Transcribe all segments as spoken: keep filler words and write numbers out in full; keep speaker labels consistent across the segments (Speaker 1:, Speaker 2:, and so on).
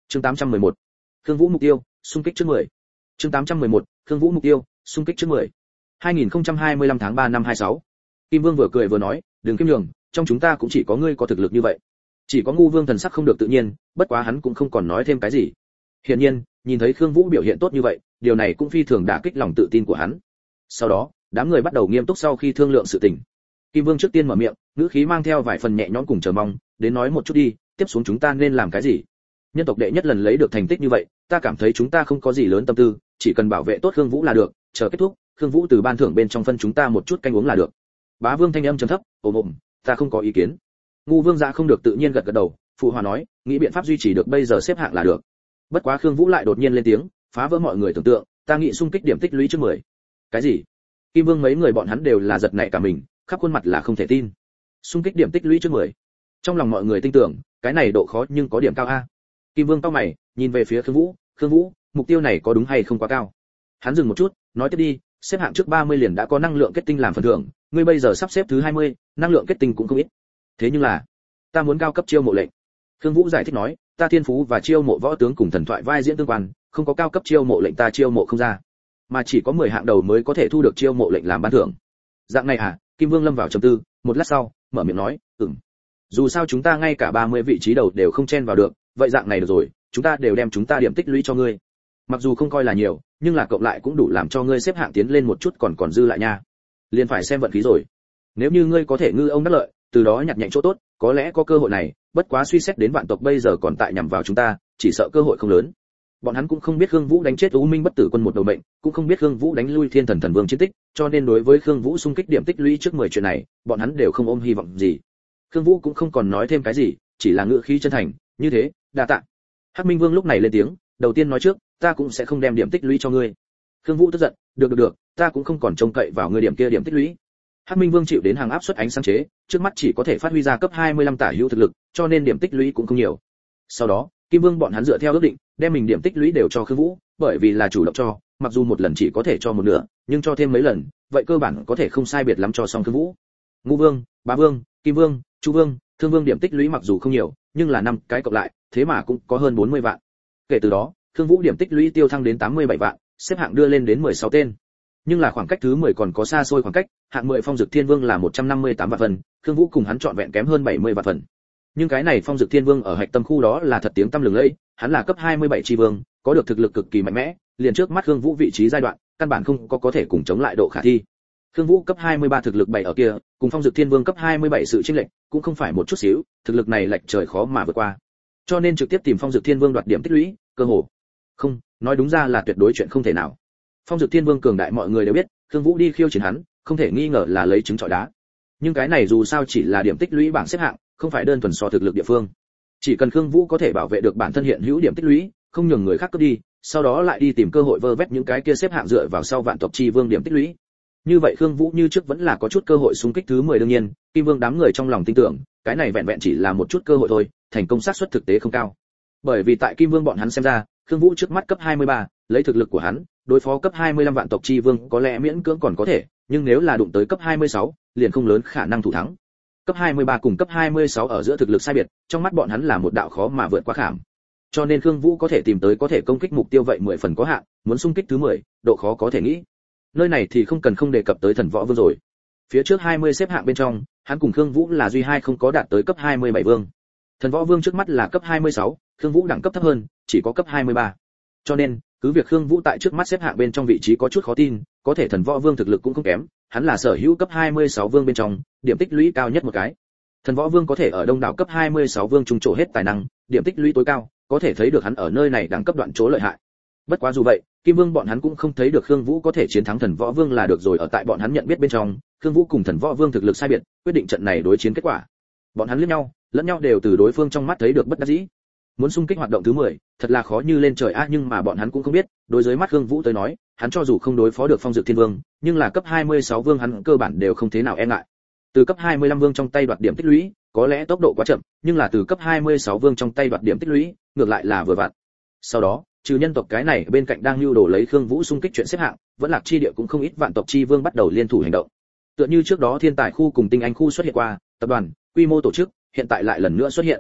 Speaker 1: Chương tám trăm mười một. Khương Vũ mục tiêu, xung kích trước mười. Chương tám trăm mười một. Khương Vũ mục tiêu, xung kích trước mười. hai nghìn không trăm hai mươi lăm tháng ba năm hai sáu. Kim Vương vừa cười vừa nói, "Đừng kiêm nhường, trong chúng ta cũng chỉ có ngươi có thực lực như vậy." Chỉ có Ngu Vương thần sắc không được tự nhiên, bất quá hắn cũng không còn nói thêm cái gì. Hiển nhiên, nhìn thấy Khương Vũ biểu hiện tốt như vậy, điều này cũng phi thường đả kích lòng tự tin của hắn. Sau đó, đám người bắt đầu nghiêm túc sau khi thương lượng sự tình. Kim Vương trước tiên mở miệng, ngữ khí mang theo vài phần nhẹ nhõm cùng chờ mong, "Đến nói một chút đi, tiếp xuống chúng ta nên làm cái gì? Nhân tộc đệ nhất lần lấy được thành tích như vậy, ta cảm thấy chúng ta không có gì lớn tâm tư, chỉ cần bảo vệ tốt Khương Vũ là được, chờ kết thúc, Khương Vũ từ ban thưởng bên trong phân chúng ta một chút canh uống là được." Bá Vương thanh âm trầm thấp, "Ồm ồm, ta không có ý kiến." Ngu Vương dạ không được tự nhiên gật gật đầu, phụ hòa nói, "Nghĩ biện pháp duy trì được bây giờ xếp hạng là được." Bất quá Khương Vũ lại đột nhiên lên tiếng, phá vỡ mọi người tưởng tượng, "Ta nghĩ xung kích điểm tích lũy trước mười." Cái gì? Kim Vương mấy người bọn hắn đều là giật nảy cả mình, khắp khuôn mặt là không thể tin. Xung kích điểm tích lũy trước mười. Trong lòng mọi người tin tưởng, cái này độ khó nhưng có điểm cao a. Kim Vương cau mày, nhìn về phía Khương Vũ, "Khương Vũ, mục tiêu này có đúng hay không quá cao?" Hắn dừng một chút, nói tiếp đi, "Xếp hạng trước ba mươi liền đã có năng lượng kết tinh làm phần thưởng, ngươi bây giờ sắp xếp thứ hai mươi, năng lượng kết tinh cũng không ít. Thế nhưng là, ta muốn cao cấp chiêu mộ lệnh." Khương Vũ giải thích nói, "Ta thiên phú và chiêu mộ võ tướng cùng thần thoại vai diễn tương quan, không có cao cấp chiêu mộ lệnh ta chiêu mộ không ra, mà chỉ có mười hạng đầu mới có thể thu được chiêu mộ lệnh làm ban thưởng." Dạng này à? Kim Vương lâm vào trầm tư, một lát sau, mở miệng nói, "Ừm. Dù sao chúng ta ngay cả ba mươi vị trí đầu đều không chen vào được, vậy dạng này được rồi, chúng ta đều đem chúng ta điểm tích lũy cho ngươi. Mặc dù không coi là nhiều, nhưng là cộng lại cũng đủ làm cho ngươi xếp hạng tiến lên một chút còn còn dư lại nha. Liền phải xem vận khí rồi. Nếu như ngươi có thể ngư ông đắc lợi, từ đó nhặt nhạnh chỗ tốt, có lẽ có cơ hội này, bất quá suy xét đến vạn tộc bây giờ còn tại nhằm vào chúng ta, chỉ sợ cơ hội không lớn." Bọn hắn cũng không biết Khương Vũ đánh chết U Minh bất tử quân một đầu mệnh, cũng không biết Khương Vũ đánh lui Thiên Thần Thần Vương chiến tích, cho nên đối với Khương Vũ xung kích điểm tích lũy trước mười chuyện này, bọn hắn đều không ôm hy vọng gì. Khương Vũ cũng không còn nói thêm cái gì, chỉ là ngữ khí chân thành, "Như thế, đa tạ." Hắc Minh Vương lúc này lên tiếng, đầu tiên nói trước, "Ta cũng sẽ không đem điểm tích lũy cho ngươi." Khương Vũ tức giận, "Được được được, ta cũng không còn trông cậy vào ngươi điểm kia điểm tích lũy." Hắc Minh Vương chịu đến hàng áp suất ánh sáng chế, trước mắt chỉ có thể phát huy ra cấp hai mươi lăm tả hữu thực lực, cho nên điểm tích lũy cũng không nhiều. Sau đó, Kim Vương bọn hắn dựa theo ước định, đem mình điểm tích lũy đều cho Khương Vũ, bởi vì là chủ động cho, mặc dù một lần chỉ có thể cho một nửa, nhưng cho thêm mấy lần, vậy cơ bản có thể không sai biệt lắm cho xong Khương Vũ. Ngũ Vương, Bá Vương, Kim Vương, Chu Vương, Thương Vương điểm tích lũy mặc dù không nhiều, nhưng là năm cái cộng lại, thế mà cũng có hơn bốn mươi vạn. Kể từ đó, Khương Vũ điểm tích lũy tiêu thăng đến tám mươi bảy vạn, xếp hạng đưa lên đến mười sáu tên. Nhưng là khoảng cách thứ mười còn có xa xôi khoảng cách, hạng mười Phong Dực Thiên Vương là một trăm năm mươi tám vạn phần, Khương Vũ cùng hắn chọn vẹn kém hơn bảy mươi vạn phần. Nhưng cái này Phong Dực Thiên Vương ở hạch tâm khu đó là thật tiếng tăm lừng lẫy, hắn là cấp hai mươi bảy chi vương, có được thực lực cực kỳ mạnh mẽ, liền trước mắt Khương Vũ vị trí giai đoạn, căn bản không có có thể cùng chống lại độ khả thi. Khương Vũ cấp hai mươi ba thực lực bảy ở kia, cùng Phong Dực Thiên Vương cấp hai mươi bảy sự chênh lệch, cũng không phải một chút xíu, thực lực này lệch trời khó mà vượt qua. Cho nên trực tiếp tìm Phong Dực Thiên Vương đoạt điểm tích lũy, cơ hồ không, nói đúng ra là tuyệt đối chuyện không thể nào. Phong Dực Thiên Vương cường đại mọi người đều biết, Khương Vũ đi khiêu chiến hắn, không thể nghi ngờ là lấy trứng trọi đá. Nhưng cái này dù sao chỉ là điểm tích lũy bảng xếp hạng, không phải đơn thuần so thực lực địa phương. Chỉ cần Khương Vũ có thể bảo vệ được bản thân hiện hữu điểm tích lũy, không nhường người khác cướp đi, sau đó lại đi tìm cơ hội vơ vét những cái kia xếp hạng dựa vào sau vạn tộc chi vương điểm tích lũy. Như vậy Khương Vũ như trước vẫn là có chút cơ hội xung kích thứ mười đương nhiên, Kim Vương đám người trong lòng tin tưởng, cái này vẹn vẹn chỉ là một chút cơ hội thôi, thành công xác suất thực tế không cao. Bởi vì tại Kim Vương bọn hắn xem ra, Khương Vũ trước mắt cấp hai mươi ba, lấy thực lực của hắn, đối phó cấp hai mươi lăm vạn tộc chi vương có lẽ miễn cưỡng còn có thể, nhưng nếu là đụng tới cấp hai mươi sáu, liền không lớn khả năng thủ thắng. Cấp hai mươi ba cùng cấp hai mươi sáu ở giữa thực lực sai biệt, trong mắt bọn hắn là một đạo khó mà vượt qua khảm. Cho nên Khương Vũ có thể tìm tới có thể công kích mục tiêu vậy mười phần có hạn, muốn xung kích thứ mười, độ khó có thể nghĩ. Nơi này thì không cần không đề cập tới Thần Võ Vương rồi. Phía trước hai mươi xếp hạng bên trong, hắn cùng Khương Vũ là duy hai không có đạt tới cấp hai mươi bảy vương. Thần Võ Vương trước mắt là cấp hai mươi sáu, Khương Vũ đẳng cấp thấp hơn, chỉ có cấp hai mươi ba. Cho nên, cứ việc Khương Vũ tại trước mắt xếp hạng bên trong vị trí có chút khó tin, có thể Thần Võ Vương thực lực cũng không kém, hắn là sở hữu cấp hai mươi sáu vương bên trong, điểm tích lũy cao nhất một cái. Thần Võ Vương có thể ở đông đảo cấp hai mươi sáu vương trung trổ hết tài năng, điểm tích lũy tối cao, có thể thấy được hắn ở nơi này đẳng cấp đoạn chỗ lợi hại. Bất quá dù vậy, Kim Vương bọn hắn cũng không thấy được Khương Vũ có thể chiến thắng Thần Võ Vương là được rồi, ở tại bọn hắn nhận biết bên trong, Khương Vũ cùng Thần Võ Vương thực lực sai biệt, quyết định trận này đối chiến kết quả. Bọn hắn liếc nhau, lẫn nhau đều từ đối phương trong mắt thấy được bất đắc dĩ. Muốn xung kích hoạt động thứ mười, thật là khó như lên trời a, nhưng mà bọn hắn cũng không biết, đối với mắt Khương Vũ tới nói, hắn cho dù không đối phó được Phong Dực Thiên Vương, nhưng là cấp hai mươi sáu vương hắn cơ bản đều không thế nào e ngại. Từ cấp hai mươi lăm vương trong tay đoạt điểm tích lũy, có lẽ tốc độ quá chậm, nhưng là từ cấp hai mươi sáu vương trong tay đoạt điểm tích lũy, ngược lại là vừa vặn. Sau đó, trừ nhân tộc cái này bên cạnh đang lưu đồ lấy Khương Vũ xung kích chuyện xếp hạng, vẫn Lạc Chi địa cũng không ít vạn tộc chi vương bắt đầu liên thủ hành động. Tựa như trước đó Thiên Tài khu cùng Tinh Anh khu xuất hiện qua, tập đoàn, quy mô tổ chức, hiện tại lại lần nữa xuất hiện.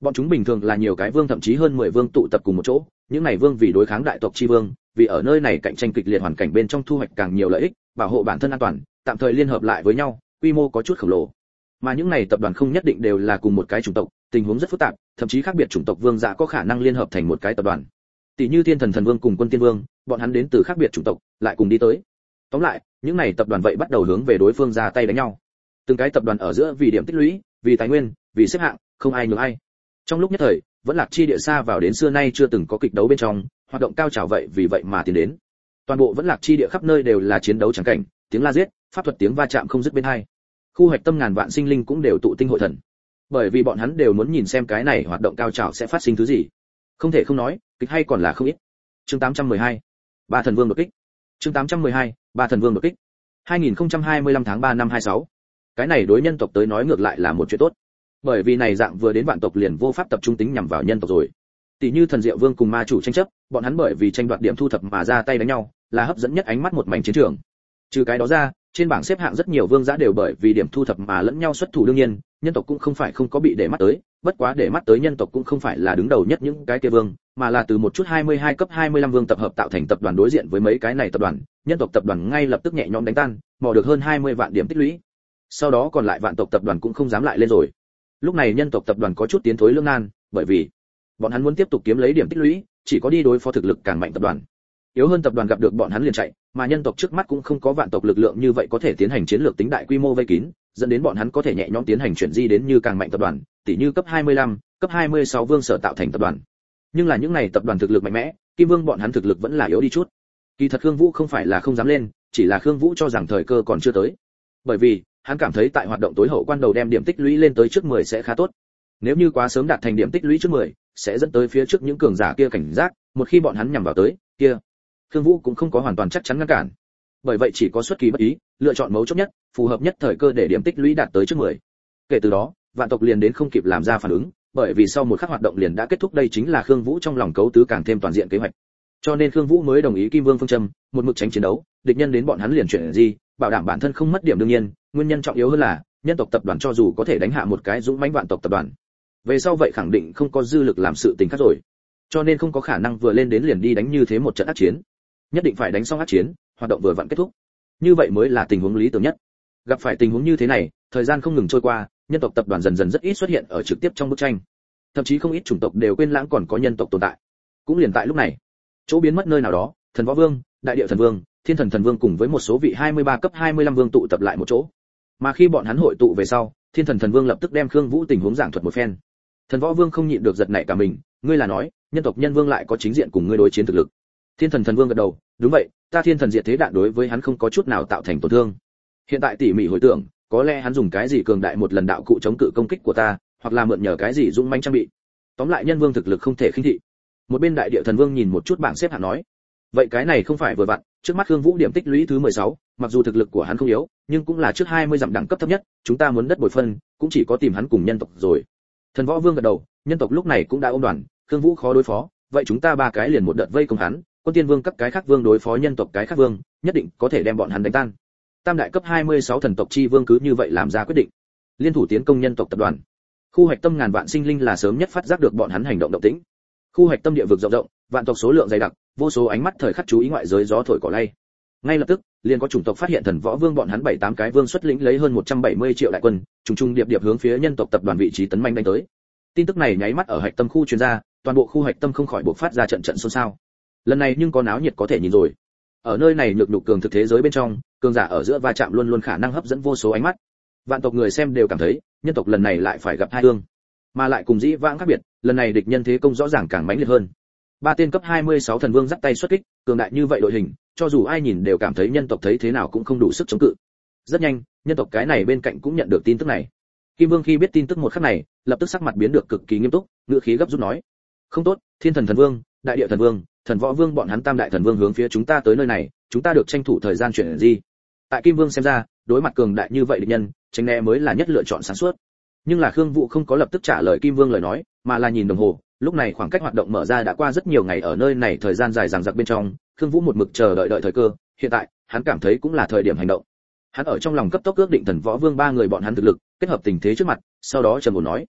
Speaker 1: Bọn chúng bình thường là nhiều cái vương thậm chí hơn mười vương tụ tập cùng một chỗ, những này vương vì đối kháng đại tộc chi vương, vì ở nơi này cạnh tranh kịch liệt hoàn cảnh bên trong thu hoạch càng nhiều lợi ích, bảo hộ bản thân an toàn, tạm thời liên hợp lại với nhau, quy mô có chút khổng lồ. Mà những này tập đoàn không nhất định đều là cùng một cái chủng tộc, tình huống rất phức tạp, thậm chí khác biệt chủng tộc vương giả có khả năng liên hợp thành một cái tập đoàn. Tỷ như Thiên Thần Thần Vương cùng Quân Tiên Vương, bọn hắn đến từ khác biệt chủng tộc, lại cùng đi tới. Tóm lại, những này tập đoàn vậy bắt đầu hướng về đối phương ra tay đánh nhau. Từng cái tập đoàn ở giữa vì điểm tích lũy, vì tài nguyên, vì xếp hạng, không ai nhường ai. Trong lúc nhất thời, vẫn Lạc Chi địa xa vào đến xưa nay chưa từng có kịch đấu bên trong, hoạt động cao trào vậy vì vậy mà tiến đến. Toàn bộ vẫn Lạc Chi địa khắp nơi đều là chiến đấu trắng cảnh, tiếng la giết, pháp thuật tiếng va chạm không dứt bên hai. Khu hoạch tâm ngàn vạn sinh linh cũng đều tụ tinh hội thần, bởi vì bọn hắn đều muốn nhìn xem cái này hoạt động cao trào sẽ phát sinh thứ gì. Không thể không nói, kịch hay còn là không ít. Chương tám trăm mười hai, ba thần vương đột kích. Chương tám trăm mười hai, ba thần vương đột kích. hai nghìn không trăm hai mươi lăm tháng ba năm hai sáu. Cái này đối nhân tộc tới nói ngược lại là một chuyện tốt, bởi vì này dạng vừa đến vạn tộc liền vô pháp tập trung tính nhằm vào nhân tộc rồi. Tỷ như Thần Diệu Vương cùng ma chủ tranh chấp, bọn hắn bởi vì tranh đoạt điểm thu thập mà ra tay đánh nhau, là hấp dẫn nhất ánh mắt một mảnh chiến trường. Trừ cái đó ra, trên bảng xếp hạng rất nhiều vương giả đều bởi vì điểm thu thập mà lẫn nhau xuất thủ, đương nhiên, nhân tộc cũng không phải không có bị để mắt tới, bất quá để mắt tới nhân tộc cũng không phải là đứng đầu nhất những cái kia vương, mà là từ một chút hai mươi hai cấp hai mươi lăm vương tập hợp tạo thành tập đoàn đối diện với mấy cái này tập đoàn, nhân tộc tập đoàn ngay lập tức nhẹ nhõm đánh tan, mò được hơn hai mươi vạn điểm tích lũy. Sau đó còn lại vạn tộc tập đoàn cũng không dám lại lên rồi. Lúc này nhân tộc tập đoàn có chút tiến thối lưỡng nan, bởi vì bọn hắn muốn tiếp tục kiếm lấy điểm tích lũy, chỉ có đi đối phó thực lực càng mạnh tập đoàn. Yếu hơn tập đoàn gặp được bọn hắn liền chạy, mà nhân tộc trước mắt cũng không có vạn tộc lực lượng như vậy có thể tiến hành chiến lược tính đại quy mô vây kín, dẫn đến bọn hắn có thể nhẹ nhõm tiến hành chuyển di đến như càng mạnh tập đoàn, tỷ như cấp hai mươi lăm, cấp hai mươi sáu vương sở tạo thành tập đoàn. Nhưng là những này tập đoàn thực lực mạnh mẽ, Kim Vương bọn hắn thực lực vẫn là yếu đi chút. Kỳ thật Khương Vũ không phải là không dám lên, chỉ là Khương Vũ cho rằng thời cơ còn chưa tới. Bởi vì, hắn cảm thấy tại hoạt động tối hậu quan đầu đem điểm tích lũy lên tới trước mười sẽ khá tốt. Nếu như quá sớm đạt thành điểm tích lũy trước mười, sẽ dẫn tới phía trước những cường giả kia cảnh giác, một khi bọn hắn nhằm vào tới, kia, Khương Vũ cũng không có hoàn toàn chắc chắn ngăn cản. Bởi vậy chỉ có xuất kỳ bất ý, lựa chọn mấu chốt nhất, phù hợp nhất thời cơ để điểm tích lũy đạt tới trước mười. Kể từ đó, vạn tộc liền đến không kịp làm ra phản ứng, bởi vì sau một khắc hoạt động liền đã kết thúc, đây chính là Khương Vũ trong lòng cấu tứ càng thêm toàn diện kế hoạch. Cho nên Khương Vũ mới đồng ý Kim Vương phương châm, một mực tránh chiến đấu, địch nhân đến bọn hắn liền chuyển gì, bảo đảm bản thân không mất điểm, đương nhiên, nguyên nhân trọng yếu hơn là, nhân tộc tập đoàn cho dù có thể đánh hạ một cái dũng mãnh vạn tộc tập đoàn, về sau vậy khẳng định không có dư lực làm sự tình khác rồi. Cho nên không có khả năng vừa lên đến liền đi đánh như thế một trận ác chiến. Nhất định phải đánh xong ác chiến, hoạt động vừa vặn kết thúc. Như vậy mới là tình huống lý tưởng nhất. Gặp phải tình huống như thế này, thời gian không ngừng trôi qua, nhân tộc tập đoàn dần dần rất ít xuất hiện ở trực tiếp trong bức tranh. Thậm chí không ít chủng tộc đều quên lãng còn có nhân tộc tồn tại. Cũng liền tại lúc này, chỗ biến mất nơi nào đó, Thần Võ Vương, Đại Địa Thần Vương, Thiên Thần Thần Vương cùng với một số vị hai mươi ba cấp hai mươi lăm vương tụ tập lại một chỗ. Mà khi bọn hắn hội tụ về sau, Thiên Thần Thần Vương lập tức đem Khương Vũ tình huống giảng thuật một phen. Thần Võ Vương không nhịn được giật nảy cả mình, ngươi là nói, nhân tộc nhân vương lại có chính diện cùng ngươi đối chiến thực lực. Thiên Thần Thần Vương gật đầu, đúng vậy, ta Thiên Thần Diệt Thế đạn đối với hắn không có chút nào tạo thành tổn thương. Hiện tại tỉ mỉ hồi tưởng, có lẽ hắn dùng cái gì cường đại một lần đạo cụ chống cự công kích của ta, hoặc là mượn nhờ cái gì dũng mãnh trang bị. Tóm lại nhân vương thực lực không thể khinh thị. Một bên Đại Địa Thần Vương nhìn một chút bảng xếp hạng nói, vậy cái này không phải vừa vặn, trước mắt Khương Vũ điểm tích lũy thứ mười sáu, mặc dù thực lực của hắn không yếu, nhưng cũng là trước hai mươi dặm đẳng cấp thấp nhất, chúng ta muốn đất bồi phân, cũng chỉ có tìm hắn cùng nhân tộc rồi. Thần Võ Vương gật đầu, nhân tộc lúc này cũng đã ôm đoàn, Khương Vũ khó đối phó, vậy chúng ta ba cái liền một đợt vây công hắn, Quân Tiên Vương cấp cái khác vương đối phó nhân tộc cái khác vương, nhất định có thể đem bọn hắn đánh tan. Tam đại cấp hai mươi sáu thần tộc chi vương cứ như vậy làm ra quyết định, liên thủ tiến công nhân tộc tập đoàn. Khu hoạch tâm ngàn vạn sinh linh là sớm nhất phát giác được bọn hắn hành động động tĩnh. Khu hoạch tâm địa vực rộng rộng, vạn tộc số lượng dày đặc, vô số ánh mắt thời khắc chú ý ngoại giới gió thổi cỏ lay. Ngay lập tức, liền có chủng tộc phát hiện Thần Võ Vương bọn hắn bảy tám cái vương xuất lĩnh lấy hơn một trăm bảy mươi triệu đại quân, trùng trùng điệp điệp hướng phía nhân tộc tập đoàn vị trí tấn manh đánh tới. Tin tức này nháy mắt ở hạch tâm khu truyền ra, toàn bộ khu hạch tâm không khỏi bộc phát ra trận trận xôn xao. Lần này nhưng có náo nhiệt có thể nhìn rồi. Ở nơi này nhược nhục cường thực thế giới bên trong, cường giả ở giữa va chạm luôn luôn khả năng hấp dẫn vô số ánh mắt. Vạn tộc người xem đều cảm thấy, nhân tộc lần này lại phải gặp hai thương, mà lại cùng dĩ vãng khác biệt, lần này địch nhân thế công rõ ràng càng mãnh liệt hơn. Ba tên cấp hai mươi sáu thần vương dắt tay xuất kích, cường đại như vậy đội hình, cho dù ai nhìn đều cảm thấy nhân tộc thấy thế nào cũng không đủ sức chống cự. Rất nhanh, nhân tộc cái này bên cạnh cũng nhận được tin tức này. Kim Vương khi biết tin tức một khắc này, lập tức sắc mặt biến được cực kỳ nghiêm túc, ngữ khí gấp rút nói: "Không tốt, Thiên Thần Thần Vương, Đại Địa Thần Vương, Thần Võ Vương bọn hắn tam đại thần vương hướng phía chúng ta tới nơi này, chúng ta được tranh thủ thời gian chuyển gì?" Tại Kim Vương xem ra, đối mặt cường đại như vậy địch nhân, tránh né mới là nhất lựa chọn sáng suốt. Nhưng là Khương Vũ không có lập tức trả lời Kim Vương lời nói, mà là nhìn đồng hồ, lúc này khoảng cách hoạt động mở ra đã qua rất nhiều ngày, ở nơi này thời gian dài dằng dặc bên trong, Khương Vũ một mực chờ đợi đợi thời cơ, hiện tại, hắn cảm thấy cũng là thời điểm hành động. Hắn ở trong lòng cấp tốc ước định Thần Võ Vương ba người bọn hắn thực lực, kết hợp tình thế trước mặt, sau đó trầm ổn nói: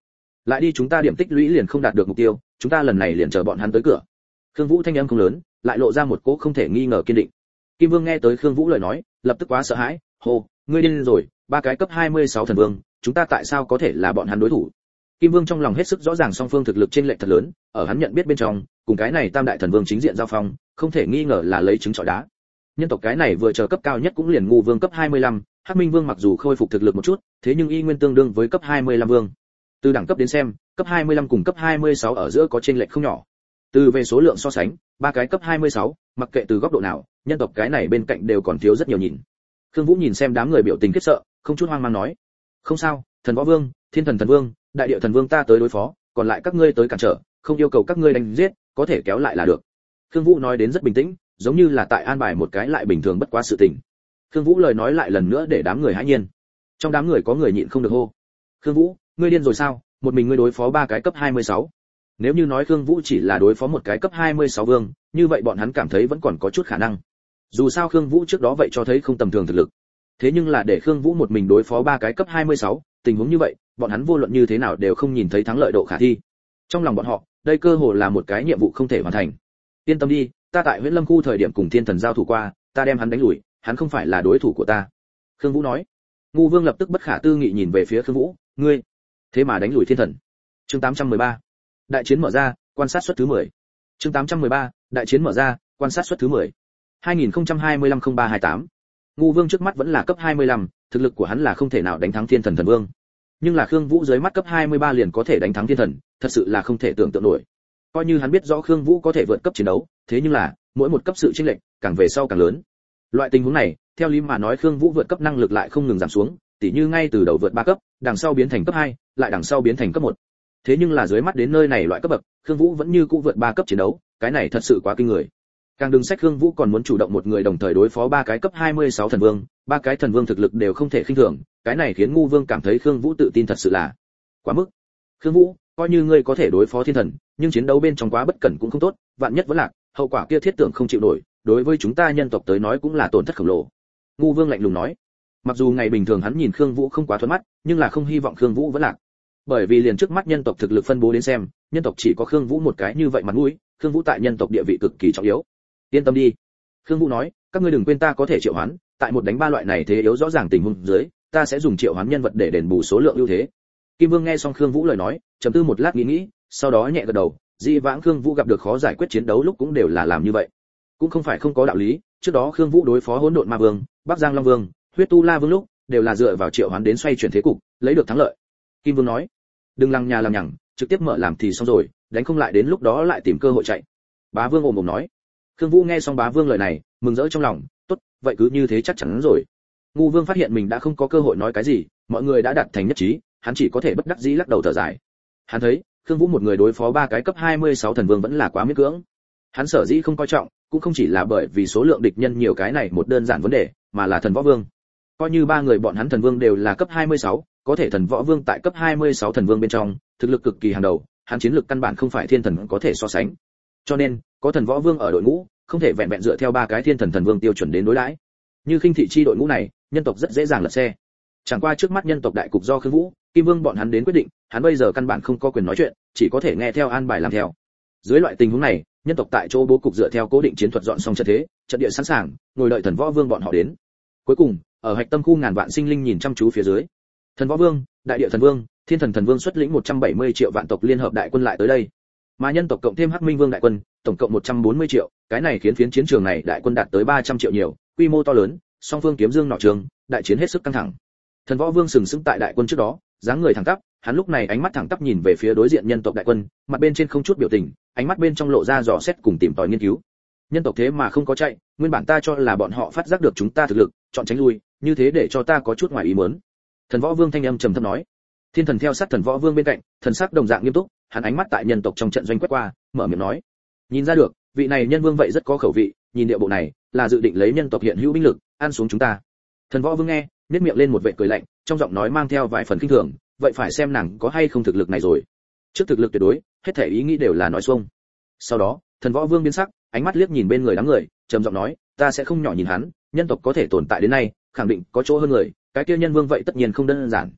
Speaker 1: lại đi chúng ta điểm tích lũy liền không đạt được mục tiêu, chúng ta lần này liền chờ bọn hắn tới cửa. Khương Vũ thanh âm không lớn, lại lộ ra một cỗ không thể nghi ngờ kiên định. Kim Vương nghe tới Khương Vũ lời nói, lập tức quá sợ hãi, hô, ngươi điên rồi, ba cái cấp hai mươi sáu thần vương, chúng ta tại sao có thể là bọn hắn đối thủ? Kim Vương trong lòng hết sức rõ ràng song phương thực lực chênh lệch thật lớn, ở hắn nhận biết bên trong, cùng cái này Tam đại thần vương chính diện giao phong, không thể nghi ngờ là lấy trứng trọi đá. Nhân tộc cái này vừa chờ cấp cao nhất cũng liền Ngũ Vương cấp hai mươi lăm, Hắc Minh Vương mặc dù khôi phục thực lực một chút, thế nhưng y nguyên tương đương với cấp hai mươi lăm vương. Từ đẳng cấp đến xem, cấp hai mươi lăm cùng cấp hai mươi sáu ở giữa có chênh lệch không nhỏ. Từ về số lượng so sánh, ba cái cấp hai mươi sáu, mặc kệ từ góc độ nào, nhân tộc cái này bên cạnh đều còn thiếu rất nhiều nhìn. Khương Vũ nhìn xem đám người biểu tình khiếp sợ, không chút hoang mang nói: "Không sao, Thần Võ Vương, Thiên Thần Thần Vương, Đại Địa Thần Vương ta tới đối phó, còn lại các ngươi tới cản trở, không yêu cầu các ngươi đánh giết, có thể kéo lại là được." Khương Vũ nói đến rất bình tĩnh, giống như là tại an bài một cái lại bình thường bất quá sự tình. Khương Vũ lời nói lại lần nữa để đám người hãi nhiên. Trong đám người có người nhịn không được hô: "Khương Vũ, ngươi điên rồi sao? Một mình ngươi đối phó ba cái cấp hai mươi sáu?" Nếu như nói Khương Vũ chỉ là đối phó một cái cấp hai mươi sáu vương, như vậy bọn hắn cảm thấy vẫn còn có chút khả năng. Dù sao Khương Vũ trước đó vậy cho thấy không tầm thường thực lực. Thế nhưng là để Khương Vũ một mình đối phó ba cái cấp hai mươi sáu, tình huống như vậy, bọn hắn vô luận như thế nào đều không nhìn thấy thắng lợi độ khả thi. Trong lòng bọn họ, đây cơ hồ là một cái nhiệm vụ không thể hoàn thành. Yên tâm đi, ta tại Huyễn Lâm khu thời điểm cùng Thiên Thần giao thủ qua, ta đem hắn đánh lùi, hắn không phải là đối thủ của ta." Khương Vũ nói. Ngũ Vương lập tức bất khả tư nghị nhìn về phía Khương Vũ, "Ngươi, thế mà đánh lùi Thiên Thần?" Chương tám trăm mười ba. Đại chiến mở ra, quan sát suất thứ mười. Chương tám trăm mười ba, đại chiến mở ra, quan sát suất thứ mười. hai nghìn không trăm hai mươi lăm không ba hai tám. Ngũ Vương trước mắt vẫn là cấp hai mươi lăm, thực lực của hắn là không thể nào đánh thắng Thiên Thần Thần Vương. Nhưng là Khương Vũ dưới mắt cấp hai mươi ba liền có thể đánh thắng Thiên Thần, thật sự là không thể tưởng tượng nổi. Coi như hắn biết rõ Khương Vũ có thể vượt cấp chiến đấu, thế nhưng là, mỗi một cấp sự chênh lệch, càng về sau càng lớn. Loại tình huống này, theo lý mà nói Khương Vũ vượt cấp năng lực lại không ngừng giảm xuống, tỉ như ngay từ đầu vượt ba cấp, đằng sau biến thành cấp hai, lại đằng sau biến thành cấp một. Thế nhưng là dưới mắt đến nơi này loại cấp bậc, Khương Vũ vẫn như cũ vượt ba cấp chiến đấu, cái này thật sự quá kinh người. Càng đừng sách Khương Vũ còn muốn chủ động một người đồng thời đối phó ba cái cấp hai mươi sáu thần vương, ba cái thần vương thực lực đều không thể khinh thường, cái này khiến Ngũ Vương cảm thấy Khương Vũ tự tin thật sự là quá mức. Khương Vũ, coi như ngươi có thể đối phó Thiên Thần, nhưng chiến đấu bên trong quá bất cẩn cũng không tốt, vạn nhất vẫn lạc, hậu quả kia thiết tưởng không chịu nổi, đối với chúng ta nhân tộc tới nói cũng là tổn thất khổng lồ. Ngũ Vương lạnh lùng nói. Mặc dù ngày bình thường hắn nhìn Khương Vũ không quá thuận mắt, nhưng là không hy vọng Khương Vũ vẫn lạc. Bởi vì liền trước mắt nhân tộc thực lực phân bố đến xem, nhân tộc chỉ có Khương Vũ một cái như vậy mặt mũi, Khương Vũ tại nhân tộc địa vị cực kỳ trọng yếu. Yên tâm đi. Khương Vũ nói, các ngươi đừng quên ta có thể triệu hoán, tại một đánh ba loại này thế yếu rõ ràng tình huống dưới, ta sẽ dùng triệu hoán nhân vật để đền bù số lượng ưu thế. Kim Vương nghe xong Khương Vũ lời nói, trầm tư một lát nghĩ nghĩ, sau đó nhẹ gật đầu, dĩ vãng Khương Vũ gặp được khó giải quyết chiến đấu lúc cũng đều là làm như vậy. Cũng không phải không có đạo lý, trước đó Khương Vũ đối phó Hỗn Độn Ma Vương, Bắc Giang Long Vương, Huyết Tu La Vương lúc, đều là dựa vào triệu hoán đến xoay chuyển thế cục, lấy được thắng lợi. Kim Vương nói, đừng lằng nhà lằng nhằng, trực tiếp mở làm thì xong rồi, đánh không lại đến lúc đó lại tìm cơ hội chạy. Bá Vương ồm ồm nói. Khương Vũ nghe xong Bá Vương lời này, mừng rỡ trong lòng, tốt, vậy cứ như thế chắc chắn rồi. Ngũ Vương phát hiện mình đã không có cơ hội nói cái gì, mọi người đã đạt thành nhất trí, hắn chỉ có thể bất đắc dĩ lắc đầu thở dài. Hắn thấy, Khương Vũ một người đối phó ba cái cấp hai mươi sáu thần vương vẫn là quá miễn cưỡng. Hắn sở dĩ không coi trọng, cũng không chỉ là bởi vì số lượng địch nhân nhiều cái này một đơn giản vấn đề, mà là Thần Võ Vương. Coi như ba người bọn hắn thần vương đều là cấp hai mươi sáu, có thể Thần Võ Vương tại cấp hai mươi sáu thần vương bên trong, thực lực cực kỳ hàng đầu, hắn chiến lực căn bản không phải thiên thần có thể so sánh. Cho nên, có Thần Võ Vương ở đội ngũ, không thể vẹn vẹn dựa theo ba cái thiên thần thần vương tiêu chuẩn đến đối đãi. Như Khinh Thị chi đội ngũ này, nhân tộc rất dễ dàng lật xe. Chẳng qua trước mắt nhân tộc đại cục do Khương Vũ, Kim Vương bọn hắn đến quyết định, hắn bây giờ căn bản không có quyền nói chuyện, chỉ có thể nghe theo an bài làm theo. Dưới loại tình huống này, nhân tộc tại chỗ bố cục dựa theo cố định chiến thuật dọn xong trận thế, trận địa sẵn sàng, ngồi đợi Thần Võ Vương bọn họ đến. Cuối cùng, ở hạch tâm khu ngàn vạn sinh linh nhìn chăm chú phía dưới, Thần Võ Vương, Đại Địa Thần Vương, Thiên Thần Thần Vương xuất lĩnh một trăm bảy mươi triệu vạn tộc liên hợp đại quân lại tới đây. Mà nhân tộc cộng thêm Hắc Minh Vương đại quân, tổng cộng một trăm bốn mươi triệu, cái này khiến phiến chiến trường này đại quân đạt tới ba trăm triệu nhiều, quy mô to lớn, song phương kiếm dương nọ trường, đại chiến hết sức căng thẳng. Thần Võ Vương sừng sững tại đại quân trước đó, dáng người thẳng tắp, hắn lúc này ánh mắt thẳng tắp nhìn về phía đối diện nhân tộc đại quân, mặt bên trên không chút biểu tình, ánh mắt bên trong lộ ra dò xét cùng tìm tòi nghiên cứu. Nhân tộc thế mà không có chạy, nguyên bản ta cho là bọn họ phát giác được chúng ta thực lực, chọn tránh lui, như thế để cho ta có chút ngoài ý muốn. Thần Võ Vương thanh âm trầm thấp nói. Thiên Thần theo sát Thần Võ Vương bên cạnh, thần sắc đồng dạng nghiêm túc, hắn ánh mắt tại nhân tộc trong trận doanh quét qua, mở miệng nói: nhìn ra được, vị này nhân vương vậy rất có khẩu vị, nhìn địa bộ này, là dự định lấy nhân tộc hiện hữu binh lực, ăn xuống chúng ta. Thần Võ Vương nghe, nhếch miệng lên một vệt cười lạnh, trong giọng nói mang theo vài phần khinh thường, vậy phải xem nàng có hay không thực lực này rồi. Trước thực lực tuyệt đối, hết thể ý nghĩ đều là nói xuông. Sau đó, Thần Võ Vương biến sắc, ánh mắt liếc nhìn bên người đám người, trầm giọng nói: ta sẽ không nhỏ nhìn hắn, nhân tộc có thể tồn tại đến nay, khẳng định có chỗ hơn người, cái kia nhân vương vậy tất nhiên không đơn giản.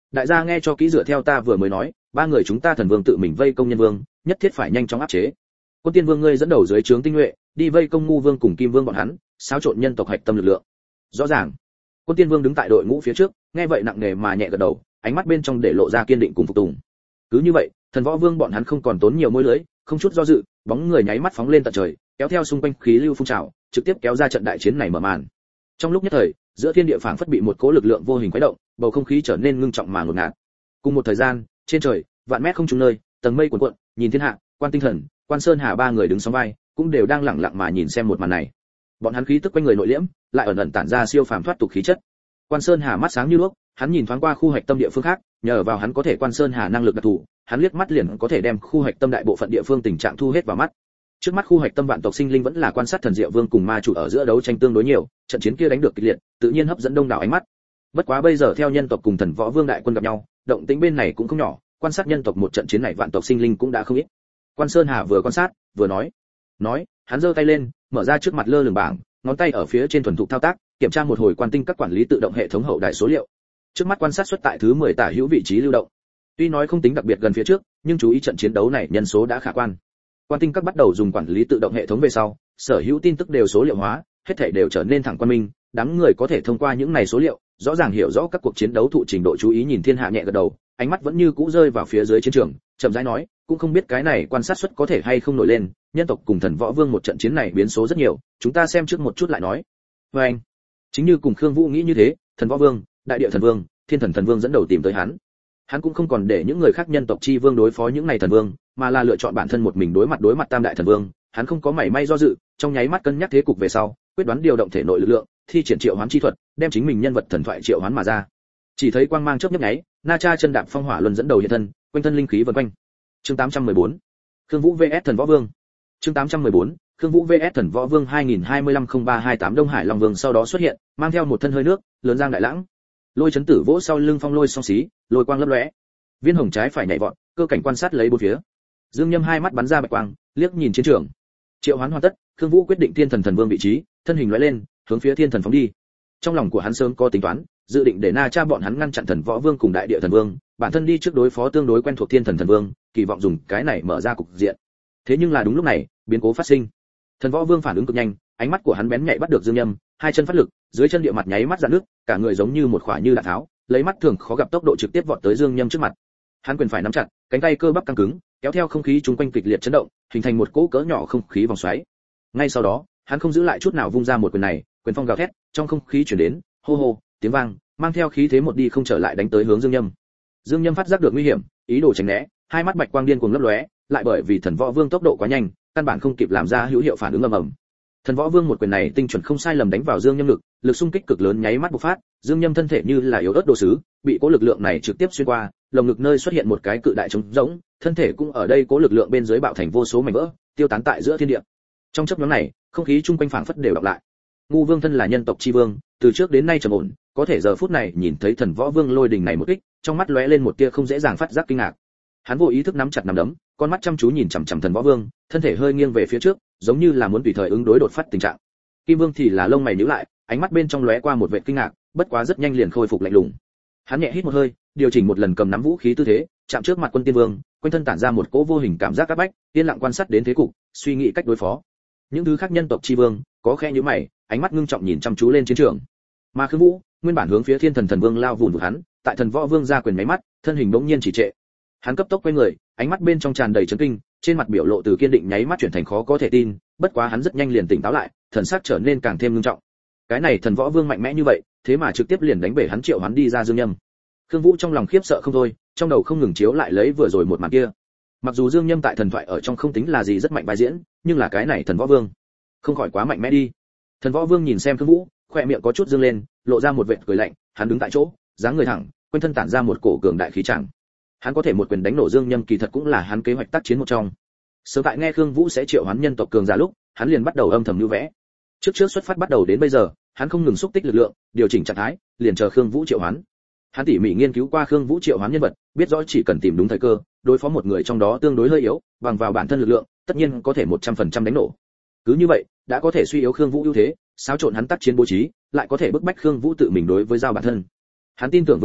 Speaker 1: Đại gia nghe cho kỹ, dựa theo ta vừa mới nói, ba người chúng ta thần vương tự mình vây công nhân vương, nhất thiết phải nhanh chóng áp chế. Quân Tiên Vương ngươi dẫn đầu dưới trướng tinh nhuệ, đi vây công ngu vương cùng kim vương bọn hắn, xáo trộn nhân tộc hạch tâm lực lượng. Rõ ràng. Quân Tiên Vương đứng tại đội ngũ phía trước, nghe vậy nặng nề mà nhẹ gật đầu, ánh mắt bên trong để lộ ra kiên định cùng phục tùng. Cứ như vậy, thần võ vương bọn hắn không còn tốn nhiều môi lưới, không chút do dự, bóng người nháy mắt phóng lên tận trời, kéo theo xung quanh khí lưu phun trào, trực tiếp kéo ra trận đại chiến này mở màn. Trong lúc nhất thời, giữa thiên địa phảng phất bị một cỗ lực lượng vô hình quấy động, bầu không khí trở nên ngưng trọng mà ngột ngạt. Cùng một thời gian, trên trời, vạn mét không trung nơi, tầng mây cuồn cuộn, nhìn thiên hạ, Quan Tinh Thần, Quan Sơn Hà ba người đứng song vai, cũng đều đang lặng lặng mà nhìn xem một màn này. Bọn hắn khí tức quanh người nội liễm, lại ẩn ẩn tản ra siêu phàm thoát tục khí chất. Quan Sơn Hà mắt sáng như đuốc, hắn nhìn thoáng qua khu hoạch tâm địa phương khác, nhờ vào hắn có thể Quan Sơn Hà năng lực đặc thù, hắn liếc mắt liền có thể đem khu hoạch tâm đại bộ phận địa phương tình trạng thu hết vào mắt. Trước mắt khu hoạch tâm vạn tộc sinh linh vẫn là quan sát thần diệu vương cùng ma chủ ở giữa đấu tranh tương đối nhiều, trận chiến kia đánh được kịch liệt, tự nhiên hấp dẫn đông đảo ánh mắt. Bất quá bây giờ theo nhân tộc cùng thần võ vương đại quân gặp nhau, động tĩnh bên này cũng không nhỏ, quan sát nhân tộc một trận chiến này vạn tộc sinh linh cũng đã không ít. Quan Sơn Hà vừa quan sát, vừa nói, nói, hắn giơ tay lên, mở ra trước mặt lơ lửng bảng, ngón tay ở phía trên thuần thục thao tác, kiểm tra một hồi quan tinh các quản lý tự động hệ thống hậu đại số liệu. Trước mắt quan sát xuất tại thứ mười tả hữu vị trí lưu động. Tuy nói không tính đặc biệt gần phía trước, nhưng chú ý trận chiến đấu này nhân số đã khả quan. Quan tinh các bắt đầu dùng quản lý tự động hệ thống về sau, sở hữu tin tức đều số liệu hóa, hết thảy đều trở nên thẳng quan minh, đám người có thể thông qua những này số liệu, rõ ràng hiểu rõ các cuộc chiến đấu thụ trình độ chú ý. Nhìn thiên hạ nhẹ gật đầu, ánh mắt vẫn như cũ rơi vào phía dưới chiến trường, chậm rãi nói, cũng không biết cái này quan sát suất có thể hay không nổi lên, nhân tộc cùng thần võ vương một trận chiến này biến số rất nhiều, chúng ta xem trước một chút lại nói. Và anh, chính như cùng Khương Vũ nghĩ như thế, thần võ vương, đại địa thần vương, thiên thần thần vương dẫn đầu tìm tới hắn. Hắn cũng không còn để những người khác nhân tộc chi vương đối phó những này thần vương, mà là lựa chọn bản thân một mình đối mặt đối mặt tam đại thần vương. Hắn không có mảy may do dự, trong nháy mắt cân nhắc thế cục về sau, quyết đoán điều động thể nội lực lượng, thi triển triệu hoán chi thuật, đem chính mình nhân vật thần thoại triệu hoán mà ra. Chỉ thấy quang mang chớp nhấp nháy, Na Cha chân đạp phong hỏa luân dẫn đầu hiện thân, quanh thân linh khí vần quanh. Chương tám trăm mười bốn, Khương Vũ vs Thần Võ Vương. Chương tám trăm mười bốn, Khương Vũ vs Thần Võ Vương hai nghìn hai mươi lăm không ba hai tám. Đông Hải Long Vương sau đó xuất hiện, mang theo một thân hơi nước, lớn giang đại lãng. Lôi chấn tử vỗ sau lưng phong lôi song xí, lôi quang lấp lóe. Viên hồng trái phải nhảy vọt, cơ cảnh quan sát lấy bốn phía. Dương Nhâm hai mắt bắn ra bạch quang, liếc nhìn chiến trường. Triệu hoán hoàn tất, Khương Vũ quyết định Thiên Thần Thần Vương vị trí, thân hình lóe lên, hướng phía Thiên Thần phóng đi. Trong lòng của hắn sớm có tính toán, dự định để Na Cha bọn hắn ngăn chặn Thần Võ Vương cùng Đại Địa Thần Vương, bản thân đi trước đối phó tương đối quen thuộc Thiên Thần Thần Vương, kỳ vọng dùng cái này mở ra cục diện. Thế nhưng là đúng lúc này, biến cố phát sinh. Thần Võ Vương phản ứng cực nhanh, ánh mắt của hắn bén nhạy bắt được Dương Nhâm, hai chân phát lực, dưới chân địa mặt nháy mắt rạn nước, cả người giống như một khỏa như đạn tháo, lấy mắt thường khó gặp tốc độ trực tiếp vọt tới Dương Nhâm trước mặt. Hắn quyền phải nắm chặt, cánh tay cơ bắp căng cứng, kéo theo không khí chung quanh kịch liệt chấn động, hình thành một cỗ cỡ nhỏ không khí vòng xoáy. Ngay sau đó, hắn không giữ lại chút nào vung ra một quyền này, quyền phong gào thét, trong không khí truyền đến hô hô tiếng vang, mang theo khí thế một đi không trở lại đánh tới hướng Dương Nhâm. Dương Nhâm phát giác được nguy hiểm, ý đồ tránh né, hai mắt bạch quang điên cuồng lấp lóe, lại bởi vì Thần Võ Vương tốc độ quá nhanh, căn bản không kịp làm ra hữu hiệu phản ứng ầm ầm. Thần Võ Vương một quyền này tinh chuẩn không sai lầm đánh vào Dương Nhâm lực, lực xung kích cực lớn nháy mắt bộc phát, Dương Nhâm thân thể như là yếu ớt đồ sứ, bị cố lực lượng này trực tiếp xuyên qua, lồng ngực nơi xuất hiện một cái cự đại trống rỗng, thân thể cũng ở đây cố lực lượng bên dưới bạo thành vô số mảnh vỡ, tiêu tán tại giữa thiên địa. Trong chớp nhoáng này, không khí chung quanh phảng phất đều đọc lại. Ngu Vương thân là nhân tộc chi vương, từ trước đến nay trầm ổn, có thể giờ phút này nhìn thấy Thần Võ Vương lôi đình này một kích, trong mắt lóe lên một tia không dễ dàng phát giác kinh ngạc. Hắn vô ý thức nắm chặt nắm đấm, con mắt chăm chú nhìn chằm chằm Thần Võ Vương, thân thể hơi nghiêng về phía trước, giống như là muốn tùy thời ứng đối đột phát tình trạng. Kim Vương thì là lông mày nhíu lại, ánh mắt bên trong lóe qua một vệt kinh ngạc, bất quá rất nhanh liền khôi phục lạnh lùng. Hắn nhẹ hít một hơi, điều chỉnh một lần cầm nắm vũ khí tư thế, chạm trước mặt Quân Tiên Vương, quanh thân tản ra một cỗ vô hình cảm giác áp bách, yên lặng quan sát đến thế cục, suy nghĩ cách đối phó. Những thứ khác nhân tộc chi vương, có khẽ nhíu mày, ánh mắt ngưng trọng nhìn chăm chú lên chiến trường. Mà Khương Vũ, nguyên bản hướng phía Thiên Thần Thần Vương lao vụn vụt hắn, tại Thần Võ Vương ra quyền máy mắt, thân hình bỗng nhiên chỉ trệ. Hắn cấp tốc quay người, ánh mắt bên trong tràn đầy chấn kinh, trên mặt biểu lộ từ kiên định nháy mắt chuyển thành khó có thể tin, bất quá hắn rất nhanh liền tỉnh táo lại, thần sắc trở nên càng thêm nghiêm trọng. Cái này Thần Võ Vương mạnh mẽ như vậy, thế mà trực tiếp liền đánh bể hắn triệu hắn đi ra Dương Nhâm. Khương Vũ trong lòng khiếp sợ không thôi, trong đầu không ngừng chiếu lại lấy vừa rồi một màn kia. Mặc dù Dương Nhâm tại thần thoại ở trong không tính là gì rất mạnh bài diễn, nhưng là cái này Thần Võ Vương, không khỏi quá mạnh mẽ đi. Thần Võ Vương nhìn xem Khương Vũ, khóe miệng có chút dương lên, lộ ra một vệt cười lạnh, hắn đứng tại chỗ, dáng người thẳng, quanh thân tản ra một cổ cường đại khí tràng. Hắn có thể một quyền đánh nổ Dương Nhâm kỳ thật cũng là hắn kế hoạch tác chiến một trong. Sớm tại nghe Khương Vũ sẽ triệu hoán nhân tộc cường giả lúc, hắn liền bắt đầu âm thầm lưu vẽ. Trước trước xuất phát bắt đầu đến bây giờ, hắn không ngừng xúc tích lực lượng, điều chỉnh trạng thái, liền chờ Khương Vũ triệu hoán. Hắn tỉ mỉ nghiên cứu qua Khương Vũ triệu hoán nhân vật, biết rõ chỉ cần tìm đúng thời cơ, đối phó một người trong đó tương đối hơi yếu, bằng vào bản thân lực lượng, tất nhiên có thể một trăm phần trăm đánh nổ. Cứ như vậy, đã có thể suy yếu Khương Vũ ưu thế, xáo trộn hắn tác chiến bố trí, lại có thể bức bách Khương Vũ tự mình đối với giao bản thân. Hắn tin tưởng vững chắc,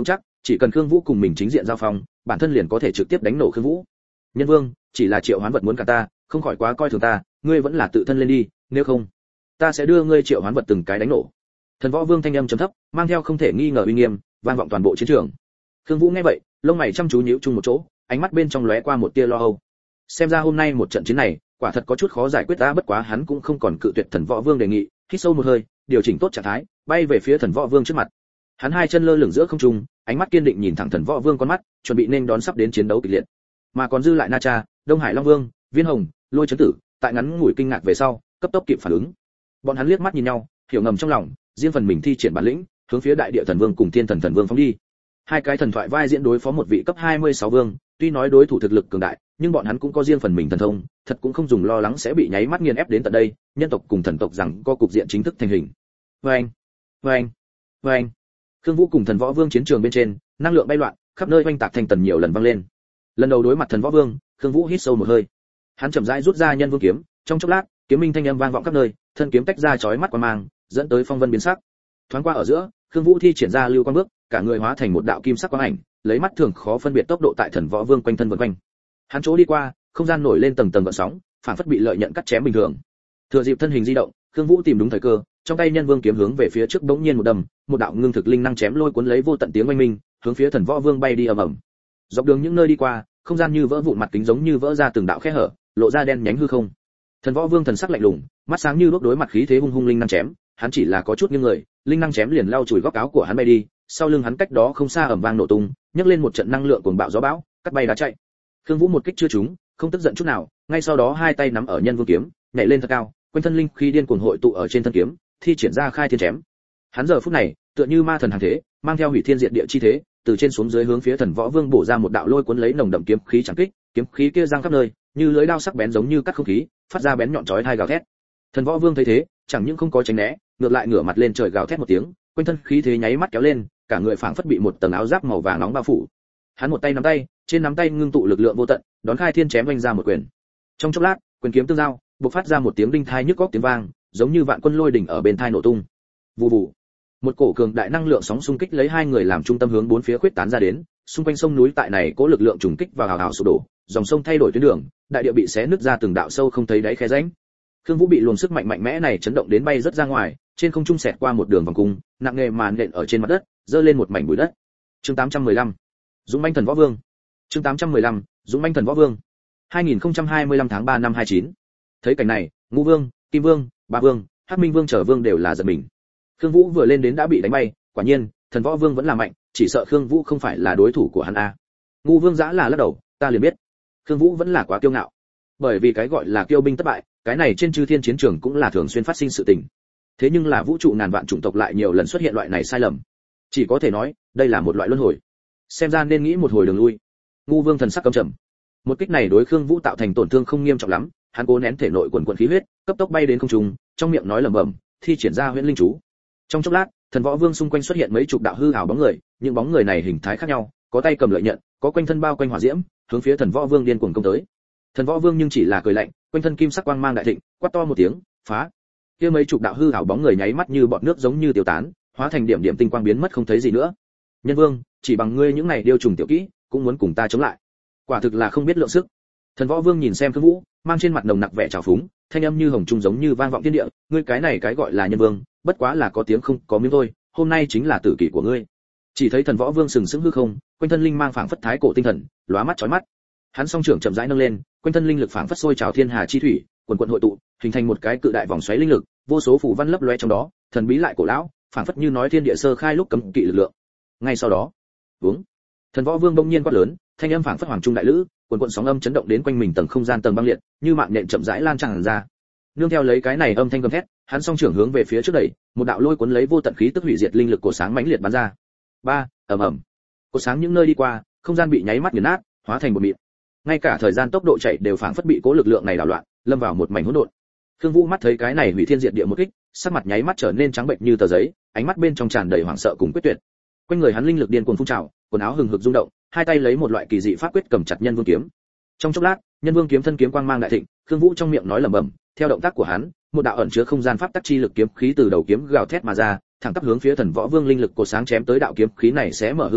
Speaker 1: chỉ cần Khương Vũ cùng mình chính diện giao phong, bản thân liền có thể trực tiếp đánh nổ Khương Vũ. Nhân Vương, chỉ là Triệu Hoán vật muốn cả ta, không khỏi quá coi thường ta, ngươi vẫn là tự thân lên đi, nếu không, ta sẽ đưa ngươi Triệu Hoán vật từng cái đánh nổ. Thần Võ Vương thanh âm trầm thấp, mang theo không thể nghi ngờ uy nghiêm, vang vọng toàn bộ chiến trường. Khương Vũ nghe vậy, lông mày chăm chú nhíu chung một chỗ, ánh mắt bên trong lóe qua một tia lo âu. Xem ra hôm nay một trận chiến này, quả thật có chút khó giải quyết, ta bất quá hắn cũng không còn cự tuyệt Thần Võ Vương đề nghị, hít sâu một hơi, điều chỉnh tốt trạng thái, bay về phía Thần Võ Vương trước mặt. Hắn hai chân lơ lửng giữa không trung, ánh mắt kiên định nhìn thẳng Thần Võ Vương con mắt, chuẩn bị nên đón sắp đến chiến đấu kịch liệt. Mà còn dư lại Na Cha, Đông Hải Long Vương, Viên Hồng, Lôi Chấn Tử, tại ngắn ngủi kinh ngạc về sau, cấp tốc kịp phản ứng. Bọn hắn liếc mắt nhìn nhau, hiểu ngầm trong lòng, riêng phần mình thi triển bản lĩnh, hướng phía Đại Địa Thần Vương cùng Thiên Thần Thần Vương phóng đi. Hai cái thần thoại vai diễn đối phó một vị cấp hai mươi sáu vương, tuy nói đối thủ thực lực cường đại, nhưng bọn hắn cũng có riêng phần mình thần thông, thật cũng không dùng lo lắng sẽ bị nháy mắt nghiền ép đến tận đây, nhân tộc cùng thần tộc rằng có cục diện chính thức thành hình. Oeng, oeng, oeng. Khương Vũ cùng Thần Võ Vương chiến trường bên trên, năng lượng bay loạn, khắp nơi oanh tạc thành tần nhiều lần vang lên. Lần đầu đối mặt Thần Võ Vương, Khương Vũ hít sâu một hơi. Hắn chậm rãi rút ra Nhân Vương kiếm, trong chốc lát, kiếm minh thanh âm vang vọng khắp nơi, thân kiếm tách ra chói mắt quang mang, dẫn tới phong vân biến sắc. Thoáng qua ở giữa, Khương Vũ thi triển ra lưu quang bước, cả người hóa thành một đạo kim sắc quang ảnh, lấy mắt thường khó phân biệt tốc độ tại Thần Võ Vương quanh thân vần quanh. Hắn chỗ đi qua, không gian nổi lên tầng tầng gợn sóng, phản phất bị lợi nhận cắt chém bình thường. Thừa dịp thân hình di động, Khương Vũ tìm đúng thời cơ, trong tay Nhân Vương kiếm hướng về phía trước bỗng nhiên một đâm, một đạo ngưng thực linh năng chém lôi cuốn lấy vô tận tiếng oanh minh, hướng phía Thần Võ Vương bay đi ầm ầm. Dọc đường những nơi đi qua, không gian như vỡ vụn, mặt kính giống như vỡ ra từng đạo khe hở, lộ ra đen nhánh hư không. Thần Võ Vương thần sắc lạnh lùng, mắt sáng như đuốc đối mặt khí thế hung hung linh năng chém, hắn chỉ là có chút nghiêng người, linh năng chém liền lao chùi góc áo của hắn bay đi, sau lưng hắn cách đó không xa ầm vang nổ tung, nhấc lên một trận năng lượng cuồng bạo gió bão, cắt bay đá chạy. Khương Vũ một kích chưa trúng, không tức giận chút nào, ngay sau đó hai tay nắm ở Nhân Vương kiếm, nhảy lên thật cao, quanh thân linh khí điên cuồng hội tụ ở trên thân kiếm, thi triển ra khai thiên chém. Hắn giờ phút này, tựa như ma thần hàng thế, mang theo hủy thiên diệt địa chi thế, từ trên xuống dưới hướng phía Thần Võ Vương bổ ra một đạo lôi cuốn lấy nồng đậm kiếm khí chẳng kích, kiếm khí kia giang khắp nơi, như lưỡi dao sắc bén giống như cắt không khí, phát ra bén nhọn chói tai gào thét. Thần Võ Vương thấy thế, chẳng những không có tránh né, ngược lại ngửa mặt lên trời gào thét một tiếng, quanh thân khí thế nháy mắt kéo lên, cả người phảng phất bị một tầng áo giáp màu vàng nóng bao phủ. Hắn một tay nắm tay, trên nắm tay ngưng tụ lực lượng vô tận, đón khai thiên chém vung ra một quyền. Trong chốc lát, quyền kiếm tương giao, bộc phát ra một tiếng đinh thai nhức óc tiếng vang, giống như vạn quân lôi đỉnh ở bên thai nổ tung. Vù vù. Một cổ cường đại năng lượng sóng xung kích lấy hai người làm trung tâm hướng bốn phía khuyết tán ra đến, xung quanh sông núi tại này cố lực lượng trùng kích vào hào hào sụp đổ, dòng sông thay đổi tuyến đường, đại địa bị xé nứt ra từng đạo sâu không thấy đáy khe rãnh. Khương Vũ bị luồng sức mạnh mạnh mẽ này chấn động đến bay rất ra ngoài, trên không trung xẹt qua một đường vòng cung, nặng nề màn nện ở trên mặt đất, rơi lên một mảnh bụi đất. Chương tám trăm mười lăm. Dũng mãnh Thần Võ Vương. Chương tám trăm mười lăm. Dũng mãnh Thần Võ Vương. hai nghìn không trăm hai mươi lăm tháng ba năm hai chín. Thấy cảnh này, Ngũ Vương, Kim Vương, Ba Vương, Hắc Minh Vương trở vương đều là giật mình. Khương Vũ vừa lên đến đã bị đánh bay, quả nhiên, Thần Võ Vương vẫn là mạnh, chỉ sợ Khương Vũ không phải là đối thủ của hắn a. Ngũ Vương giã là lắc đầu, ta liền biết, Khương Vũ vẫn là quá kiêu ngạo. Bởi vì cái gọi là kiêu binh thất bại, cái này trên chư thiên chiến trường cũng là thường xuyên phát sinh sự tình. Thế nhưng là vũ trụ ngàn vạn chủng tộc lại nhiều lần xuất hiện loại này sai lầm. Chỉ có thể nói, đây là một loại luân hồi. Xem ra nên nghĩ một hồi đường lui. Ngũ Vương thần sắc căm trầm. Một kích này đối Khương Vũ tạo thành tổn thương không nghiêm trọng lắm, hắn cố nén thể nội quần quần khí huyết, cấp tốc bay đến không trung, trong miệng nói lẩm bẩm, thi triển ra huyễn linh chú. Trong chốc lát, Thần Võ Vương xung quanh xuất hiện mấy chục đạo hư ảo bóng người, những bóng người này hình thái khác nhau, có tay cầm lợi nhận, có quanh thân bao quanh hỏa diễm, hướng phía Thần Võ Vương điên cuồng công tới. Thần Võ Vương nhưng chỉ là cười lạnh, quanh thân kim sắc quang mang đại thịnh, quát to một tiếng, phá. Kia mấy chục đạo hư ảo bóng người nháy mắt như bọt nước giống như tiêu tán, hóa thành điểm điểm tinh quang biến mất không thấy gì nữa. Nhân Vương, chỉ bằng ngươi những này điêu trùng tiểu kỹ, cũng muốn cùng ta chống lại. Quả thực là không biết lượng sức. Thần Võ Vương nhìn xem Khương Vũ, mang trên mặt nồng nặc vẻ trào phúng, thanh âm như hồng trung giống như vang vọng thiên địa, ngươi cái này cái gọi là Nhân Vương, bất quá là có tiếng không có miếng thôi, hôm nay chính là tử kỷ của ngươi. Chỉ thấy Thần Võ Vương sừng sững hư không, quanh thân linh mang phảng phất thái cổ tinh thần, lóa mắt chói mắt. Hắn song trưởng chậm rãi nâng lên, quanh thân linh lực phảng phất sôi trào thiên hà chi thủy, quần quần hội tụ, hình thành một cái cự đại vòng xoáy linh lực, vô số phù văn lấp loé trong đó, thần bí lại cổ lão, phảng phất như nói thiên địa sơ khai lúc cấm kỵ lực lượng. Ngay sau đó, uống. Thần Võ Vương bỗng nhiên quát lớn, thanh âm phảng phất hoàng trung đại lữ, quần quần sóng âm chấn động đến quanh mình tầng không gian tầng băng liệt, như mạng nhện chậm rãi lan tràn ra. Nương theo lấy cái này âm thanh gầm thét, hắn song trưởng hướng về phía trước đẩy, một đạo lôi cuốn lấy vô tận khí tức hủy diệt linh lực của sáng mãnh liệt bắn ra. Ba, ầm ầm. Cột sáng những nơi đi qua, không gian bị nháy mắt nghiền nát, hóa thành một mịn. Ngay cả thời gian tốc độ chạy đều phảng phất bị cố lực lượng này đảo loạn, lâm vào một mảnh hỗn độn. Khương Vũ mắt thấy cái này hủy thiên diệt địa một kích, sắc mặt nháy mắt trở nên trắng bệnh như tờ giấy, ánh mắt bên trong tràn đầy hoảng sợ cùng quyết tuyệt. Quanh người hắn linh lực điên cuồng phun trào, quần áo hừng hực rung động, hai tay lấy một loại kỳ dị pháp quyết cầm chặt Nhân Vương kiếm. Trong chốc lát, Nhân Vương kiếm thân kiếm quang mang đại thịnh, Khương Vũ trong miệng nói lẩm bẩm, theo động tác của hắn, một đạo ẩn chứa không gian pháp tắc chi lực kiếm khí từ đầu kiếm gào thét mà ra, thẳng tắp hướng phía Thần Võ Vương linh lực của sáng chém tới đạo kiếm khí này sẽ mở hư không,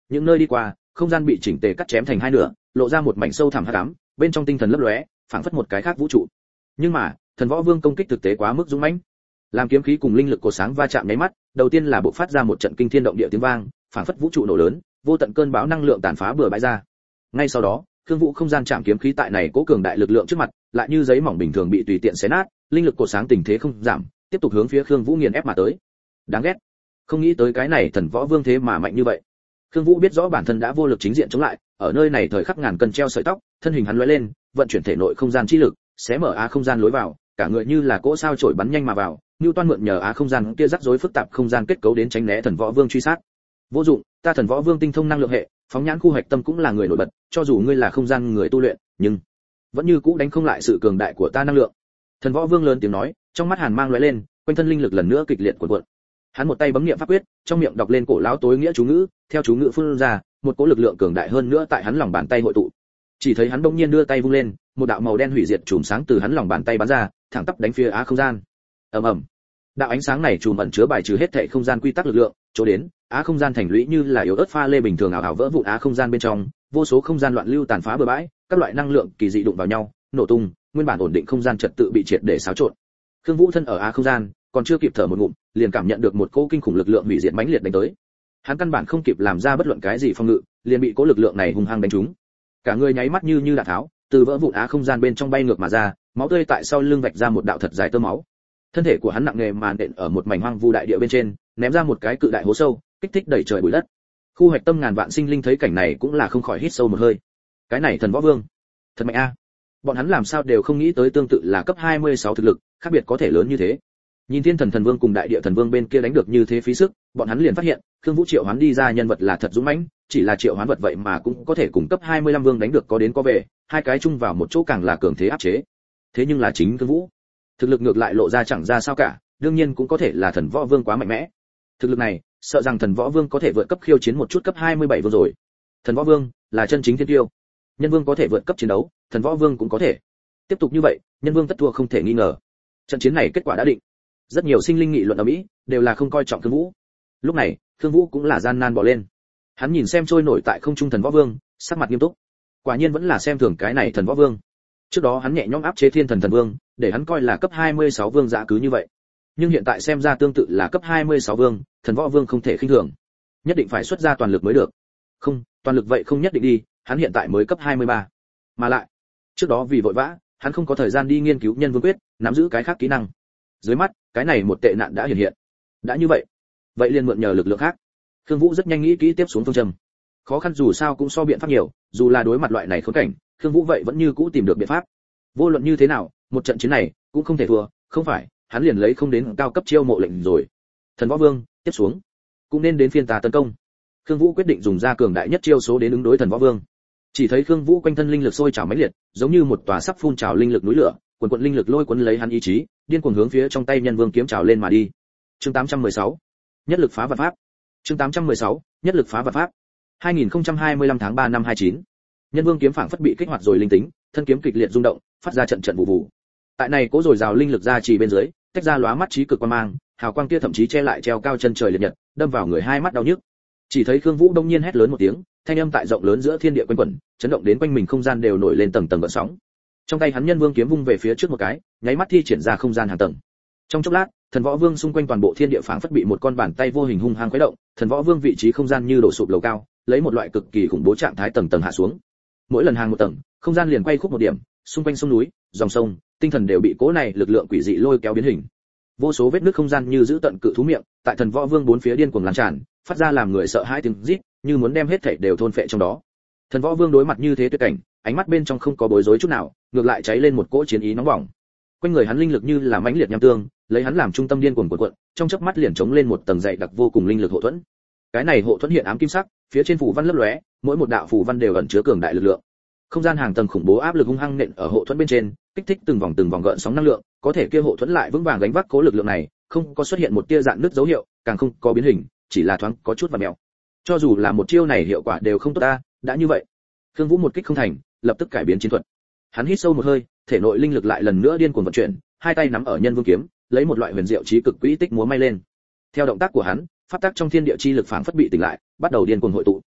Speaker 1: những nơi đi qua, không gian bị chỉnh tề cắt chém thành hai nửa, lộ ra một mảnh sâu thẳm hắc ám, bên trong tinh thần lấp lóe, phảng phất một cái khác vũ trụ. Nhưng mà, Thần Võ Vương công kích thực tế quá mức dũng mãnh. Làm kiếm khí cùng linh lực của sáng va chạm nháy mắt, đầu tiên là bộc phát ra một trận kinh thiên động địa tiếng vang, phảng phất vũ trụ nổ lớn, vô tận cơn bão năng lượng tàn phá bừa bãi ra. Ngay sau đó, Khương Vũ không gian chạm kiếm khí tại này cố cường đại lực lượng trước mặt, lại như giấy mỏng bình thường bị tùy tiện xé nát, linh lực của sáng tình thế không giảm, tiếp tục hướng phía Khương Vũ nghiền ép mà tới. Đáng ghét. Không nghĩ tới cái này Thần Võ Vương thế mà mạnh như vậy. Khương Vũ biết rõ bản thân đã vô lực chính diện chống lại, ở nơi này thời khắc ngàn cân treo sợi tóc, thân hình hắn lóe lên, vận chuyển thể nội không gian chi lực, xé mở á không gian lối vào, cả người như là cỗ sao chổi bắn nhanh mà vào, Newton mượn nhờ á không gian kia rắc rối phức tạp không gian kết cấu đến tránh né Thần Võ Vương truy sát. Vô dụng, ta Thần Võ Vương tinh thông năng lượng hệ, phóng nhãn khu hạch tâm cũng là người nổi bật, cho dù ngươi là không gian người tu luyện, nhưng vẫn như cũ đánh không lại sự cường đại của ta năng lượng. Thần Võ Vương lớn tiếng nói, trong mắt hàn mang lóe lên, quanh thân linh lực lần nữa kịch liệt cuộn cuộn. Hắn một tay bấm niệm pháp quyết, trong miệng đọc lên cổ lão tối nghĩa chú ngữ, theo chú ngữ phun ra, một cỗ lực lượng cường đại hơn nữa tại hắn lòng bàn tay hội tụ. Chỉ thấy hắn bỗng nhiên đưa tay vung lên, một đạo màu đen hủy diệt chùm sáng từ hắn lòng bàn tay bắn ra, thẳng tắp đánh phía á không gian. Ầm ầm. Đạo ánh sáng này chùm ẩn chứa bài trừ hết thảy không gian quy tắc lực lượng, chỗ đến, á không gian thành lũy như là yếu ớt pha lê bình thường ảo ảo vỡ vụn á không gian bên trong, vô số không gian loạn lưu tàn phá bừa bãi, các loại năng lượng kỳ dị đụng vào nhau, nổ tung, nguyên bản ổn định không gian trật tự bị triệt để xáo trộn. Khương Vũ thân ở á không gian, còn chưa kịp thở một ngụm, liền cảm nhận được một cỗ kinh khủng lực lượng hủy diệt mãnh liệt đánh tới. Hắn căn bản không kịp làm ra bất luận cái gì phòng ngự, liền bị cỗ lực lượng này hung hăng đánh trúng. Cả người nháy mắt như như đạn tháo, từ vỡ vụn á không gian bên trong bay ngược mà ra, máu tươi tại sau lưng vạch ra một đạo thật dài tơ máu. Thân thể của hắn nặng nề mà nện ở một mảnh hoang vu đại địa bên trên, ném ra một cái cự đại hố sâu, kích thích đẩy trời bụi đất. Khu hoạch tâm ngàn vạn sinh linh thấy cảnh này cũng là không khỏi hít sâu một hơi. Cái này Thần Võ Vương, thật mạnh a. Bọn hắn làm sao đều không nghĩ tới tương tự là cấp hai mươi sáu thực lực, khác biệt có thể lớn như thế. Nhìn Thiên Thần Thần Vương cùng Đại Địa Thần Vương bên kia đánh được như thế phí sức, bọn hắn liền phát hiện, Khương Vũ triệu hoán đi ra nhân vật là thật dũng mãnh, chỉ là triệu hoán vật vậy mà cũng có thể cùng cấp hai mươi lăm vương đánh được có đến có về, hai cái chung vào một chỗ càng là cường thế áp chế. Thế nhưng là chính Khương Vũ, thực lực ngược lại lộ ra chẳng ra sao cả, đương nhiên cũng có thể là Thần Võ Vương quá mạnh mẽ. Thực lực này, sợ rằng Thần Võ Vương có thể vượt cấp khiêu chiến một chút cấp hai mươi bảy vương rồi. Thần Võ Vương là chân chính thiên tiêu. Nhân Vương có thể vượt cấp chiến đấu, Thần Võ Vương cũng có thể. Tiếp tục như vậy, Nhân Vương tất thua không thể nghi ngờ. Trận chiến này kết quả đã định. Rất nhiều sinh linh nghị luận ở Mỹ, đều là không coi trọng Khương Vũ. Lúc này, Khương Vũ cũng là gian nan bỏ lên. Hắn nhìn xem trôi nổi tại không trung Thần Võ Vương, sắc mặt nghiêm túc. Quả nhiên vẫn là xem thường cái này Thần Võ Vương. Trước đó hắn nhẹ nhõm áp chế Thiên Thần Thần Vương, để hắn coi là cấp hai mươi sáu vương dã cứ như vậy. Nhưng hiện tại xem ra tương tự là cấp hai mươi sáu vương, Thần Võ Vương không thể khinh thường. Nhất định phải xuất ra toàn lực mới được. Không, toàn lực vậy không nhất định đi, hắn hiện tại mới cấp hai mươi ba. Mà lại, trước đó vì vội vã, hắn không có thời gian đi nghiên cứu Nhân Vương quyết, nắm giữ cái khác kỹ năng. Dưới mắt, cái này một tệ nạn đã hiện hiện. Đã như vậy, vậy liền mượn nhờ lực lượng khác. Khương Vũ rất nhanh nghĩ kỹ tiếp xuống phương châm. Khó khăn dù sao cũng so biện pháp nhiều, dù là đối mặt loại này khốn cảnh, Khương Vũ vậy vẫn như cũ tìm được biện pháp. Vô luận như thế nào, một trận chiến này cũng không thể thua, không phải, hắn liền lấy không đến cao cấp chiêu mộ lệnh rồi. Thần Võ Vương, tiếp xuống, cũng nên đến phiên ta tấn công. Khương Vũ quyết định dùng ra cường đại nhất chiêu số đến ứng đối Thần Võ Vương. Chỉ thấy Khương Vũ quanh thân linh lực sôi trào mãnh liệt, giống như một tòa sắp phun trào linh lực núi lửa, quần quần linh lực lôi cuốn lấy hắn ý chí, điên cuồng hướng phía trong tay Nhân Vương kiếm trào lên mà đi. Chương tám trăm mười sáu, nhất lực phá vạn pháp. Chương tám trăm mười sáu, nhất lực phá vạn pháp. hai nghìn không trăm hai mươi lăm tháng ba năm hai chín. Nhân Vương kiếm phảng phất bị kích hoạt rồi linh tính, thân kiếm kịch liệt rung động, phát ra trận trận vụ vụ. Tại này cố rồi rào linh lực ra chỉ bên dưới, tách ra lóa mắt trí cực quang mang, hào quang kia thậm chí che lại treo cao chân trời liệt nhật, đâm vào người hai mắt đau nhức. Chỉ thấy Khương Vũ đông nhiên hét lớn một tiếng, thanh âm tại rộng lớn giữa thiên địa quanh quẩn, chấn động đến quanh mình không gian đều nổi lên tầng tầng gợn sóng. Trong tay hắn Nhân Vương kiếm vung về phía trước một cái, nháy mắt thi triển ra không gian hàng tầng. Trong chốc lát, Thần Võ Vương xung quanh toàn bộ thiên địa phảng phất bị một con bàn tay vô hình hung hăng khuấy động, Thần Võ Vương vị trí không gian như đổ sụp lầu cao, lấy một loại cực kỳ khủng bố trạng thái tầng tầng hạ xuống. Mỗi lần hàng một tầng, không gian liền quay khúc một điểm, xung quanh sông núi, dòng sông, tinh thần đều bị cố này lực lượng quỷ dị lôi kéo biến hình. Vô số vết nứt không gian như giữ tận cự thú miệng, tại Thần Võ Vương bốn phía điên cuồng lan tràn, phát ra làm người sợ hãi tiếng rít, như muốn đem hết thảy đều thôn phệ trong đó. Thần Võ Vương đối mặt như thế tuyệt cảnh, ánh mắt bên trong không có bối rối chút nào, ngược lại cháy lên một cỗ chiến ý nóng bỏng. Quanh người hắn linh lực như là mãnh liệt nham tương, lấy hắn làm trung tâm điên cuồng cuộn cuộn, trong chớp mắt liền chống lên một tầng dày đặc vô cùng linh lực hộ thuẫn. Cái này hộ thuẫn hiện ám kim sắc, phía trên phù văn lấp lóe, mỗi một đạo phù văn đều ẩn chứa cường đại lực lượng. Không gian hàng tầng khủng bố áp lực hung hăng nện ở hộ thuẫn bên trên, kích thích từng vòng từng vòng gợn sóng năng lượng, có thể kia hộ thuẫn lại vững vàng gánh vác cố lực lượng này, không có xuất hiện một tia dạn nứt dấu hiệu, càng không có biến hình, chỉ là thoáng có chút vặn mèo. Cho dù là một chiêu này hiệu quả đều không tốt ta, đã như vậy, Khương Vũ một kích không thành, lập tức cải biến chiến thuật. Hắn hít sâu một hơi, thể nội linh lực lại lần nữa điên cuồng vận chuyển, hai tay nắm ở Nhân Vương kiếm, lấy một loại huyền diệu trí cực quỹ tích múa may lên. Theo động tác của hắn, pháp tắc trong thiên địa chi lực phảng phất bị tỉnh lại, bắt đầu điên cuồng hội tụ.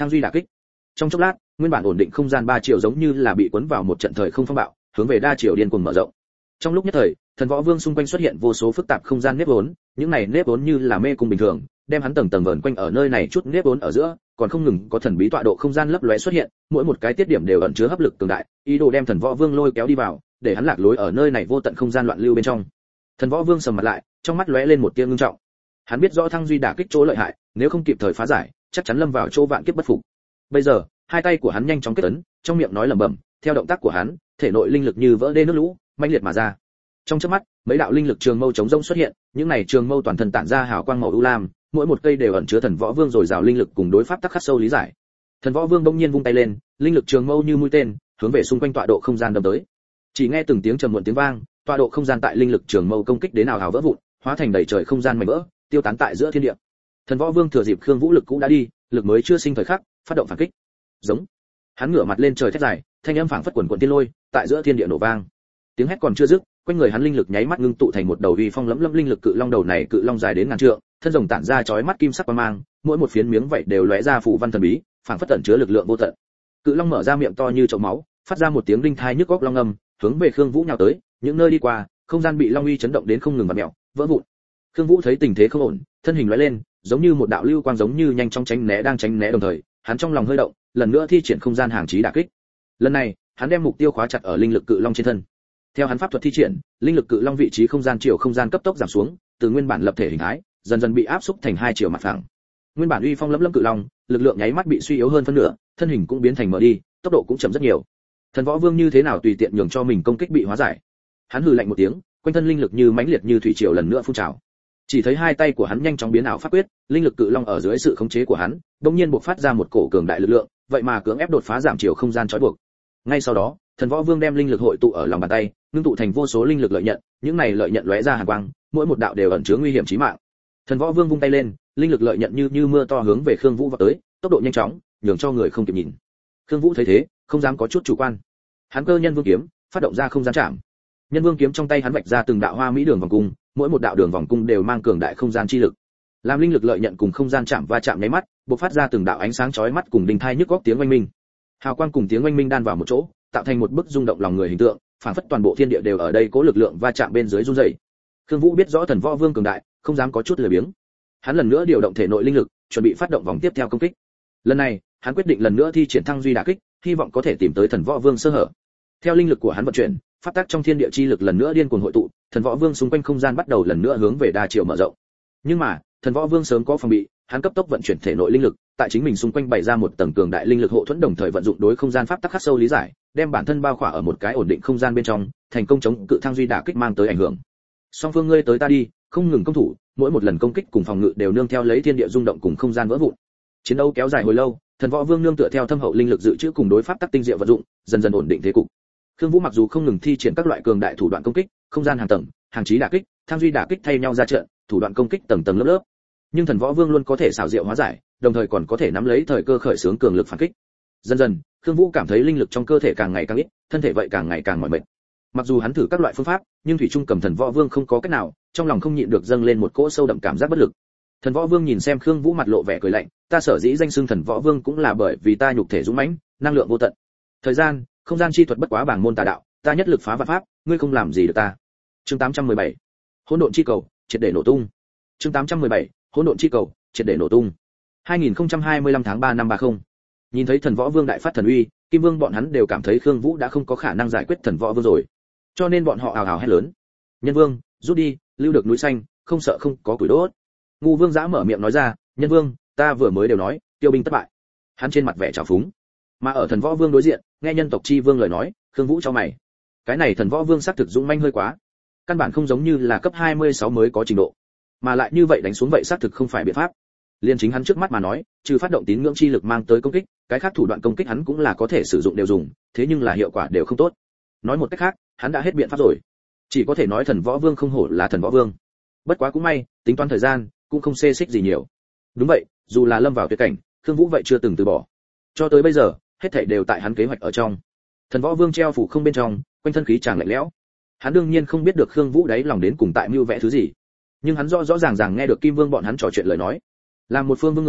Speaker 1: thang duy đả kích. Trong chốc lát, nguyên bản ổn định không gian ba chiều giống như là bị cuốn vào một trận thời không phong bạo, hướng về đa chiều điên cuồng mở rộng. Trong lúc nhất thời, thần võ vương xung quanh xuất hiện vô số phức tạp không gian nếp vốn, những này nếp vốn như là mê cung bình thường, đem hắn tầng tầng vờn quanh ở nơi này chút nếp vốn ở giữa, còn không ngừng có thần bí tọa độ không gian lấp lóe xuất hiện, mỗi một cái tiết điểm đều ẩn chứa hấp lực cường đại, ý đồ đem thần võ vương lôi kéo đi vào, để hắn lạc lối ở nơi này vô tận không gian loạn lưu bên trong. Thần võ vương sầm mặt lại, trong mắt lóe lên một tia ngưng trọng. Hắn biết rõ thăng duy đả kích chỗ lợi hại, nếu không kịp thời phá giải, chắc chắn lâm vào chỗ vạn kiếp bất phục. Bây giờ, hai tay của hắn nhanh chóng kết ấn, trong miệng nói lẩm bẩm, theo động tác của hắn, thể nội linh lực như vỡ đê nước lũ, mãnh liệt mà ra. Trong chớp mắt, mấy đạo linh lực trường mâu chống rông xuất hiện, những này trường mâu toàn thân tản ra hào quang màu u lam, mỗi một cây đều ẩn chứa thần võ vương rồi rào linh lực cùng đối pháp tắc khắc sâu lý giải. Thần võ vương bỗng nhiên vung tay lên, linh lực trường mâu như mũi tên, hướng về xung quanh tọa độ không gian đâm tới. Chỉ nghe từng tiếng trầm muộn tiếng vang, tọa độ không gian tại linh lực trường mâu công kích đến nào hào vỡ vụn, hóa thành đầy trời không gian mảnh vỡ, tiêu tán tại giữa thiên địa. Thần võ vương thừa dịp Khương Vũ lực cũ đã đi, lực mới chưa sinh thời khắc, phát động phản kích. Giống. Hắn ngửa mặt lên trời thét dài, thanh âm phảng phất quần quần tiên lôi, tại giữa thiên địa nổ vang. Tiếng hét còn chưa dứt, quanh người hắn linh lực nháy mắt ngưng tụ thành một đầu uy phong lẫm lẫm linh lực cự long, đầu này cự long dài đến ngàn trượng, thân rồng tản ra chói mắt kim sắc quang mang, mỗi một phiến miếng vảy đều lóe ra phù văn thần bí, phảng phất tẩn chứa lực lượng vô tận. Cự long mở ra miệng to như chậu máu, phát ra một tiếng đinh thai nhức óc long âm, hướng về Khương Vũ nhào tới, những nơi đi qua, không gian bị long uy chấn động đến không ngừng vặn mèo, vỡ vụn. Khương Vũ thấy tình thế không ổn, thân hình lóe lên, giống như một đạo lưu quang giống như nhanh chóng tránh né đang tránh né đồng thời, hắn trong lòng hơi động, lần nữa thi triển không gian hàng chí đả kích. Lần này, hắn đem mục tiêu khóa chặt ở linh lực cự long trên thân. Theo hắn pháp thuật thi triển, linh lực cự long vị trí không gian chiều không gian cấp tốc giảm xuống, từ nguyên bản lập thể hình thái, dần dần bị áp xúc thành hai chiều mặt phẳng. Nguyên bản uy phong lẫm lẫm cự long, lực lượng nháy mắt bị suy yếu hơn phân nửa, thân hình cũng biến thành mờ đi, tốc độ cũng chậm rất nhiều. Thần võ vương như thế nào tùy tiện nhường cho mình công kích bị hóa giải. Hắn hừ lạnh một tiếng, quanh thân linh lực như mãnh liệt như thủy triều lần nữa phun trào. Chỉ thấy hai tay của hắn nhanh chóng biến ảo pháp quyết, linh lực cự long ở dưới sự khống chế của hắn, đột nhiên bộc phát ra một cổ cường đại lực lượng, vậy mà cưỡng ép đột phá giảm chiều không gian trói buộc. Ngay sau đó, thần võ vương đem linh lực hội tụ ở lòng bàn tay, ngưng tụ thành vô số linh lực lợi nhận, những này lợi nhận lóe ra hàn quang, mỗi một đạo đều ẩn chứa nguy hiểm chí mạng. Thần võ vương vung tay lên, linh lực lợi nhận như như mưa to hướng về Khương Vũ vọt tới, tốc độ nhanh chóng, nhường cho người không kịp nhìn. Khương Vũ thấy thế, không dám có chút chủ quan. Hắn cơ nhân vương kiếm, phát động ra không gian chạm. Nhân vương kiếm trong tay hắn vạch ra từng đạo hoa mỹ đường vòng cung, mỗi một đạo đường vòng cung đều mang cường đại không gian chi lực. Làm linh lực lợi nhận cùng không gian chạm va chạm nháy mắt, bộc phát ra từng đạo ánh sáng chói mắt cùng đinh thai nhức óc tiếng oanh minh. Hào quang cùng tiếng oanh minh đan vào một chỗ, tạo thành một bức rung động lòng người hình tượng, phản phất toàn bộ thiên địa đều ở đây cố lực lượng va chạm bên dưới rung rẩy. Khương Vũ biết rõ thần võ vương cường đại, không dám có chút lười biếng. Hắn lần nữa điều động thể nội linh lực, chuẩn bị phát động vòng tiếp theo công kích. Lần này, hắn quyết định lần nữa thi triển thăng duy đả kích, hy vọng có thể tìm tới thần võ vương sơ hở. Theo linh lực của hắn vận chuyển, phát tác trong thiên địa chi lực lần nữa điên cuồng hội tụ, thần võ vương xung quanh không gian bắt đầu lần nữa hướng về đa chiều mở rộng. Nhưng mà, thần võ vương sớm có phòng bị, hắn cấp tốc vận chuyển thể nội linh lực, tại chính mình xung quanh bày ra một tầng cường đại linh lực hộ thuẫn, đồng thời vận dụng đối không gian pháp tắc khắc sâu lý giải, đem bản thân bao khỏa ở một cái ổn định không gian bên trong, thành công chống cự thăng duy đả kích mang tới ảnh hưởng. Song phương ngươi tới ta đi, không ngừng công thủ, mỗi một lần công kích cùng phòng ngự đều nương theo lấy thiên địa rung động cùng không gian vỡ vụn. Chiến đấu kéo dài hồi lâu, thần võ vương nương tựa theo thâm hậu linh lực dự trữ cùng đối pháp tắc tinh diệu vận dụng, dần dần ổn định thế cục. Khương Vũ mặc dù không ngừng thi triển các loại cường đại thủ đoạn công kích, không gian hàng tầng, hàng chí đả kích, thăng duy đả kích thay nhau ra trận, thủ đoạn công kích tầng tầng lớp lớp. Nhưng thần võ vương luôn có thể xảo diệu hóa giải, đồng thời còn có thể nắm lấy thời cơ khởi xướng cường lực phản kích. Dần dần, Khương Vũ cảm thấy linh lực trong cơ thể càng ngày càng ít, thân thể vậy càng ngày càng mỏi mệt. Mặc dù hắn thử các loại phương pháp, nhưng thủy trung cầm thần võ vương không có cách nào, trong lòng không nhịn được dâng lên một cỗ sâu đậm cảm giác bất lực. Thần võ vương nhìn xem Khương Vũ mặt lộ vẻ cười lạnh, ta sở dĩ danh xưng thần võ vương cũng là bởi vì ta nhục thể dũng mãnh, năng lượng vô tận. Thời gian, không gian chi thuật bất quá bảng môn tà đạo, ta nhất lực phá vạn pháp, ngươi không làm gì được ta. Chương tám trăm mười bảy, hỗn độn chi cầu, triệt để nổ tung. Chương tám trăm mười bảy, hỗn độn chi cầu, triệt để nổ tung. hai nghìn không trăm hai mươi lăm tháng ba năm ba mươi. Nhìn thấy thần võ vương đại phát thần uy, Kim Vương bọn hắn đều cảm thấy Khương Vũ đã không có khả năng giải quyết thần võ vương rồi. Cho nên bọn họ ào ào hét lớn: "Nhân Vương, rút đi, lưu được núi xanh, không sợ không có củi đốt." Ngu Vương Dã mở miệng nói ra: "Nhân Vương, ta vừa mới đều nói, tiêu binh thất bại." Hắn trên mặt vẻ trào phúng. Mà ở thần võ vương đối diện, nghe nhân tộc chi vương lời nói, Khương Vũ chau mày. Cái này thần võ vương xác thực dũng manh hơi quá, căn bản không giống như là cấp hai mươi sáu mới có trình độ, mà lại như vậy đánh xuống vậy xác thực không phải biện pháp. Liên chính hắn trước mắt mà nói, trừ phát động tín ngưỡng chi lực mang tới công kích, cái khác thủ đoạn công kích hắn cũng là có thể sử dụng đều dùng, thế nhưng là hiệu quả đều không tốt. Nói một cách khác, hắn đã hết biện pháp rồi. Chỉ có thể nói thần võ vương không hổ là thần võ vương. Bất quá cũng may, tính toán thời gian, cũng không xê xích gì nhiều. Đúng vậy, dù là lâm vào tuyệt cảnh, Khương Vũ vậy chưa từng từ bỏ. Cho tới bây giờ, hết thảy đều tại hắn kế hoạch ở trong. Thần võ vương treo phủ không bên trong, quanh thân khí tràng lạnh lẽo. Hắn đương nhiên không biết được Khương Vũ đấy lòng đến cùng tại mưu vẽ thứ gì, nhưng hắn rõ rõ ràng ràng nghe được Kim Vương bọn hắn trò chuyện lời nói. Làm một phương vương người,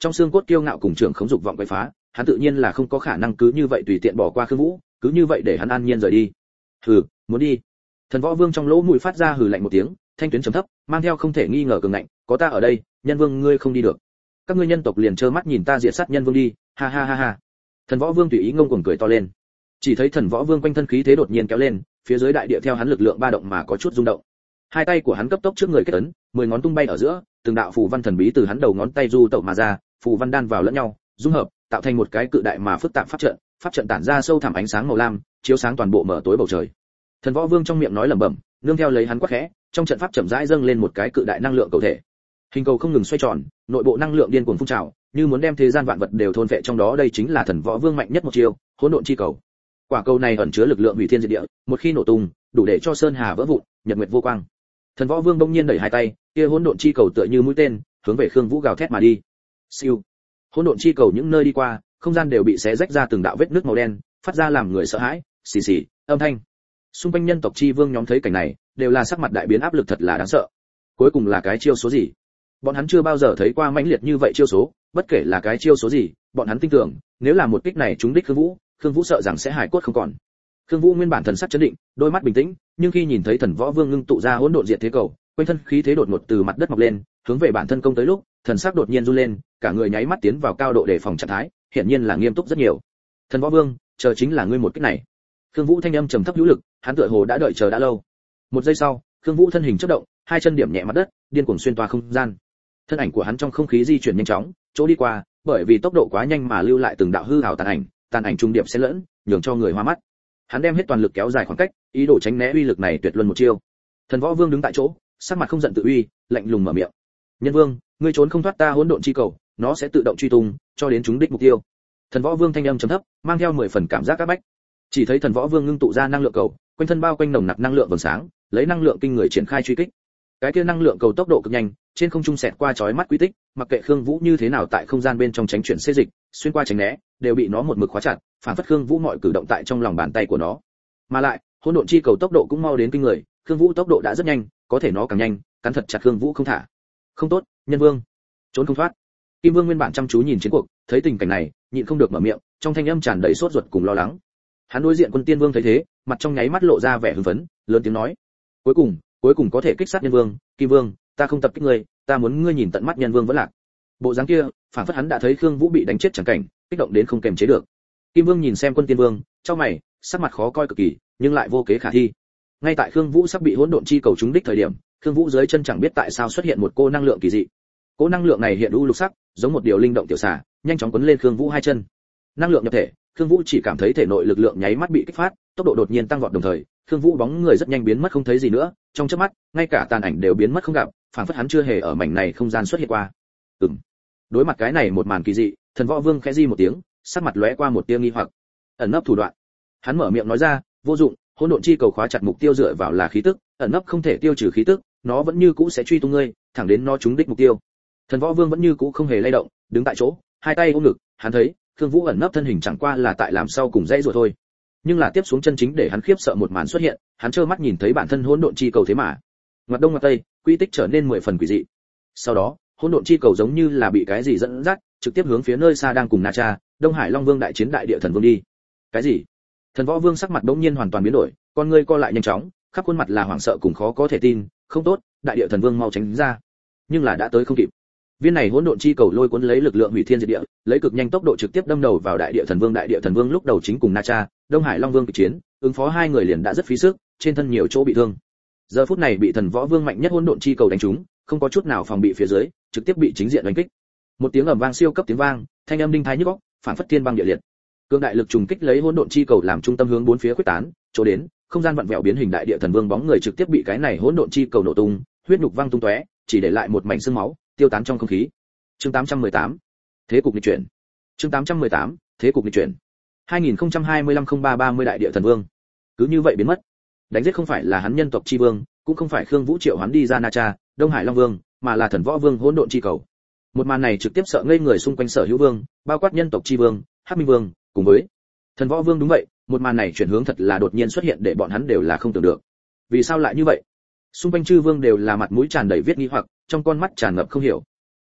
Speaker 1: Trong xương cốt kiêu ngạo cùng trưởng khống dục vọng quậy phá, hắn tự nhiên là không có khả năng cứ như vậy tùy tiện bỏ qua Khương Vũ, cứ như vậy để hắn an nhiên rời đi. Hừ, muốn đi. Thần Võ Vương trong lỗ mũi phát ra hừ lạnh một tiếng, thanh tuyến trầm thấp, mang theo không thể nghi ngờ cường ngạnh, có ta ở đây, Nhân Vương ngươi không đi được. Các ngươi nhân tộc liền trơ mắt nhìn ta diệt sát Nhân Vương đi, ha ha ha ha. Thần Võ Vương tùy ý ngông cuồng cười to lên. Chỉ thấy Thần Võ Vương quanh thân khí thế đột nhiên kéo lên, phía dưới đại địa theo hắn lực lượng ba động mà có chút rung động. Hai tay của hắn cấp tốc trước người kết ấn, mười ngón tung bay ở giữa, từng đạo phù văn thần bí từ hắn đầu ngón tay du tẩu mà ra, phù văn đan vào lẫn nhau, dung hợp, tạo thành một cái cự đại mà phức tạp pháp trận, pháp trận tản ra sâu thẳm ánh sáng màu lam, chiếu sáng toàn bộ mở tối bầu trời. Thần Võ Vương trong miệng nói lẩm bẩm, nương theo lấy hắn quát khẽ, trong trận pháp chậm rãi dâng lên một cái cự đại năng lượng cầu thể. Hình cầu không ngừng xoay tròn, nội bộ năng lượng điên cuồng phun trào, như muốn đem thế gian vạn vật đều thôn phệ trong đó, đây chính là Thần Võ Vương mạnh nhất một chiêu, Hỗn Độn Chi Cầu. Quả cầu này ẩn chứa lực lượng hủy thiên diệt địa, một khi nổ tung, đủ để cho sơn hà vỡ vụn, nhật nguyệt vô quang. Thần Võ Vương bỗng nhiên đẩy hai tay, kia Hỗn Độn Chi Cầu tựa như mũi tên, hướng về Khương Vũ gào thét mà đi. Siêu. Hỗn Độn Chi Cầu những nơi đi qua, không gian đều bị xé rách ra từng đạo vết nứt màu đen, phát ra làm người sợ hãi, xì xì, âm thanh. Xung quanh nhân tộc chi vương nhóm thấy cảnh này, đều là sắc mặt đại biến, áp lực thật là đáng sợ. Cuối cùng là cái chiêu số gì? Bọn hắn chưa bao giờ thấy qua mãnh liệt như vậy chiêu số, bất kể là cái chiêu số gì, bọn hắn tin tưởng, nếu là một kích này trúng đích Khương Vũ, Khương Vũ sợ rằng sẽ hải cốt không còn. Khương Vũ nguyên bản thần sắc chấn định, đôi mắt bình tĩnh, nhưng khi nhìn thấy Thần Võ Vương ngưng tụ ra hỗn độn diệt thế cầu, quanh thân khí thế đột ngột từ mặt đất mọc lên, hướng về bản thân công tới lúc, thần sắc đột nhiên run lên, cả người nháy mắt tiến vào cao độ đề phòng trạng thái, hiển nhiên là nghiêm túc rất nhiều. Thần Võ Vương, chờ chính là ngươi một kích này. Khương Vũ thanh âm trầm thấp hữu lực, hắn tựa hồ đã đợi chờ đã lâu. Một giây sau, Khương Vũ thân hình chớp động, hai chân điểm nhẹ mặt đất, điên cuồng xuyên toa không gian. Thân ảnh của hắn trong không khí di chuyển nhanh chóng, chỗ đi qua, bởi vì tốc độ quá nhanh mà lưu lại từng đạo hư ảo tàn ảnh, tàn ảnh trung điệp xen lẫn, nhường cho người hoa mắt. Hắn đem hết toàn lực kéo dài khoảng cách, ý đồ tránh né uy lực này tuyệt luân một chiêu. Thần Võ Vương đứng tại chỗ, sắc mặt không giận tự uy, lạnh lùng mở miệng. Nhân Vương, ngươi trốn không thoát ta hỗn độn chi cầu, nó sẽ tự động truy tung, cho đến trúng đích mục tiêu. Thần Võ Vương thanh âm trầm thấp, mang theo mười phần cảm giác các bách. Chỉ thấy Thần Võ Vương ngưng tụ ra năng lượng cầu, quanh thân bao quanh nồng nặc năng lượng vầng sáng, lấy năng lượng kinh người triển khai truy kích. Cái kia năng lượng cầu tốc độ cực nhanh, trên không trung xẹt qua chói mắt quy tích, mặc kệ Khương Vũ như thế nào tại không gian bên trong tránh chuyển xê dịch, xuyên qua tránh né, đều bị nó một mực khóa chặt, phản phất Khương Vũ mọi cử động tại trong lòng bàn tay của nó. Mà lại, hỗn độn chi cầu tốc độ cũng mau đến kinh người, Khương Vũ tốc độ đã rất nhanh, có thể nó càng nhanh, cắn thật chặt Khương Vũ không thả. Không tốt, Nhân Vương, trốn không thoát. Kim Vương nguyên bản chăm chú nhìn chiến cuộc, thấy tình cảnh này, nhịn không được mở miệng, trong thanh âm tràn đầy sốt ruột cùng lo lắng. Hắn đối diện Quân Tiên Vương thấy thế, mặt trong nháy mắt lộ ra vẻ hưng phấn, lớn tiếng nói: "Cuối cùng, cuối cùng có thể kích sát Nhân Vương, Kim Vương, ta không tập kích ngươi, ta muốn ngươi nhìn tận mắt Nhân Vương vẫn lạc." Bộ dáng kia, phản phất hắn đã thấy Khương Vũ bị đánh chết chẳng cảnh, kích động đến không kềm chế được. Kim Vương nhìn xem Quân Tiên Vương, chau mày, sắc mặt khó coi cực kỳ, nhưng lại vô kế khả thi. Ngay tại Khương Vũ sắp bị hỗn độn chi cầu trúng đích thời điểm, Khương Vũ dưới chân chẳng biết tại sao xuất hiện một cô năng lượng kỳ dị. Cô năng lượng này hiện u lục sắc, giống một điều linh động tiểu xà, nhanh chóng quấn lên Khương Vũ hai chân. Năng lượng nhập thể, Khương Vũ chỉ cảm thấy thể nội lực lượng nháy mắt bị kích phát, tốc độ đột nhiên tăng vọt, đồng thời, Khương Vũ bóng người rất nhanh biến mất không thấy gì nữa, trong chớp mắt, ngay cả tàn ảnh đều biến mất không gặp, phảng phất hắn chưa hề ở mảnh này không gian xuất hiện qua. Ừm. Đối mặt cái này một màn kỳ dị, Thần Võ Vương khẽ di một tiếng, sắc mặt lóe qua một tia nghi hoặc. Ẩn nấp thủ đoạn. Hắn mở miệng nói ra, vô dụng, hỗn độn chi cầu khóa chặt mục tiêu dựa vào là khí tức, ẩn nấp không thể tiêu trừ khí tức, nó vẫn như cũ sẽ truy tung ngươi, thẳng đến nó trúng đích mục tiêu. Thần Võ Vương vẫn như cũ không hề lay động, đứng tại chỗ, hai tay ôm ngực, hắn thấy, Khương Vũ ẩn nấp thân hình chẳng qua là tại làm sau cùng dãy rồi thôi. Nhưng là tiếp xuống chân chính để hắn khiếp sợ một màn xuất hiện, hắn trơ mắt nhìn thấy bản thân hỗn độn chi cầu thế mà, ngoặt đông ngoặt tây, quy tích trở nên mười phần quỷ dị. Sau đó, hỗn độn chi cầu giống như là bị cái gì dẫn dắt, trực tiếp hướng phía nơi xa đang cùng Na Cha, Đông Hải Long Vương đại chiến đại địa thần vương đi. Cái gì? Thần Võ Vương sắc mặt bỗng nhiên hoàn toàn biến đổi, con ngươi co lại nhanh chóng, khắp khuôn mặt là hoảng sợ cùng khó có thể tin, không tốt, đại địa thần vương mau tránh ra. Nhưng là đã tới không kịp. Viên này hỗn độn chi cầu lôi cuốn lấy lực lượng hủy thiên diệt địa, lấy cực nhanh tốc độ trực tiếp đâm đầu vào đại địa thần vương. Đại địa thần vương lúc đầu chính cùng Na Cha, Đông Hải Long Vương kịch chiến, ứng phó hai người liền đã rất phí sức, trên thân nhiều chỗ bị thương. Giờ phút này bị Thần Võ Vương mạnh nhất hỗn độn chi cầu đánh trúng, không có chút nào phòng bị phía dưới, trực tiếp bị chính diện đánh kích. Một tiếng ầm vang siêu cấp tiếng vang, thanh âm đinh thái nhức óc, phản phất thiên băng địa liệt. Cương đại lực trùng kích lấy hỗn độn chi cầu làm trung tâm hướng bốn phía khuếch tán, chỗ đến, không gian vặn vẹo biến hình, đại địa thần vương bóng người trực tiếp bị cái này hỗn độn chi cầu nổ tung, huyết nhục văng tung tóe, chỉ để lại một mảnh xương máu, tiêu tán trong không khí. Chương tám trăm mười tám, thế cục nghịch chuyển. Chương tám trăm mười tám, thế cục nghịch chuyển. hai nghìn không trăm hai mươi lăm không ba ba mươi đại địa thần vương, cứ như vậy biến mất. Đánh giết không phải là hắn nhân tộc chi vương, cũng không phải Khương Vũ triệu hắn đi ra Na Cha, Đông Hải Long Vương, mà là Thần Võ Vương hỗn độn chi cầu. Một màn này trực tiếp sợ ngây người xung quanh sở hữu vương, bao quát nhân tộc chi vương, Hắc Minh Vương, cùng với Thần Võ Vương. Đúng vậy, một màn này chuyển hướng thật là đột nhiên xuất hiện, để bọn hắn đều là không tưởng được. Vì sao lại như vậy? Xung quanh chư vương đều là mặt mũi tràn đầy viết nghi hoặc, trong con mắt tràn ngập không hiểu.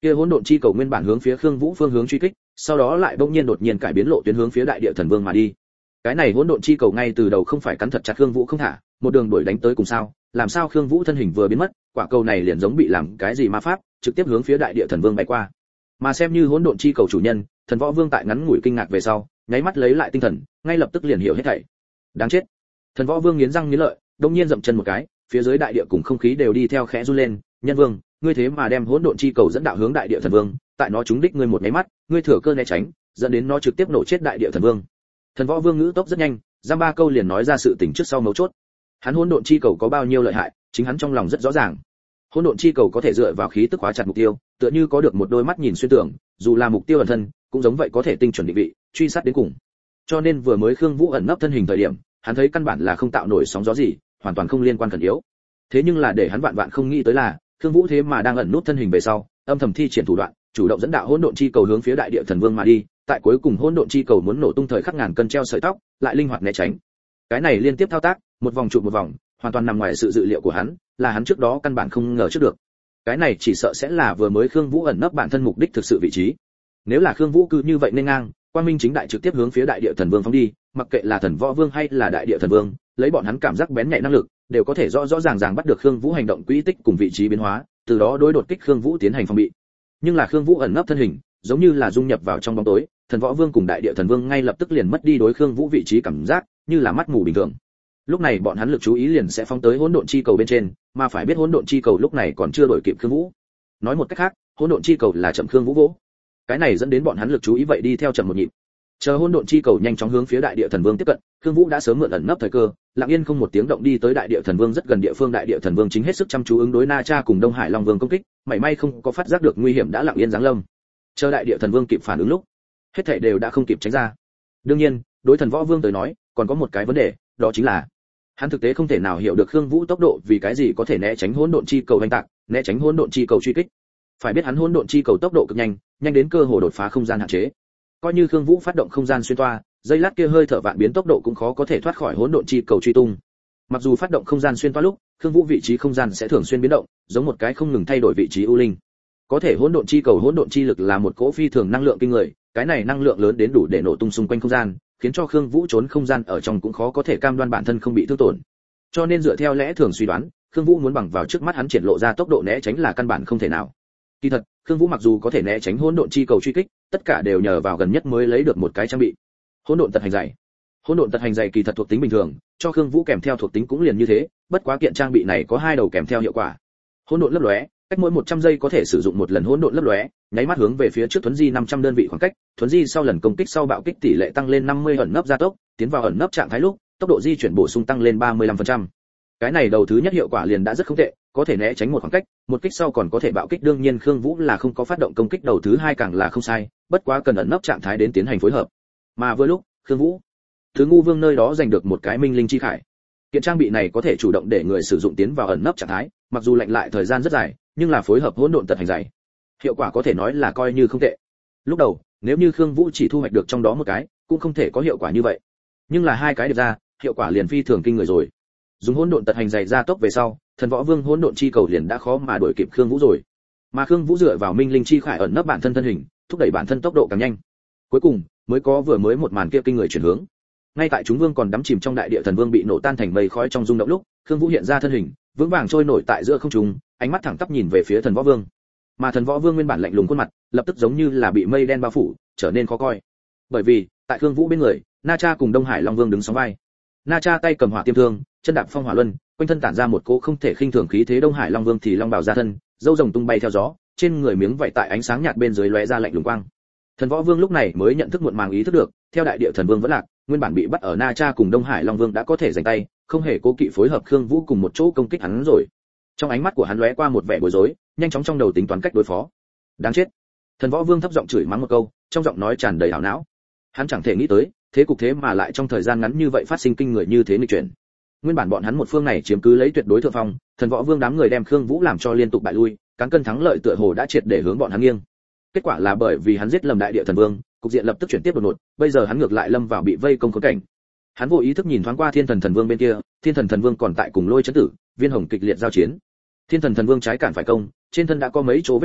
Speaker 1: Kia hỗn độn chi cầu nguyên bản hướng phía Khương Vũ phương hướng truy kích, sau đó lại bỗng nhiên đột nhiên cải biến lộ tuyến hướng phía đại địa thần vương mà đi. Cái này hỗn độn chi cầu ngay từ đầu không phải cắn thật chặt Khương Vũ không thả, một đường đuổi đánh tới cùng sao, làm sao Khương Vũ thân hình vừa biến mất, quả cầu này liền giống bị làm cái gì ma pháp, trực tiếp hướng phía đại địa thần vương bay qua. Mà xem như hỗn độn chi cầu chủ nhân, Thần Võ Vương tại ngắn ngủi kinh ngạc về sau, nháy mắt lấy lại tinh thần, ngay lập tức liền hiểu hết thảy. Đáng chết. Thần Võ Vương nghiến răng nghiến lợi, đột nhiên dậm chân một cái, phía dưới đại địa cùng không khí đều đi theo khẽ run lên. Nhân Vương, ngươi thế mà đem hỗn độn chi cầu dẫn đạo hướng đại địa thần vương, tại nó trúng đích ngươi một nháy mắt, ngươi thừa cơ né tránh, dẫn đến nó trực tiếp nổ chết đại địa thần vương. Thần Võ Vương ngữ tốc rất nhanh, giam ba câu liền nói ra sự tình trước sau mấu chốt. Hắn hỗn độn chi cầu có bao nhiêu lợi hại, chính hắn trong lòng rất rõ ràng. Hỗn độn chi cầu có thể dựa vào khí tức khóa chặt mục tiêu, tựa như có được một đôi mắt nhìn xuyên tưởng, dù là mục tiêu ẩn thân, cũng giống vậy có thể tinh chuẩn định vị, truy sát đến cùng. Cho nên vừa mới Khương Vũ ẩn nấp thân hình thời điểm, hắn thấy căn bản là không tạo nổi sóng gió gì, hoàn toàn không liên quan khẩn yếu. Thế nhưng là để hắn vạn vạn không nghĩ tới là, Khương Vũ thế mà đang ẩn nút thân hình về sau, âm thầm thi triển thủ đoạn, chủ động dẫn đạo hỗn độn chi cầu hướng phía đại địa thần vương mà đi, tại cuối cùng hỗn độn chi cầu muốn nổ tung thời khắc ngàn cân treo sợi tóc, lại linh hoạt né tránh. Cái này liên tiếp thao tác, một vòng trụ một vòng, hoàn toàn nằm ngoài sự dự liệu của hắn, là hắn trước đó căn bản không ngờ trước được. Cái này chỉ sợ sẽ là vừa mới Khương Vũ ẩn nấp bản thân mục đích thực sự vị trí. Nếu là Khương Vũ cứ như vậy nên ngang, quang minh chính đại trực tiếp hướng phía đại địa thần vương phóng đi, mặc kệ là thần võ vương hay là đại địa thần vương, lấy bọn hắn cảm giác bén nhạy năng lực, đều có thể rõ rõ ràng ràng bắt được Khương Vũ hành động quỹ tích cùng vị trí biến hóa, từ đó đối đột kích Khương Vũ tiến hành phòng bị. Nhưng là Khương Vũ ẩn nấp thân hình, giống như là dung nhập vào trong bóng tối, thần võ vương cùng đại địa thần vương ngay lập tức liền mất đi đối Khương Vũ vị trí cảm giác, như là mắt mù bình thường. Lúc này bọn hắn lực chú ý liền sẽ phóng tới hỗn độn chi cầu bên trên, mà phải biết hỗn độn chi cầu lúc này còn chưa đổi kịp Khương Vũ. Nói một cách khác, hỗn độn chi cầu là chậm Khương Vũ vỗ. Cái này dẫn đến bọn hắn lực chú ý vậy đi theo chậm một nhịp. Chờ hỗn độn chi cầu nhanh chóng hướng phía đại địa thần vương tiếp cận, Khương Vũ đã sớm mượn ẩn nấp thời cơ, lặng yên không một tiếng động đi tới đại địa thần vương rất gần địa phương. Đại địa thần vương chính hết sức chăm chú ứng đối Na Cha cùng Đông Hải Long Vương công kích, mảy may không có phát giác được nguy hiểm đã lặng yên giáng lâm. Chờ đại địa thần vương kịp phản ứng lúc, hết thảy đều đã không kịp tránh ra. Đương nhiên, đối thần võ vương tới nói, còn có một cái vấn đề, đó chính là hắn thực tế không thể nào hiểu được Khương Vũ tốc độ vì cái gì có thể né tránh hỗn độn chi cầu đánh tạc, né tránh hỗn độn chi cầu truy kích. Phải biết hắn hỗn độn chi cầu tốc độ cực nhanh, nhanh đến cơ hồ đột phá không gian hạn chế. Coi như Khương Vũ phát động không gian xuyên toa, giây lát kia hơi thở vạn biến tốc độ cũng khó có thể thoát khỏi hỗn độn chi cầu truy tung. Mặc dù phát động không gian xuyên toa lúc, Khương Vũ vị trí không gian sẽ thường xuyên biến động, giống một cái không ngừng thay đổi vị trí ưu linh. Có thể hỗn độn chi cầu hỗn độn chi lực là một cỗ phi thường năng lượng kinh người, cái này năng lượng lớn đến đủ để nổ tung xung quanh không gian, khiến cho Khương Vũ trốn không gian ở trong cũng khó có thể cam đoan bản thân không bị thương tổn. Cho nên dựa theo lẽ thường suy đoán, Khương Vũ muốn bằng vào trước mắt hắn triển lộ ra tốc độ né tránh là căn bản không thể nào. Kỳ thật, Khương Vũ mặc dù có thể né tránh hỗn độn chi cầu truy kích, tất cả đều nhờ vào gần nhất mới lấy được một cái trang bị. Hỗn độn tật hành dày. Hỗn độn tật hành dày kỳ thật thuộc tính bình thường, cho Khương Vũ kèm theo thuộc tính cũng liền như thế, bất quá kiện trang bị này có hai đầu kèm theo hiệu quả. Hỗn độn lấp lóe, cách mỗi một trăm giây có thể sử dụng một lần hỗn độn lấp lóe, nháy mắt hướng về phía trước thuấn di năm trăm đơn vị khoảng cách, thuấn di sau lần công kích sau bạo kích tỷ lệ tăng lên năm mươi, ẩn nấp gia tốc, tiến vào ẩn nấp trạng thái lúc, tốc độ di chuyển bổ sung tăng lên ba mươi lăm phần trăm. Cái này đầu thứ nhất hiệu quả liền đã rất không tệ, có thể né tránh một khoảng cách, một kích sau còn có thể bạo kích. Đương nhiên Khương Vũ là không có phát động công kích đầu thứ hai càng là không sai, bất quá cần ẩn nấp trạng thái đến tiến hành phối hợp. Mà vừa lúc, Khương Vũ Thứ Ngu Vương nơi đó giành được một cái minh linh chi khải. Kiện trang bị này có thể chủ động để người sử dụng tiến vào ẩn nấp trạng thái, mặc dù lạnh lại thời gian rất dài, nhưng là phối hợp hỗn độn tật hành dày, hiệu quả có thể nói là coi như không tệ. Lúc đầu, nếu như Khương Vũ chỉ thu hoạch được trong đó một cái, cũng không thể có hiệu quả như vậy. Nhưng là hai cái điệp ra, hiệu quả liền phi thường kinh người rồi. Dùng hỗn độn tật hành dày ra tốc về sau, thần võ vương hỗn độn chi cầu liền đã khó mà đuổi kịp Khương Vũ rồi. Mà Khương Vũ dựa vào minh linh chi khải ẩn nấp bản thân thân hình, thúc đẩy bản thân tốc độ càng nhanh. Cuối cùng, mới có vừa mới một màn kia kinh người chuyển hướng. Ngay tại chúng vương còn đắm chìm trong đại địa thần vương bị nổ tan thành mây khói trong rung động lúc, Khương Vũ hiện ra thân hình, vững vàng trôi nổi tại giữa không trung, ánh mắt thẳng tắp nhìn về phía thần võ vương. Mà thần võ vương nguyên bản lạnh lùng khuôn mặt, lập tức giống như là bị mây đen bao phủ, trở nên khó coi. Bởi vì, tại Khương Vũ bên người, Na Cha cùng Đông Hải Long Vương đứng sóng vai. Na Cha tay cầm hỏa tiêm thương, chân đạp phong hỏa luân, quanh thân tản ra một cỗ không thể khinh thường khí thế. Đông Hải Long Vương thì long bào ra thân, râu rồng tung bay theo gió, trên người miếng vảy tại ánh sáng nhạt bên dưới lóe ra lạnh lùng quang. Thần võ vương lúc này mới nhận thức muộn màng ý thức được, theo đại địa thần vương vẫn lạc, nguyên bản bị bắt ở Na Cha cùng Đông Hải Long Vương đã có thể giành tay, không hề cố kỵ phối hợp Khương Vũ cùng một chỗ công kích hắn rồi. Trong ánh mắt của hắn lóe qua một vẻ bối rối, nhanh chóng trong đầu tính toán cách đối phó. Đáng chết! Thần võ vương thấp giọng chửi mắng một câu, trong giọng nói tràn đầy ảo não. Hắn chẳng thể nghĩ tới, thế cục thế mà lại trong thời gian ngắn như vậy phát sinh kinh người như thế nghịch chuyển. Nguyên bản bọn hắn một phương này chiếm cứ lấy tuyệt đối thượng phong, thần võ vương đám người đem Khương Vũ làm cho liên tục bại lui, cán cân thắng lợi tựa hồ đã triệt để hướng bọn hắn nghiêng. Kết quả là bởi vì hắn giết lầm đại địa thần vương, cục diện lập tức chuyển tiếp đột ngột, bây giờ hắn ngược lại lâm vào bị vây công khốn cảnh. Hắn vô ý thức nhìn thoáng qua Thiên Thần Thần Vương bên kia, Thiên Thần Thần Vương còn tại cùng Lôi Chấn Tử, Viên Hồng kịch liệt giao chiến. Thiên Thần Thần Vương trái cản phải công, trên thân đã có mấy chỗ vết thương,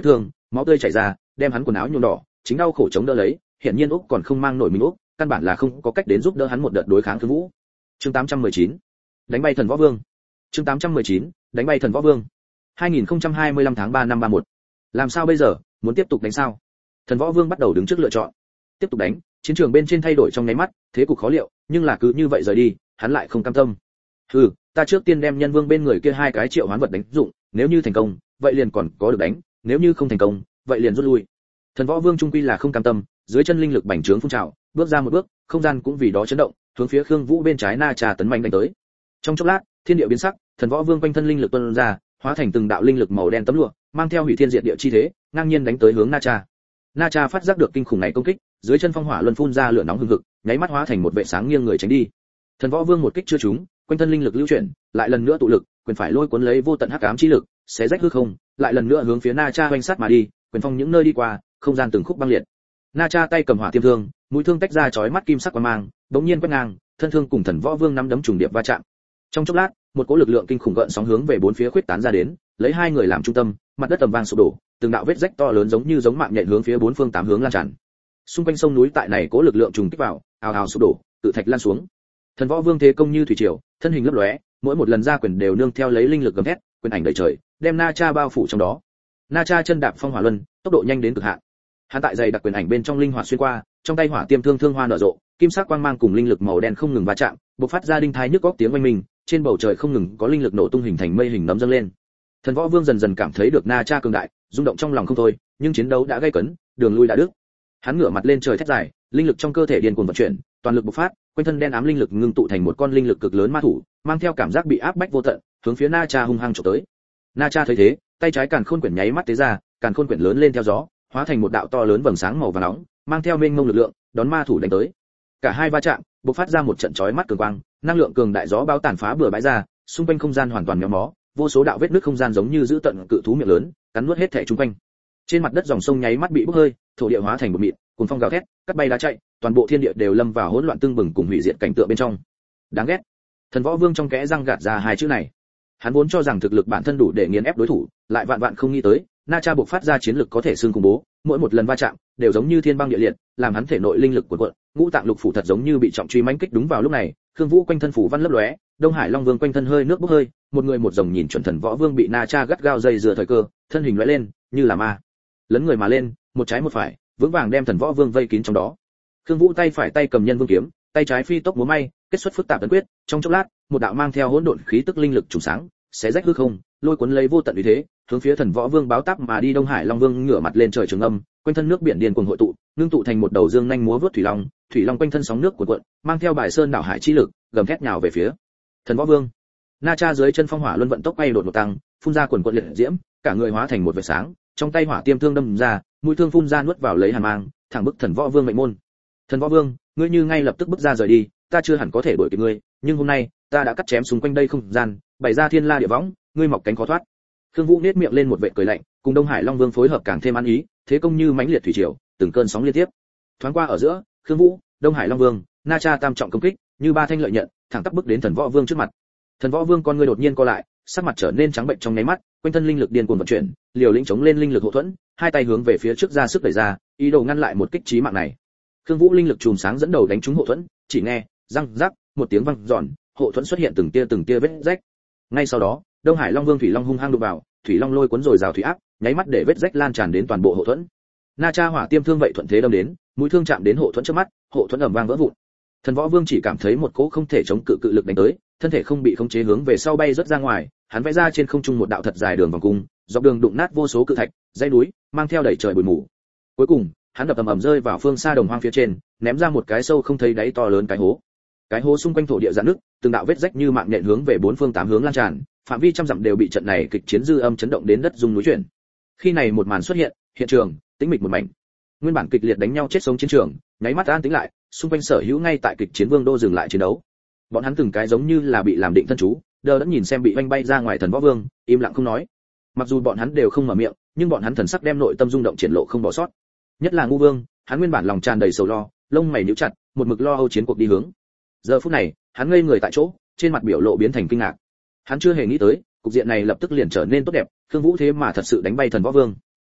Speaker 1: máu tươi chảy ra, đem hắn quần áo nhuộm đỏ, chính đau khổ chống đỡ lấy, hiển nhiên Úc còn không mang nổi mình Úc, căn bản là không có cách đến giúp đỡ hắn một đợt đối kháng Khương Vũ. Chương tám trăm mười chín, đánh bay thần võ vương. Chương tám trăm mười chín, đánh bay thần võ vương. hai nghìn không trăm hai mươi lăm tháng ba năm ba mốt. Làm sao bây giờ, muốn tiếp tục đánh sao? Thần võ vương bắt đầu đứng trước lựa chọn. Tiếp tục đánh, chiến trường bên trên thay đổi trong nháy mắt, thế cục khó liệu, nhưng là cứ như vậy rời đi, hắn lại không cam tâm. Hừ, ta trước tiên đem nhân vương bên người kia hai cái triệu hoán vật đánh dụng, nếu như thành công, vậy liền còn có được đánh, nếu như không thành công, vậy liền rút lui. Thần võ vương trung quy là không cam tâm, dưới chân linh lực bành trướng phun trào, bước ra một bước, không gian cũng vì đó chấn động, hướng phía Khương Vũ bên trái Na Cha tấn mạnh đánh tới. Trong chốc lát, thiên địa biến sắc, thần võ vương quanh thân linh lực tuôn ra, hóa thành từng đạo linh lực màu đen tấm lụa, mang theo hủy thiên diệt địa chi thế, ngang nhiên đánh tới hướng Na Cha. Na Cha phát giác được kinh khủng này công kích, dưới chân phong hỏa luân phun ra lửa nóng hừng hực, nháy mắt hóa thành một vệ sáng nghiêng người tránh đi. Thần võ vương một kích chưa trúng, quanh thân linh lực lưu chuyển, lại lần nữa tụ lực, quyền phải lôi cuốn lấy vô tận hắc ám chi lực, xé rách hư không, lại lần nữa hướng phía Na Cha hoành sát mà đi, quyền phong những nơi đi qua, không gian từng khúc băng liệt. Na Cha tay cầm hỏa tiêm thương, mũi thương tách ra chói mắt kim sắc quang mang, bỗng nhiên quét ngang, thân thương cùng thần võ vương nắm đấm trùng điệp va chạm. Trong chốc lát, một cỗ lực lượng kinh khủng gợn sóng hướng về bốn phía khuyết tán ra đến, lấy hai người làm trung tâm, mặt đất ầm vang sụp đổ, từng đạo vết rách to lớn giống như giống mạng nhện hướng phía bốn phương tám hướng lan tràn. Xung quanh sông núi tại này cỗ lực lượng trùng kích vào, ào ào sụp đổ, tự thạch lan xuống. Thần võ vương thế công như thủy triều, thân hình lấp lóe, mỗi một lần ra quyền đều nương theo lấy linh lực gầm thét, quyền ảnh đầy trời, đem Na Cha bao phủ trong đó. Na Cha chân đạp phong hỏa luân, tốc độ nhanh đến cực hạn. Hắn tại dày đặc quyền ảnh bên trong linh hoạt xuyên qua, trong tay hỏa tiêm thương thương hoa nở rộ, kim sắc quang mang cùng linh lực màu đen không ngừng va chạm, bộc phát ra đinh thai nhức óc tiếng oanh minh, trên bầu trời không ngừng có linh lực nổ tung hình thành mây hình nấm dâng lên. Thần võ vương dần dần cảm thấy được Na Cha cường đại, rung động trong lòng không thôi, nhưng chiến đấu đã gay cấn, đường lui đã đứt. Hắn ngửa mặt lên trời thét dài, linh lực trong cơ thể điên cuồng vận chuyển, toàn lực bộc phát, quanh thân đen ám linh lực ngưng tụ thành một con linh lực cực lớn ma thủ, mang theo cảm giác bị áp bách vô tận, hướng phía Na Cha hung hăng chụp tới. Na Cha thấy thế, tay trái càn khôn quyển nháy mắt tế ra, càn khôn quyển lớn lên theo gió, hóa thành một đạo to lớn vầng sáng màu vàng nóng, mang theo mênh mông lực lượng, đón ma thủ đánh tới. Cả hai va chạm, bộc phát ra một trận chói mắt cường quang, năng lượng cường đại gió bão tàn phá bừa bãi ra, xung quanh không gian hoàn toàn méo mó, vô số đạo vết nứt không gian giống như giữ tận cự thú miệng lớn, cắn nuốt hết thảy xung quanh. Trên mặt đất dòng sông nháy mắt bị bốc hơi, thổ địa hóa thành bột mịn, cuồng phong gào thét, cắt bay đá chạy, toàn bộ thiên địa đều lâm vào hỗn loạn tương bừng cùng hủy diệt cảnh tượng bên trong. Đáng ghét. Thần võ vương trong kẽ răng gạt ra hai chữ này. Hắn vốn cho rằng thực lực bản thân đủ để nghiền ép đối thủ, lại vạn vạn không nghĩ tới, Na Cha bộc phát ra chiến lực có thể xương cùng bố, mỗi một lần va chạm đều giống như thiên băng địa liệt, làm hắn thể nội linh lực cuộn cuộn, ngũ tạng lục phủ thật giống như bị trọng truy mãnh kích. Đúng vào lúc này, Khương Vũ quanh thân phủ văn lấp lóe, Đông Hải Long Vương quanh thân hơi nước bốc hơi, một người một rồng nhìn chuẩn thần võ vương bị Na Cha gắt gao dây dưa thời cơ, thân hình lóe lên, như là ma, lấn người mà lên, một trái một phải, vững vàng đem thần võ vương vây kín trong đó. Khương Vũ tay phải tay cầm nhân vương kiếm, tay trái phi tốc múa may, kết xuất phức tạp tấn quyết, trong chốc lát, một đạo mang theo hỗn độn khí tức linh lực trùng sáng, xé rách hư không, lôi cuốn lấy vô tận uy thế, hướng phía thần võ vương báo táp mà đi. Đông Hải Long Vương ngửa mặt lên trời trường âm, quanh thân nước biển điên cuồng hội tụ, ngưng tụ thành một đầu dương nhanh múa vút thủy long, thủy long quanh thân sóng nước cuộn cuộn, mang theo bài sơn đảo hải chi lực, gầm thét nhào về phía thần võ vương. Na Cha dưới chân phong hỏa luân vận tốc bay đột ngột tăng, phun ra quần quần liệt diễm, cả người hóa thành một vệt sáng, trong tay hỏa tiêm thương đâm ra, mũi thương phun ra nuốt vào lấy hàn mang, thẳng bức thần võ vương mệnh môn. Thần võ vương, ngươi như ngay lập tức bước ra rời đi, ta chưa hẳn có thể đuổi kịp ngươi, nhưng hôm nay ta đã cắt chém xung quanh đây không gian, bày ra thiên la địa võng, ngươi mọc cánh khó thoát. Khương Vũ nhếch miệng lên một vệt cười lạnh, cùng Đông Hải Long Vương phối hợp càng thêm ăn ý, thế công như mãnh liệt thủy triều, từng cơn sóng liên tiếp. Thoáng qua ở giữa, Khương Vũ, Đông Hải Long Vương, Na Cha tam trọng công kích, như ba thanh lợi nhận, thẳng tắp bước đến thần võ vương trước mặt. Thần võ vương con ngươi đột nhiên co lại, sắc mặt trở nên trắng bệnh trong nháy mắt, quanh thân linh lực điên cuồng vận chuyển, liều lĩnh chống lên linh lực hộ thuẫn, hai tay hướng về phía trước ra sức đẩy ra, ý đồ ngăn lại một kích chí mạng này. Khương Vũ linh lực chùm sáng dẫn đầu đánh trúng hộ thuẫn, chỉ nghe răng rắc một tiếng vang giòn, hộ thuẫn xuất hiện từng tia từng tia vết rách. Ngay sau đó, Đông Hải Long Vương thủy long hung hăng đụng vào, thủy long lôi cuốn rồi rào thủy áp, nháy mắt để vết rách lan tràn đến toàn bộ hộ thuẫn. Na Cha hỏa tiêm thương vậy thuận thế đâm đến, mũi thương chạm đến hộ thuẫn trước mắt, hộ thuẫn ầm vang vỡ vụn. Thần võ vương chỉ cảm thấy một cỗ không thể chống cự cự lực đánh tới, thân thể không bị khống chế hướng về sau bay rất ra ngoài, hắn vẽ ra trên không trung một đạo thật dài đường vòng cung, dọc đường đụng nát vô số cự thạch, dãy núi, mang theo đầy trời bụi mù. Cuối cùng, hắn đập ầm ầm rơi vào phương xa đồng hoang phía trên, ném ra một cái sâu không thấy đáy to lớn cái hố. Cái hố xung quanh thổ địa rạn nứt, từng đạo vết rách như mạng nhện hướng về bốn phương tám hướng lan tràn, phạm vi trăm dặm đều bị trận này kịch chiến dư âm chấn động đến đất rung núi chuyển. Khi này một màn xuất hiện, hiện trường tĩnh mịch một mảnh. Nguyên bản kịch liệt đánh nhau chết sống chiến trường, nháy mắt an tĩnh lại, xung quanh sở hữu ngay tại kịch chiến vương đô dừng lại chiến đấu. Bọn hắn từng cái giống như là bị làm định thân chú, đờ đẫn nhìn xem bị vanh bay ra ngoài thần võ vương, im lặng không nói. Mặc dù bọn hắn đều không mở miệng, nhưng bọn hắn thần sắc đem nội tâm rung động triển lộ không bỏ sót. Nhất là Ngưu Vương, hắn nguyên bản lòng tràn đầy sầu lo, lông mày nhíu chặt, một mực lo âu chiến cuộc đi hướng. Giờ phút này, hắn ngây người tại chỗ, trên mặt biểu lộ biến thành kinh ngạc. Hắn chưa hề nghĩ tới, cục diện này lập tức liền trở nên tốt đẹp, Khương Vũ thế mà thật sự đánh bay thần võ vương.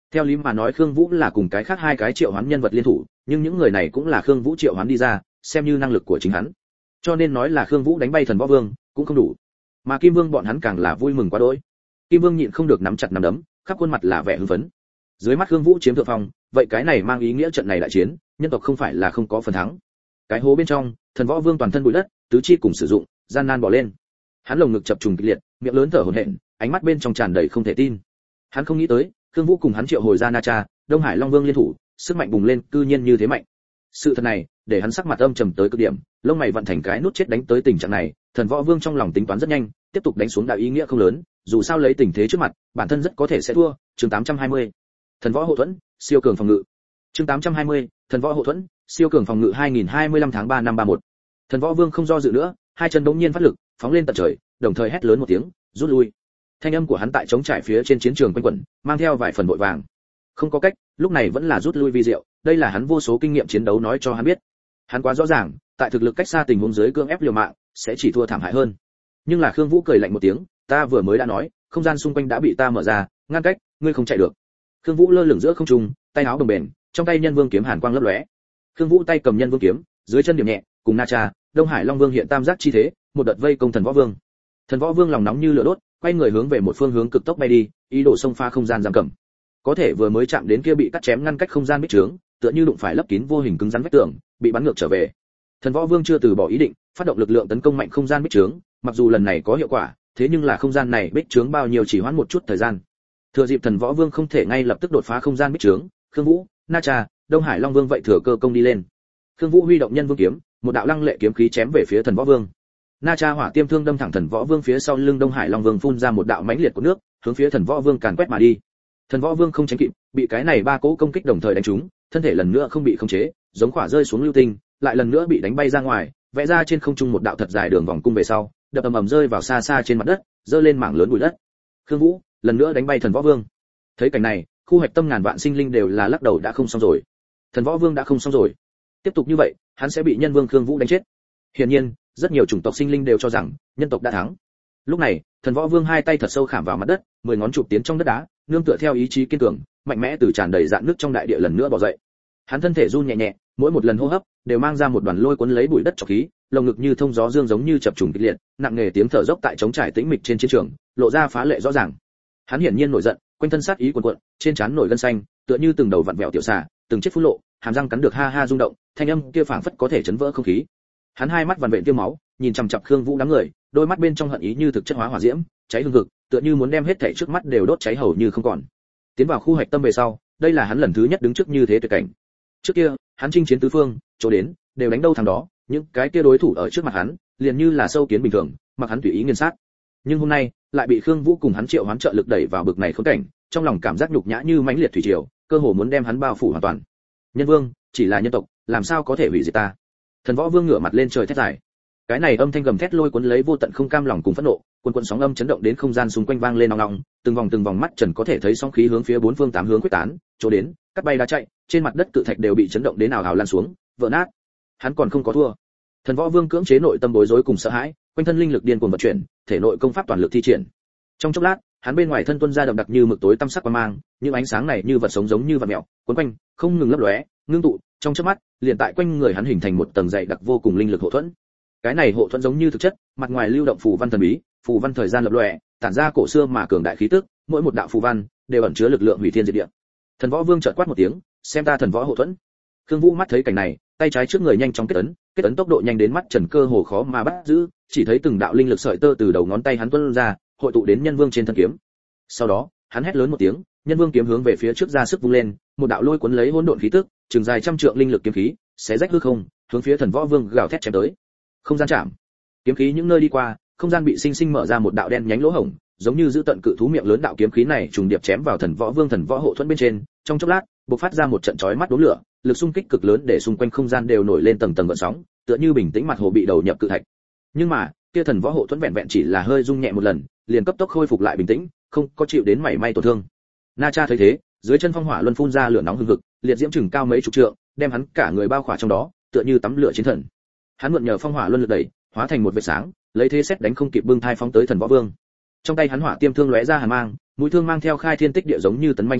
Speaker 1: Theo lý mà nói Khương Vũ là cùng cái khác hai cái triệu hoán nhân vật liên thủ, nhưng những người này cũng là Khương Vũ triệu hoán đi ra, xem như năng lực của chính hắn. Cho nên nói là Khương Vũ đánh bay Thần Võ Vương cũng không đủ. Mà Kim Vương bọn hắn càng là vui mừng quá đỗi. Kim Vương nhịn không được nắm chặt nắm đấm, khắp khuôn mặt là vẻ hưng phấn. Dưới mắt Khương Vũ chiếm thượng phong, vậy cái này mang ý nghĩa trận này đại chiến, nhân tộc không phải là không có phần thắng. Cái hố bên trong, Thần Võ Vương toàn thân bụi đất, tứ chi cùng sử dụng, gian nan bò lên. Hắn lồng ngực chập trùng kịch liệt, miệng lớn thở hổn hển, ánh mắt bên trong tràn đầy không thể tin. Hắn không nghĩ tới, Khương Vũ cùng hắn triệu hồi ra Na Cha, Đông Hải Long Vương liên thủ, sức mạnh bùng lên, cư nhiên như thế mạnh. Sự thật này, để hắn sắc mặt âm trầm tới cực điểm, lông mày vặn thành cái nút chết đánh tới tình trạng này, Thần Võ Vương trong lòng tính toán rất nhanh, tiếp tục đánh xuống đạo ý nghĩa không lớn, dù sao lấy tình thế trước mặt, bản thân rất có thể sẽ thua. Chương tám trăm hai mươi. Thần Võ hộ thuẫn, siêu cường phòng ngự. Chương tám trăm hai mươi. Thần Võ hộ thuẫn, siêu cường phòng ngự hai nghìn hai mươi lăm tháng ba năm ba mốt. Thần Võ Vương không do dự nữa, hai chân bỗng nhiên phát lực, phóng lên tận trời, đồng thời hét lớn một tiếng, rút lui. Thanh âm của hắn tại chống trải phía trên chiến trường quanh quẩn, mang theo vài phần vội vàng. Không có cách, lúc này vẫn là rút lui vi diệu, đây là hắn vô số kinh nghiệm chiến đấu nói cho hắn biết. Hắn quá rõ ràng, tại thực lực cách xa tình huống dưới cương ép liều mạng, sẽ chỉ thua thảm hại hơn. Nhưng là Khương Vũ cười lạnh một tiếng, ta vừa mới đã nói, không gian xung quanh đã bị ta mở ra, ngăn cách, ngươi không chạy được. Khương Vũ lơ lửng giữa không trung, tay áo đồng bền, trong tay Nhân Vương kiếm hàn quang lấp lóe. Khương Vũ tay cầm Nhân Vương kiếm, dưới chân điểm nhẹ, cùng Na Cha, Đông Hải Long Vương hiện tam giác chi thế, một đợt vây công Thần Võ Vương. Thần Võ Vương lòng nóng như lửa đốt, quay người hướng về một phương hướng cực tốc bay đi, ý đồ xông phá không gian giam cầm. Có thể vừa mới chạm đến kia bị cắt chém ngăn cách không gian bích trướng, tựa như đụng phải lấp kín vô hình cứng rắn vách tường, bị bắn ngược trở về. Thần Võ Vương chưa từ bỏ ý định, phát động lực lượng tấn công mạnh không gian bích trướng, mặc dù lần này có hiệu quả, thế nhưng là không gian này bích trướng bao nhiêu chỉ hoãn một chút thời gian. Thừa dịp Thần Võ Vương không thể ngay lập tức đột phá không gian bích trướng, Khương Vũ, Na Cha, Đông Hải Long Vương vậy thừa cơ công đi lên. Khương Vũ huy động Nhân Vương kiếm, một đạo lăng lệ kiếm khí chém về phía Thần Võ Vương. Na Cha hỏa tiêm thương đâm thẳng Thần Võ Vương phía sau lưng, Đông Hải Long Vương phun ra một đạo mãnh liệt của nước, hướng phía Thần Võ Vương càn quét mà đi. Thần Võ Vương không tránh kịp, bị cái này ba cỗ công kích đồng thời đánh trúng, thân thể lần nữa không bị khống chế, giống quả rơi xuống lưu tinh, lại lần nữa bị đánh bay ra ngoài, vẽ ra trên không trung một đạo thật dài đường vòng cung về sau, đập ầm ầm rơi vào xa xa trên mặt đất, rơi lên mảng lớn bụi đất. Khương Vũ lần nữa đánh bay Thần Võ Vương. Thấy cảnh này, khu hoạch tâm ngàn vạn sinh linh đều là lắc đầu, đã không xong rồi. Thần Võ Vương đã không xong rồi. Tiếp tục như vậy, hắn sẽ bị Nhân Vương Khương Vũ đánh chết. Hiển nhiên, rất nhiều chủng tộc sinh linh đều cho rằng nhân tộc đã thắng. Lúc này, Thần Võ Vương hai tay thật sâu khảm vào mặt đất, mười ngón chụp tiến trong đất đá, nương tựa theo ý chí kiên cường, mạnh mẽ từ tràn đầy dạn nước trong đại địa lần nữa bò dậy. Hắn thân thể run nhẹ nhẹ, mỗi một lần hô hấp đều mang ra một đoàn lôi cuốn lấy bụi đất trọc khí, lồng ngực như thông gió dương giống như chập trùng kịch liệt, nặng nề tiếng thở dốc tại trống trải tĩnh mịch trên chiến trường, lộ ra phá lệ rõ ràng. Hắn hiển nhiên nổi giận, quanh thân sát ý cuồn cuộn, trên trán nổi gân xanh, tựa như từng đầu vặn vẹo tiểu xà, từng chiếc phun lộ, hàm răng cắn được ha ha rung động, thanh âm kia phảng phất có thể chấn vỡ không khí. Hắn hai mắt vằn vện tiêu máu, nhìn chằm chằm Khương Vũ đám người, đôi mắt bên trong hận ý như thực chất hóa hỏa diễm, cháy hừng hực, tựa như muốn đem hết thảy trước mắt đều đốt cháy hầu như không còn. Tiến vào khu hạch tâm về sau, đây là hắn lần thứ nhất đứng trước như thế tuyệt cảnh. Trước kia, hắn chinh chiến tứ phương, chỗ đến đều đánh đâu thằng đó, những cái kia đối thủ ở trước mặt hắn, liền như là sâu kiến bình thường, mặc hắn tùy ý nghiền sát. Nhưng hôm nay, lại bị Khương Vũ cùng hắn triệu hoán trợ lực đẩy vào bực này khốn cảnh, trong lòng cảm giác nhục nhã như mãnh liệt thủy triều, cơ hồ muốn đem hắn bao phủ hoàn toàn. Nhân Vương, chỉ là nhân tộc, làm sao có thể hủy diệt ta? Thần Võ Vương ngửa mặt lên trời thét dài. Cái này âm thanh gầm thét lôi cuốn lấy vô tận không cam lòng cùng phẫn nộ, cuồn cuộn sóng âm chấn động đến không gian xung quanh vang lên ong ong, từng vòng từng vòng mắt trần có thể thấy sóng khí hướng phía bốn phương tám hướng quyết tán, chỗ đến, cắt bay đá chạy, trên mặt đất cự thạch đều bị chấn động đến ào ào lan xuống, vỡ nát. Hắn còn không có thua. Thần Võ Vương cưỡng chế nội tâm bối rối cùng sợ hãi, quanh thân linh lực điên cuồng vận chuyển, thể nội công pháp toàn lực thi triển. Trong chốc lát, hắn bên ngoài thân tuôn ra đậm đặc như mực tối tăm sắc quang mang, những ánh sáng này như vật sống giống như vật mèo, cuốn quanh, không ngừng lấp lóe, ngưng tụ, trong chớp mắt, liền tại quanh người hắn hình thành một tầng dày đặc vô cùng linh lực hộ thuẫn. Cái này hộ thuẫn giống như thực chất, mặt ngoài lưu động phù văn thần bí, phù văn thời gian lập lòe, tản ra cổ xưa mà cường đại khí tức, mỗi một đạo phù văn đều ẩn chứa lực lượng hủy thiên diệt địa. Thần Võ Vương chợt quát một tiếng, xem ta Thần Võ hộ thuẫn. Khương Vũ mắt thấy cảnh này, tay trái trước người nhanh chóng kết ấn, kết ấn tốc độ nhanh đến mắt trần cơ hồ khó mà bắt giữ, chỉ thấy từng đạo linh lực sợi tơ từ đầu ngón tay hắn tuôn ra, hội tụ đến Nhân Vương trên thân kiếm. Sau đó, hắn hét lớn một tiếng, Nhân Vương kiếm hướng về phía trước ra sức vung lên, một đạo lôi cuốn lấy hỗn độn khí tức, trường dài trăm trượng linh lực kiếm khí, xé rách hư không, hướng phía Thần Võ Vương gào thét chém tới. Không gian chạm. Kiếm khí những nơi đi qua, không gian bị sinh sinh mở ra một đạo đen nhánh lỗ hổng, giống như giữ tận cự thú miệng lớn, đạo kiếm khí này trùng điệp chém vào Thần Võ Vương Thần Võ hộ thuẫn bên trên, trong chốc lát, bộc phát ra một trận chói mắt đốm lửa, lực xung kích cực lớn để xung quanh không gian đều nổi lên tầng tầng gợn sóng, tựa như bình tĩnh mặt hồ bị đầu nhập cự thạch. Nhưng mà, kia Thần Võ hộ thuẫn vẹn vẹn chỉ là hơi rung nhẹ một lần, liền cấp tốc khôi phục lại bình tĩnh, không có chịu đến mảy may tổn thương. Na Cha thấy thế, dưới chân phong hỏa luân phun ra lửa nóng hừng hực, liệt diễm chừng cao mấy chục trượng, đem hắn cả người bao khỏa trong đó, tựa như tắm lửa chiến thần. Hắn mượn nhờ phong hỏa luân lực đẩy, hóa thành một vệt sáng, lấy thế xét đánh không kịp bưng thai phóng tới Thần Võ Vương. Trong tay hắn hỏa tiêm thương lóe ra hàn mang, mũi thương mang theo khai thiên tích địa giống như tấn manh chi lực,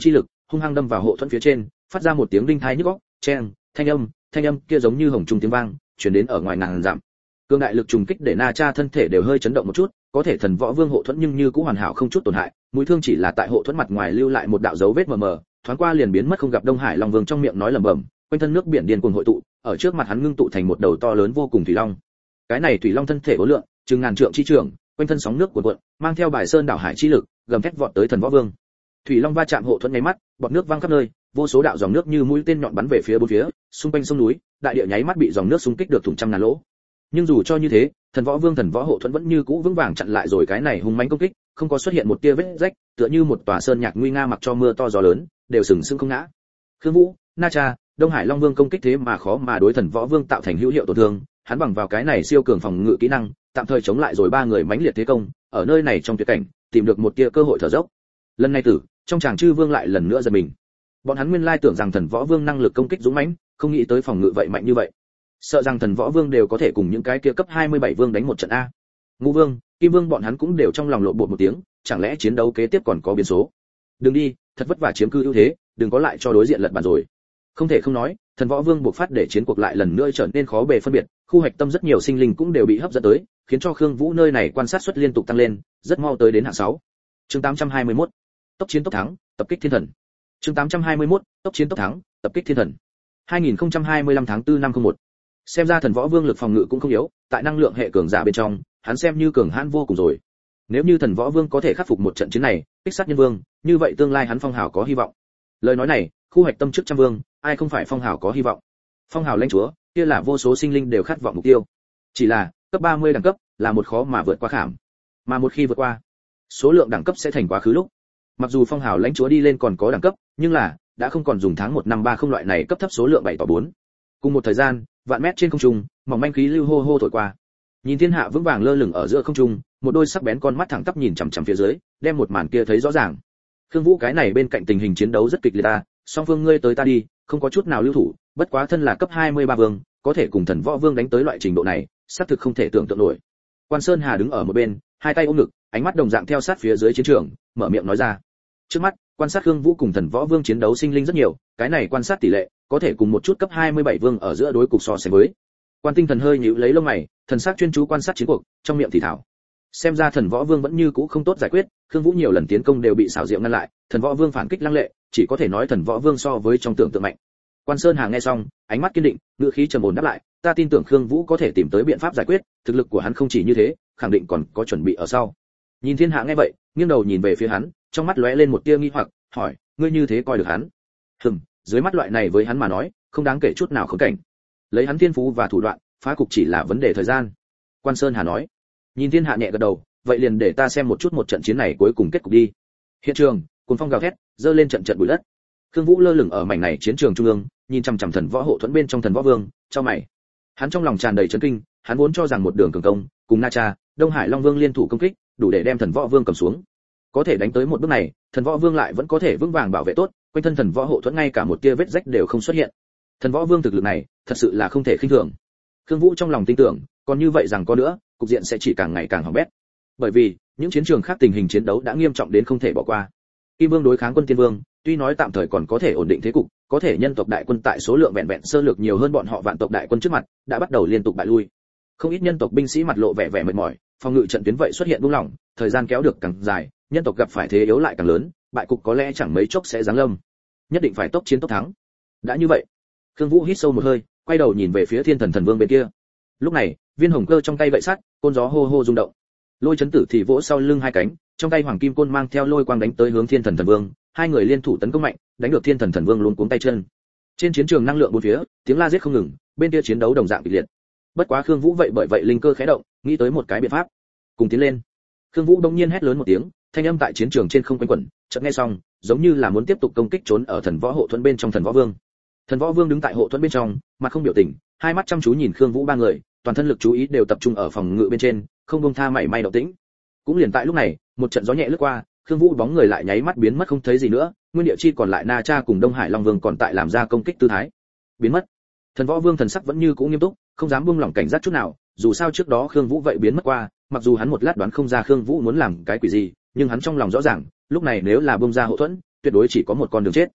Speaker 1: hung hăng đâm vào hộ thuẫn phía trên, phát ra một tiếng đinh tai nhức óc, chen, thanh âm, thanh âm kia giống như hồng trung tiếng vang, truyền đến ở ngoài ngàn dặm. Cương đại lực trùng kích để Na Cha thân thể đều hơi chấn động một chút, có thể thần võ vương hộ thuẫn nhưng như cũng hoàn hảo không chút tổn hại, mũi thương chỉ là tại hộ thuẫn mặt ngoài lưu lại một đạo dấu vết mờ mờ, thoáng qua liền biến mất không gặp. Đông Hải Long Vương trong miệng nói lẩm bẩm, quanh thân nước biển điên cuồng hội tụ, ở trước mặt hắn ngưng tụ thành một đầu to lớn vô cùng thủy long. Cái này thủy long thân thể vô lượng, chừng ngàn trượng chi trường, quanh thân sóng nước cuộn cuộn, mang theo bài sơn đảo hải chi lực, gầm thét vọt tới thần võ vương. Thủy long va chạm hộ thuẫn nháy mắt, bọt nước văng khắp nơi, vô số đạo dòng nước như mũi tên nhọn bắn về phía bốn phía, xung quanh sông núi, đại địa nháy mắt bị dòng nước xung kích được thủng trăm ngàn lỗ. Nhưng dù cho như thế, thần võ vương thần võ hộ thuẫn vẫn như cũ vững vàng chặn lại rồi cái này hung mãnh công kích, không có xuất hiện một tia vết rách, tựa như một tòa sơn nhạc nguy nga mặc cho mưa to gió lớn, đều sừng sững không ngã. Khương Vũ, Na Cha, Đông Hải Long Vương công kích thế mà khó mà đối thần võ vương tạo thành hữu hiệu tổn thương, hắn bằng vào cái này siêu cường phòng ngự kỹ năng, tạm thời chống lại rồi ba người mãnh liệt thế công, ở nơi này trong tuyệt cảnh, tìm được một tia cơ hội thở dốc. Lần này tử, trong chàng chư vương lại lần nữa giật mình. Bọn hắn nguyên lai tưởng rằng thần võ vương năng lực công kích dũng mãnh, không nghĩ tới phòng ngự vậy mạnh như vậy. Sợ rằng thần võ vương đều có thể cùng những cái kia cấp hai mươi bảy vương đánh một trận a. Ngũ vương, Kim vương bọn hắn cũng đều trong lòng lộ bột một tiếng, chẳng lẽ chiến đấu kế tiếp còn có biến số. Đừng đi, thật vất vả chiếm cư ưu thế, đừng có lại cho đối diện lật bàn rồi. Không thể không nói, thần võ vương buộc phát để chiến cuộc lại lần nữa trở nên khó bề phân biệt, khu hoạch tâm rất nhiều sinh linh cũng đều bị hấp dẫn tới, khiến cho Khương Vũ nơi này quan sát suất liên tục tăng lên, rất mau tới đến hạng sáu. Chương tám trăm hai mươi mốt, tốc chiến tốc thắng, tập kích thiên thần. Chương tám trăm hai mươi mốt, tốc chiến tốc thắng, tập kích thiên thần. hai nghìn không trăm hai mươi lăm tháng tư năm không một. Xem ra thần võ vương lực phòng ngự cũng không yếu, tại năng lượng hệ cường giả bên trong, hắn xem như cường hãn vô cùng rồi. Nếu như thần võ vương có thể khắc phục một trận chiến này, kích sát nhân vương, như vậy tương lai hắn phong hào có hy vọng. Lời nói này, khu hoạch tâm trước trăm vương, ai không phải phong hào có hy vọng. Phong hào lãnh chúa, kia là vô số sinh linh đều khát vọng mục tiêu. Chỉ là, cấp ba mươi đẳng cấp là một khó mà vượt qua khảm. Mà một khi vượt qua, số lượng đẳng cấp sẽ thành quá khứ lúc. Mặc dù phong hào lãnh chúa đi lên còn có đẳng cấp, nhưng là đã không còn dùng tháng một năm ba không loại này cấp thấp số lượng bảy tỏ bốn. Cùng một thời gian, vạn mét trên không trung, mỏng manh khí lưu hô hô thổi qua. Nhìn thiên hạ vững vàng lơ lửng ở giữa không trung, một đôi sắc bén con mắt thẳng tắp nhìn chằm chằm phía dưới, đem một màn kia thấy rõ ràng. Khương Vũ cái này bên cạnh tình hình chiến đấu rất kịch liệt ta, song phương ngươi tới ta đi, không có chút nào lưu thủ, bất quá thân là cấp hai mươi ba vương, có thể cùng thần võ vương đánh tới loại trình độ này, xác thực không thể tưởng tượng nổi. Quan Sơn Hà đứng ở một bên, hai tay ôm ngực, ánh mắt đồng dạng theo sát phía dưới chiến trường, mở miệng nói ra. Trước mắt, quan sát Khương Vũ cùng thần võ vương chiến đấu sinh linh rất nhiều, cái này quan sát tỷ lệ, có thể cùng một chút cấp hai mươi bảy vương ở giữa đối cục so sánh với. Quan Tinh Thần hơi nhíu lấy lông mày, thần sắc chuyên chú quan sát chiến cuộc, trong miệng thì thảo. Xem ra thần võ vương vẫn như cũ không tốt giải quyết, Khương Vũ nhiều lần tiến công đều bị xảo diệu ngăn lại, thần võ vương phản kích lăng lệ, chỉ có thể nói thần võ vương so với trong tưởng tượng mạnh. Quan Sơn Hà nghe xong, ánh mắt kiên định, ngữ khí trầm ổn đáp lại, ta tin tưởng Khương Vũ có thể tìm tới biện pháp giải quyết, thực lực của hắn không chỉ như thế, khẳng định còn có chuẩn bị ở sau. Nhìn thiên hạ nghe vậy, nghiêng đầu nhìn về phía hắn, trong mắt lóe lên một tia nghi hoặc, hỏi, ngươi như thế coi được hắn? Hừm, dưới mắt loại này với hắn mà nói, không đáng kể chút nào khốn cảnh. Lấy hắn thiên phú và thủ đoạn, phá cục chỉ là vấn đề thời gian. Quan Sơn Hà nói. Nhìn thiên hạ nhẹ gật đầu, vậy liền để ta xem một chút một trận chiến này cuối cùng kết cục đi. Hiện trường, cuồng phong gào thét, dơ lên trận trận bụi đất. Khương Vũ lơ lửng ở mảnh này chiến trường trung ương, nhìn chằm chằm thần võ hộ thuẫn bên trong thần võ vương, chau mày. Hắn trong lòng tràn đầy chấn kinh, hắn vốn cho rằng một đường cường công, cùng Na Cha, Đông Hải Long Vương liên thủ công kích, đủ để đem thần võ vương cầm xuống. Có thể đánh tới một bước này, thần võ vương lại vẫn có thể vững vàng bảo vệ tốt, quanh thân thần võ hộ thuẫn ngay cả một tia vết rách đều không xuất hiện. Thần võ vương thực lực này, thật sự là không thể khinh thường. Khương Vũ trong lòng tin tưởng, còn như vậy rằng có nữa, cục diện sẽ chỉ càng ngày càng hỏng bét. Bởi vì, những chiến trường khác tình hình chiến đấu đã nghiêm trọng đến không thể bỏ qua. Kim Vương đối kháng Quân Tiên Vương, tuy nói tạm thời còn có thể ổn định thế cục, có thể nhân tộc đại quân tại số lượng vẹn vẹn sơ lược nhiều hơn bọn họ vạn tộc đại quân trước mặt, đã bắt đầu liên tục bại lui. Không ít nhân tộc binh sĩ mặt lộ vẻ vẻ mệt mỏi, phòng ngự trận tuyến vậy xuất hiện buông lỏng, thời gian kéo được càng dài, nhân tộc gặp phải thế yếu lại càng lớn, bại cục có lẽ chẳng mấy chốc sẽ giáng lâm. Nhất định phải tốc chiến tốc thắng. Đã như vậy, Khương Vũ hít sâu một hơi, quay đầu nhìn về phía Thiên Thần Thần Vương bên kia. Lúc này, viên hồng cơ trong tay gậy sắt, côn gió hô hô rung động. Lôi Chấn Tử thì vỗ sau lưng hai cánh, trong tay hoàng kim côn mang theo lôi quang đánh tới hướng Thiên Thần Thần Vương, hai người liên thủ tấn công mạnh, đánh được Thiên Thần Thần Vương luống cuống tay chân. Trên chiến trường năng lượng bốn phía, tiếng la giết không ngừng, bên kia chiến đấu đồng dạng kịch liệt. Bất quá Khương Vũ vậy bởi vậy linh cơ khẽ động, nghĩ tới một cái biện pháp. Cùng tiến lên. Khương Vũ đột nhiên hét lớn một tiếng, thanh âm tại chiến trường trên không quanh quẩn, chợt nghe xong, giống như là muốn tiếp tục công kích trốn ở thần võ hộ thuẫn bên trong thần võ vương. Thần võ vương đứng tại hộ thuẫn bên trong, mặt không biểu tình, hai mắt chăm chú nhìn Khương Vũ ba người, toàn thân lực chú ý đều tập trung ở phòng ngự bên trên, không buông tha mảy may động tĩnh. Cũng liền tại lúc này, một trận gió nhẹ lướt qua, Khương Vũ bóng người lại nháy mắt biến mất không thấy gì nữa, nguyên địa chi còn lại Na Cha cùng Đông Hải Long Vương còn tại làm ra công kích tư thái. Biến mất. Thần võ vương thần sắc vẫn như cũ nghiêm túc, không dám buông lỏng cảnh giác chút nào, dù sao trước đó Khương Vũ vậy biến mất qua, mặc dù hắn một lát đoán không ra Khương Vũ muốn làm cái quỷ gì, nhưng hắn trong lòng rõ ràng, lúc này nếu là buông ra hậu thuẫn, tuyệt đối chỉ có một con đường chết.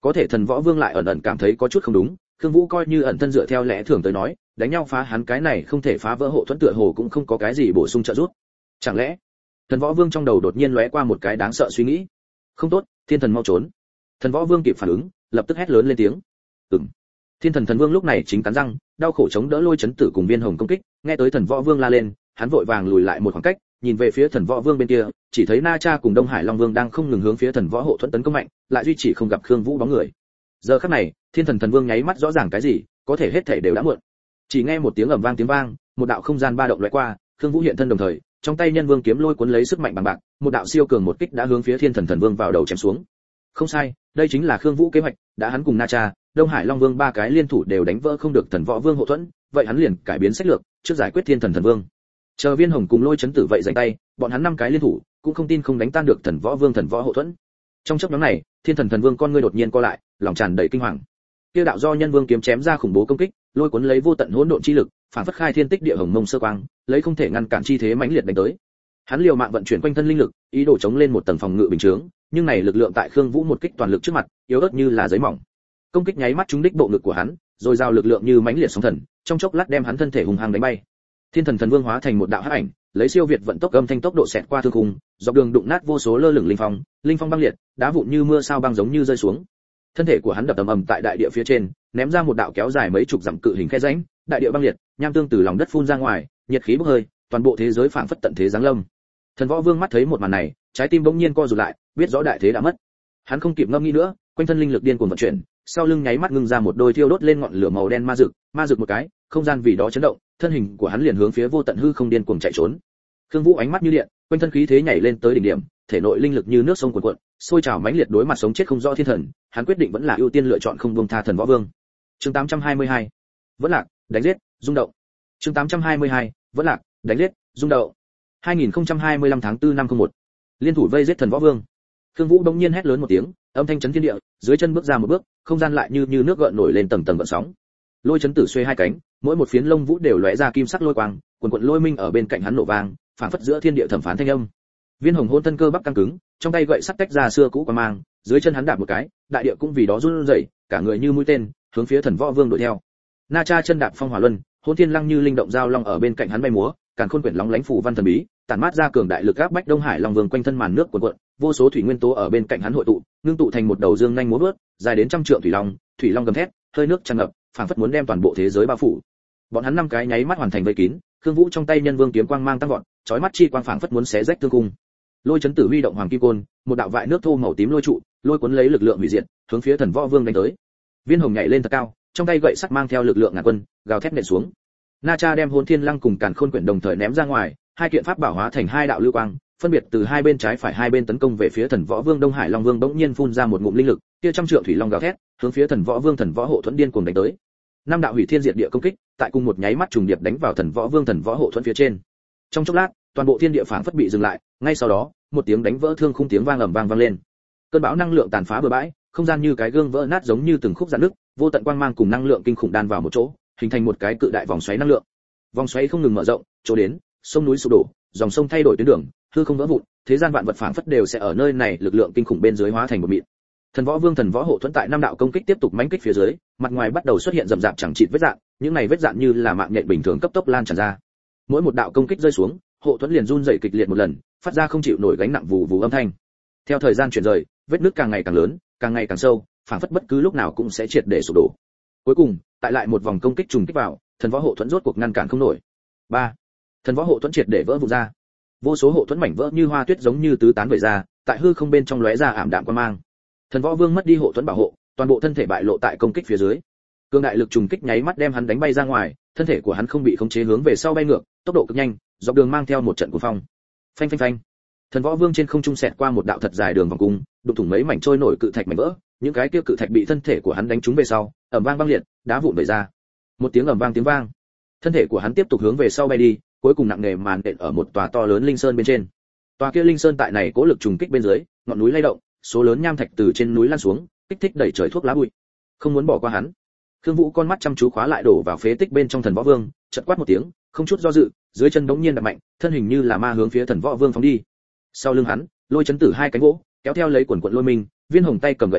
Speaker 1: Có thể Thần Võ Vương lại ẩn ẩn cảm thấy có chút không đúng, Khương Vũ coi như ẩn thân dựa theo lẽ thường tới nói, đánh nhau phá hắn cái này không thể phá vỡ hộ thuẫn tựa hồ cũng không có cái gì bổ sung trợ giúp. Chẳng lẽ? Thần Võ Vương trong đầu đột nhiên lóe qua một cái đáng sợ suy nghĩ. Không tốt, Thiên Thần mau trốn. Thần Võ Vương kịp phản ứng, lập tức hét lớn lên tiếng. Ừm. Thiên Thần Thần Vương lúc này chính cắn răng, đau khổ chống đỡ Lôi Chấn Tử cùng Viên Hồng công kích, nghe tới Thần Võ Vương la lên, hắn vội vàng lùi lại một khoảng cách, nhìn về phía Thần Võ Vương bên kia, chỉ thấy Na Cha cùng Đông Hải Long Vương đang không ngừng hướng phía Thần Võ hộ thuẫn tấn công mạnh, lại duy trì không gặp Khương Vũ bóng người. Giờ khắc này, Thiên Thần Thần Vương nháy mắt rõ ràng cái gì, có thể hết thảy đều đã muộn. Chỉ nghe một tiếng ầm vang tiếng vang, một đạo không gian ba động lóe qua, Khương Vũ hiện thân đồng thời, trong tay Nhân Vương kiếm lôi cuốn lấy sức mạnh bằng bạc, một đạo siêu cường một kích đã hướng phía Thiên Thần Thần Vương vào đầu chém xuống. Không sai, đây chính là Khương Vũ kế hoạch, đã hắn cùng Na Cha, Đông Hải Long Vương ba cái liên thủ đều đánh vỡ không được Thần Võ Vương hộ thuẫn, vậy hắn liền cải biến sách lược, trước giải quyết Thiên Thần Thần Vương. Chờ Viên Hồng cùng Lôi Chấn Tử vậy giành tay, bọn hắn năm cái liên thủ, cũng không tin không đánh tan được Thần Võ Vương Thần Võ hộ thuẫn. Trong chốc ngắn này, Thiên Thần Thần Vương con ngươi đột nhiên co lại, lòng tràn đầy kinh hoàng. Kia đạo do Nhân Vương kiếm chém ra khủng bố công kích, lôi cuốn lấy vô tận hỗn độn chi lực, phản phất khai thiên tích địa hồng mông sơ quang, lấy không thể ngăn cản chi thế mãnh liệt đánh tới. Hắn liều mạng vận chuyển quanh thân linh lực, ý đồ chống lên một tầng phòng ngự bình chướng, nhưng này lực lượng tại Khương Vũ một kích toàn lực trước mặt, yếu ớt như là giấy mỏng. Công kích nháy mắt trúng đích bộ ngực của hắn, rồi giao lực lượng như mãnh liệt sóng thần, trong chốc lát đem hắn thân thể hùng hăng đánh bay. Thiên Thần Thần Vương hóa thành một đạo hắc ảnh, lấy siêu việt vận tốc âm thanh tốc độ xẹt qua thương khung, dọc đường đụng nát vô số lơ lửng linh phong, linh phong băng liệt, đá vụn như mưa sao băng giống như rơi xuống. Thân thể của hắn đập ầm ầm tại đại địa phía trên, ném ra một đạo kéo dài mấy chục dặm cự hình khe rãnh, đại địa băng liệt, nham tương từ lòng đất phun ra ngoài, nhiệt khí bốc hơi, toàn bộ thế giới phảng phất tận thế giáng lâm. Thần Võ Vương mắt thấy một màn này, trái tim bỗng nhiên co rụt lại, biết rõ đại thế đã mất. Hắn không kịp ngâm nghĩ nữa, quanh thân linh lực điên cuồng vận chuyển, sau lưng nháy mắt ngưng ra một đôi thiêu đốt lên ngọn lửa màu đen ma dực, ma dực một cái, không gian vì đó chấn động, thân hình của hắn liền hướng phía vô tận hư không điên cuồng chạy trốn. Khương Vũ ánh mắt như điện, quanh thân khí thế nhảy lên tới đỉnh điểm, thể nội linh lực như nước sông cuồn cuộn, sôi trào mãnh liệt đối mặt sống chết không rõ thiên thần, hắn quyết định vẫn là ưu tiên lựa chọn không buông tha Thần Võ Vương. Chương tám trăm hai mươi hai, vẫn lạc, đánh giết, rung động. Chương tám trăm hai mươi hai, vẫn lạc, đánh giết, rung động. hai nghìn không trăm hai mươi lăm tháng tư năm không một. Liên thủ vây giết Thần Võ Vương. Khương Vũ bỗng nhiên hét lớn một tiếng, âm thanh chấn thiên địa, dưới chân bước ra một bước, không gian lại như như nước gợn nổi lên tầng tầng gợn sóng. Lôi Chấn Tử xuê hai cánh, mỗi một phiến lông vũ đều lóe ra kim sắc lôi quang, quần quần lôi minh ở bên cạnh hắn nổ vang, phảng phất giữa thiên địa thẩm phán thanh âm. Viên Hồng hôn thân cơ bắp căng cứng, trong tay gậy sắt tách ra xưa cũ qua mang, dưới chân hắn đạp một cái, đại địa cũng vì đó run rẩy, cả người như mũi tên, hướng phía Thần Võ Vương đuổi theo. Na Cha chân đạp phong hỏa luân, hôn thiên lăng như linh động giao long ở bên cạnh hắn bay múa, càn khôn quyển lóng lánh phù văn thần bí, tản mát ra cường đại lực áp bách Đông Hải Long Vương quanh thân màn nước cuộn cuộn, vô số thủy nguyên tố ở bên cạnh hắn hội tụ, ngưng tụ thành một đầu dương nhanh múa vớt, dài đến trăm trượng thủy long, thủy long gầm thét, hơi nước tràn ngập, phảng phất muốn đem toàn bộ thế giới bao phủ. Bọn hắn năm cái nháy mắt hoàn thành vây kín, Khương Vũ trong tay Nhân Vương kiếm quang mang tăng vọt, chói mắt chi quang phảng phất muốn xé rách thương cung. Lôi Chấn Tử huy động hoàng kim côn, một đạo vại nước thô màu tím lôi trụ, lôi cuốn lấy lực lượng hủy diệt, hướng phía Thần Võ Vương đánh tới. Viên Hồng nhảy lên thật cao, trong tay gậy sắt mang theo lực lượng ngàn quân, gào thét nện xuống. Na Cha đem Hồn Thiên Lăng cùng Càn Khôn Quyển đồng thời ném ra ngoài, hai kiện pháp bảo hóa thành hai đạo lưu quang, phân biệt từ hai bên trái phải hai bên tấn công về phía Thần Võ Vương. Đông Hải Long Vương bỗng nhiên phun ra một ngụm linh lực, kia trăm trượng thủy long gào thét, hướng phía Thần Võ Vương Thần Võ hộ thuẫn điên cuồng đánh tới. Năm đạo hủy thiên diệt địa công kích, tại cùng một nháy mắt trùng điệp đánh vào Thần Võ Vương Thần Võ hộ thuẫn phía trên. Trong chốc lát, toàn bộ thiên địa phảng phất bị dừng lại, ngay sau đó, một tiếng đánh vỡ thương khung tiếng vang ầm vang vang lên. Cơn bão năng lượng tàn phá bừa bãi, không gian như cái gương vỡ nát giống như từng khúc rạn nứt, vô tận quang mang cùng năng lượng kinh khủng đan vào một chỗ, hình thành một cái cự đại vòng xoáy năng lượng. Vòng xoáy không ngừng mở rộng, chỗ đến, sông núi sụp đổ, dòng sông thay đổi tuyến đường, hư không vỡ vụn, thế gian vạn vật phảng phất đều sẽ ở nơi này lực lượng kinh khủng bên dưới hóa thành một mịn. Thần Võ Vương Thần Võ hộ thuẫn tại năm đạo công kích tiếp tục mãnh kích phía dưới, mặt ngoài bắt đầu xuất hiện rậm rạp chẳng chịt vết dạn, những này vết dạn như là mạng nhện bình thường cấp tốc lan tràn ra. Mỗi một đạo công kích rơi xuống, hộ thuẫn liền run rẩy kịch liệt một lần, phát ra không chịu nổi gánh nặng vù vù âm thanh. Theo thời gian chuyển rời, vết nứt càng ngày càng lớn, càng ngày càng sâu, phảng phất bất cứ lúc nào cũng sẽ triệt để sụp đổ. Cuối cùng, tại lại một vòng công kích trùng kích vào, Thần Võ hộ thuẫn rốt cuộc ngăn cản không nổi. ba. Thần Võ hộ thuẫn triệt để vỡ vụn ra. Vô số hộ thuẫn mảnh vỡ như hoa tuyết giống như tứ tán vẩy ra, tại hư không bên trong lóe ra ảm đạm quang mang. Thần Võ Vương mất đi hộ thuẫn bảo hộ, toàn bộ thân thể bại lộ tại công kích phía dưới. Cương đại lực trùng kích nháy mắt đem hắn đánh bay ra ngoài, thân thể của hắn không bị khống chế hướng về sau bay ngược, tốc độ cực nhanh, dọc đường mang theo một trận cuồng phong. Phanh phanh phanh. Thần Võ Vương trên không trung xẹt qua một đạo thật dài đường vòng cung, đụng thủng mấy mảnh trôi nổi cự thạch mảnh vỡ, những cái kia cự thạch bị thân thể của hắn đánh trúng về sau, ầm vang băng liệt, đá vụn vẩy ra. Một tiếng ầm vang tiếng vang, thân thể của hắn tiếp tục hướng về sau bay đi, cuối cùng nặng nề màn đện ở một tòa to lớn linh sơn bên trên. Tòa kia linh sơn tại này cố lực trùng kích bên dưới, ngọn núi lay động, số lớn nham thạch từ trên núi lan xuống, kích thích đẩy trời thuốc lá bụi. Không muốn bỏ qua hắn. Khương Vũ con mắt chăm chú khóa lại đổ vào phế tích bên trong Thần Võ Vương, chợt quát một tiếng, không chút do dự, dưới chân đống nhiên đập mạnh, thân hình như là ma hướng phía Thần Võ Vương phóng đi. Sau lưng hắn, Lôi Chấn Tử hai cánh gỗ, kéo theo lấy quần quần lôi minh, Viên Hồng tay cầm gậy sắt,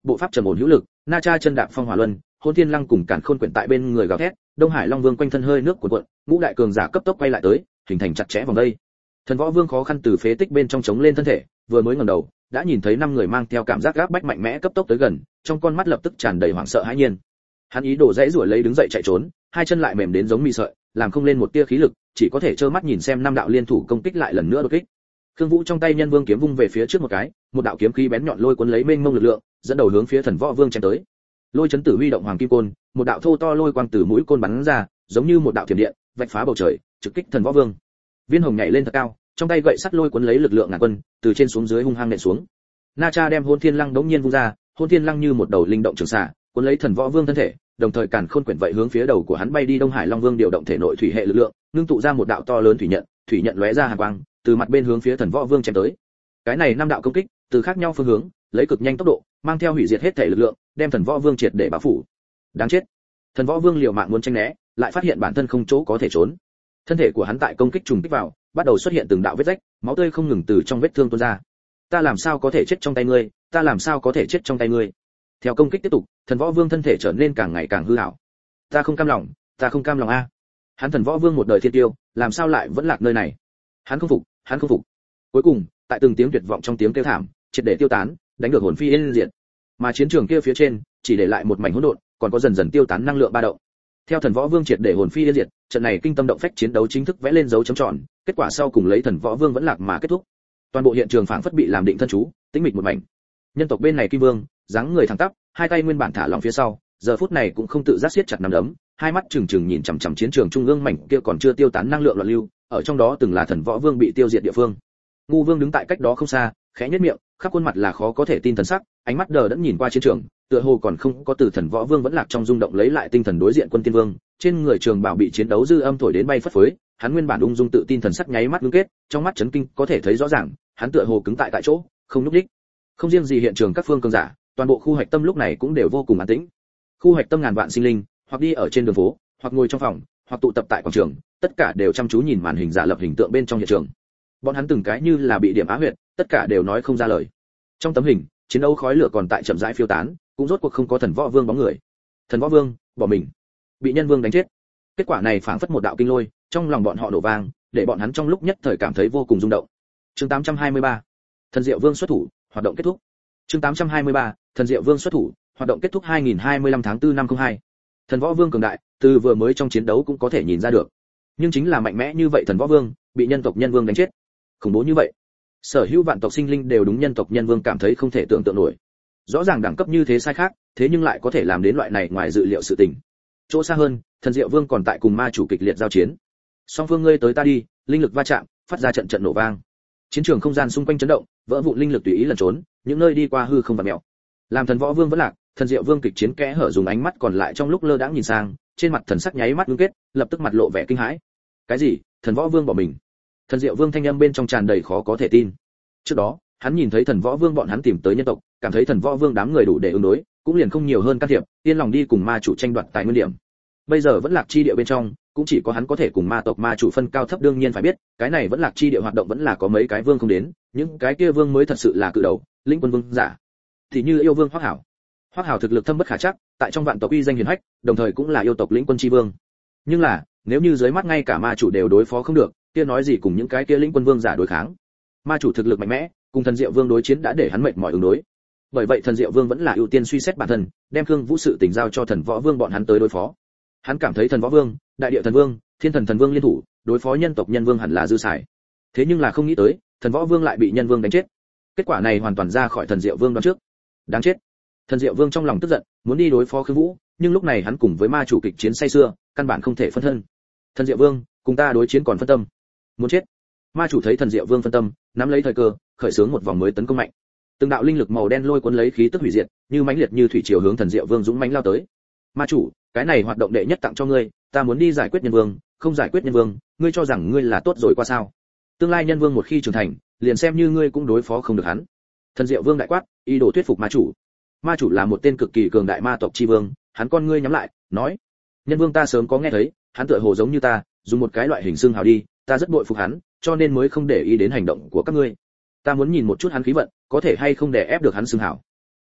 Speaker 1: bộ pháp trầm ổn hữu lực, Na Cha chân đạp phong hỏa luân, Hôn Thiên Lăng cùng Càn Khôn quyển tại bên người gào thét, Đông Hải Long Vương quanh thân hơi nước cuộn cuộn, ngũ đại cường giả cấp tốc quay lại tới, hình thành chặt chẽ vòng đây. Thần Võ Vương khó khăn từ phế tích bên trong chống lên thân thể, vừa mới ngẩng đầu, đã nhìn thấy năm người mang theo cảm giác gáp bách mạnh mẽ cấp tốc tới gần, trong con mắt lập tức tràn đầy hoảng sợ hãi nhiên. Hắn ý đồ dãy rủa lấy đứng dậy chạy trốn, hai chân lại mềm đến giống mì sợi, làm không lên một tia khí lực, chỉ có thể trơ mắt nhìn xem năm đạo liên thủ công kích lại lần nữa đột kích. Khương Vũ trong tay Nhân Vương kiếm vung về phía trước một cái, một đạo kiếm khí bén nhọn lôi cuốn lấy mênh mông lực lượng, dẫn đầu hướng phía Thần Võ Vương chém tới. Lôi chấn tử huy động hoàng kim côn, một đạo thô to lôi quang từ mũi côn bắn ra, giống như một đạo thiểm điện, vạch phá bầu trời, trực kích Thần Võ Vương. Viên Hồng nhảy lên thật cao, trong tay gậy sắt lôi cuốn lấy lực lượng ngàn quân, từ trên xuống dưới hung hăng nện xuống. Na Cha đem Hôn Thiên Lăng đống nhiên vung ra, Hôn Thiên Lăng như một đầu linh động trường xà, cuốn lấy Thần Võ Vương thân thể, đồng thời Càn Khôn quyển vậy hướng phía đầu của hắn bay đi. Đông Hải Long Vương điều động thể nội thủy hệ lực lượng, ngưng tụ ra một đạo to lớn thủy nhận, thủy nhận lóe ra hàn quang, từ mặt bên hướng phía Thần Võ Vương chém tới. Cái này năm đạo công kích, từ khác nhau phương hướng, lấy cực nhanh tốc độ, mang theo hủy diệt hết thể lực lượng, đem Thần Võ Vương triệt để bao phủ. Đáng chết! Thần Võ Vương liều mạng muốn tránh né, lại phát hiện bản thân không chỗ có thể trốn. Thân thể của hắn tại công kích trùng kích vào, bắt đầu xuất hiện từng đạo vết rách, máu tươi không ngừng từ trong vết thương tuôn ra. Ta làm sao có thể chết trong tay ngươi, ta làm sao có thể chết trong tay ngươi? Theo công kích tiếp tục, Thần Võ Vương thân thể trở nên càng ngày càng hư ảo. Ta không cam lòng, ta không cam lòng a. Hắn Thần Võ Vương một đời thiên tiêu, làm sao lại vẫn lạc nơi này? Hắn không phục, hắn không phục. Cuối cùng, tại từng tiếng tuyệt vọng trong tiếng kêu thảm, triệt để tiêu tán, đánh được hồn phi yên diệt. Mà chiến trường kia phía trên, chỉ để lại một mảnh hỗn độn, còn có dần dần tiêu tán năng lượng ba động. Theo Thần Võ Vương triệt để hồn phi yên diệt, trận này kinh tâm động phách chiến đấu chính thức vẽ lên dấu chấm tròn, kết quả sau cùng lấy Thần Võ Vương vẫn lạc mà kết thúc. Toàn bộ hiện trường phảng phất bị làm định thân chú, tĩnh mịch một mảnh. Nhân tộc bên này Kim Vương, dáng người thẳng tắp, hai tay nguyên bản thả lỏng phía sau, giờ phút này cũng không tự giác siết chặt nắm đấm, hai mắt trừng trừng nhìn chằm chằm chiến trường trung ương mảnh kia còn chưa tiêu tán năng lượng loạn lưu, ở trong đó từng là Thần Võ Vương bị tiêu diệt địa phương. Ngu Vương đứng tại cách đó không xa, khẽ nhếch miệng, khắp khuôn mặt là khó có thể tin thần sắc, ánh mắt đờ đẫn nhìn qua chiến trường, tựa hồ còn không có từ Thần Võ Vương vẫn lạc trong rung động lấy lại tinh thần đối diện Quân Tiên Vương, trên người trường bảo bị chiến đấu dư âm thổi đến bay phất phới, hắn nguyên bản ung dung tự tin thần sắc nháy mắt ngưng kết, trong mắt chấn kinh có thể thấy rõ ràng, hắn tựa hồ cứng tại tại chỗ, không nhúc nhích. Không riêng gì hiện trường các phương cường giả, toàn bộ khu hoạch tâm lúc này cũng đều vô cùng an tĩnh. Khu hoạch tâm ngàn vạn sinh linh, hoặc đi ở trên đường phố, hoặc ngồi trong phòng, hoặc tụ tập tại quảng trường, tất cả đều chăm chú nhìn màn hình giả lập hình tượng bên trong hiện trường. Bọn hắn từng cái như là bị điểm á huyệt, tất cả đều nói không ra lời. Trong tấm hình, chiến đấu khói lửa còn tại chậm rãi phiêu tán, cũng rốt cuộc không có Thần Võ Vương bóng người. Thần Võ Vương bỏ mình, bị Nhân Vương đánh chết. Kết quả này phảng phất một đạo kinh lôi, trong lòng bọn họ nổ vang, để bọn hắn trong lúc nhất thời cảm thấy vô cùng rung động. Chương tám trăm hai mươi ba, Thần Diệu Vương xuất thủ, hoạt động kết thúc. Chương tám trăm hai mươi ba, Thần Diệu Vương xuất thủ, hoạt động kết thúc hai nghìn hai mươi lăm tháng tư năm không hai. Thần Võ Vương cường đại, từ vừa mới trong chiến đấu cũng có thể nhìn ra được. Nhưng chính là mạnh mẽ như vậy Thần Võ Vương, bị nhân tộc Nhân Vương đánh chết. Khủng bố như vậy. Sở hữu vạn tộc sinh linh đều đúng nhân tộc Nhân Vương cảm thấy không thể tưởng tượng nổi. Rõ ràng đẳng cấp như thế sai khác, thế nhưng lại có thể làm đến loại này ngoài dự liệu sự tình. Chỗ xa hơn, Thần Diệu Vương còn tại cùng ma chủ kịch liệt giao chiến. Song phương ngươi tới ta đi, linh lực va chạm, phát ra trận trận nổ vang. Chiến trường không gian xung quanh chấn động, vỡ vụn linh lực tùy ý lẩn trốn, những nơi đi qua hư không vặn mèo. Làm Thần Võ Vương vẫn lạc, Thần Diệu Vương kịch chiến kẽ hở dùng ánh mắt còn lại trong lúc lơ đãng nhìn sang, trên mặt thần sắc nháy mắt ngưng kết, lập tức mặt lộ vẻ kinh hãi. Cái gì? Thần Võ Vương bỏ mình? Thần Diệu Vương thanh âm bên trong tràn đầy khó có thể tin. Trước đó, hắn nhìn thấy Thần Võ Vương bọn hắn tìm tới nhân tộc, cảm thấy Thần Võ Vương đám người đủ để ứng đối, cũng liền không nhiều hơn can thiệp, yên lòng đi cùng ma chủ tranh đoạt tài nguyên điểm. Bây giờ vẫn lạc chi địa bên trong, cũng chỉ có hắn có thể cùng ma tộc ma chủ phân cao thấp, đương nhiên phải biết, cái này vẫn lạc chi địa hoạt động vẫn là có mấy cái vương không đến, những cái kia vương mới thật sự là cự đầu, lĩnh quân vương giả. Thì như yêu vương Hoắc Hảo. Hoắc Hảo thực lực thâm bất khả trắc, tại trong vạn tộc uy danh hiển hách, đồng thời cũng là yêu tộc lĩnh quân chi vương. Nhưng là, nếu như dưới mắt ngay cả ma chủ đều đối phó không được, kia nói gì cùng những cái kia lĩnh quân vương giả đối kháng. Ma chủ thực lực mạnh mẽ, cùng Thần Diệu Vương đối chiến đã để hắn mệt mỏi ứng đối. Bởi vậy Thần Diệu Vương vẫn là ưu tiên suy xét bản thân, đem Khương Vũ sự tình giao cho Thần Võ Vương bọn hắn tới đối phó. Hắn cảm thấy Thần Võ Vương, Đại Địa Thần Vương, Thiên Thần Thần Vương liên thủ, đối phó nhân tộc Nhân Vương hẳn là dư xài. Thế nhưng là không nghĩ tới, Thần Võ Vương lại bị Nhân Vương đánh chết. Kết quả này hoàn toàn ra khỏi Thần Diệu Vương đoán trước. Đáng chết. Thần Diệu Vương trong lòng tức giận, muốn đi đối phó Khương Vũ, nhưng lúc này hắn cùng với ma chủ kịch chiến say xưa, căn bản không thể phân thân. Thần Diệu Vương, cùng ta đối chiến còn phân tâm. Muốn chết. Ma chủ thấy Thần Diệu Vương phân tâm, nắm lấy thời cơ, khởi xướng một vòng mới tấn công mạnh. Từng đạo linh lực màu đen lôi cuốn lấy khí tức hủy diệt, như mãnh liệt như thủy triều hướng Thần Diệu Vương dũng mãnh lao tới. Ma chủ, cái này hoạt động đệ nhất tặng cho ngươi, ta muốn đi giải quyết Nhân Vương, không giải quyết Nhân Vương, ngươi cho rằng ngươi là tốt rồi qua sao? Tương lai Nhân Vương một khi trưởng thành, liền xem như ngươi cũng đối phó không được hắn. Thần Diệu Vương đại quát, ý đồ thuyết phục ma chủ. Ma chủ là một tên cực kỳ cường đại ma tộc chi vương, hắn con ngươi nhắm lại, nói: Nhân Vương ta sớm có nghe thấy, hắn tựa hồ giống như ta, dùng một cái loại hình xương hào đi, ta rất bội phục hắn, cho nên mới không để ý đến hành động của các ngươi. Ta muốn nhìn một chút hắn khí vận, có thể hay không để ép được hắn xương hào.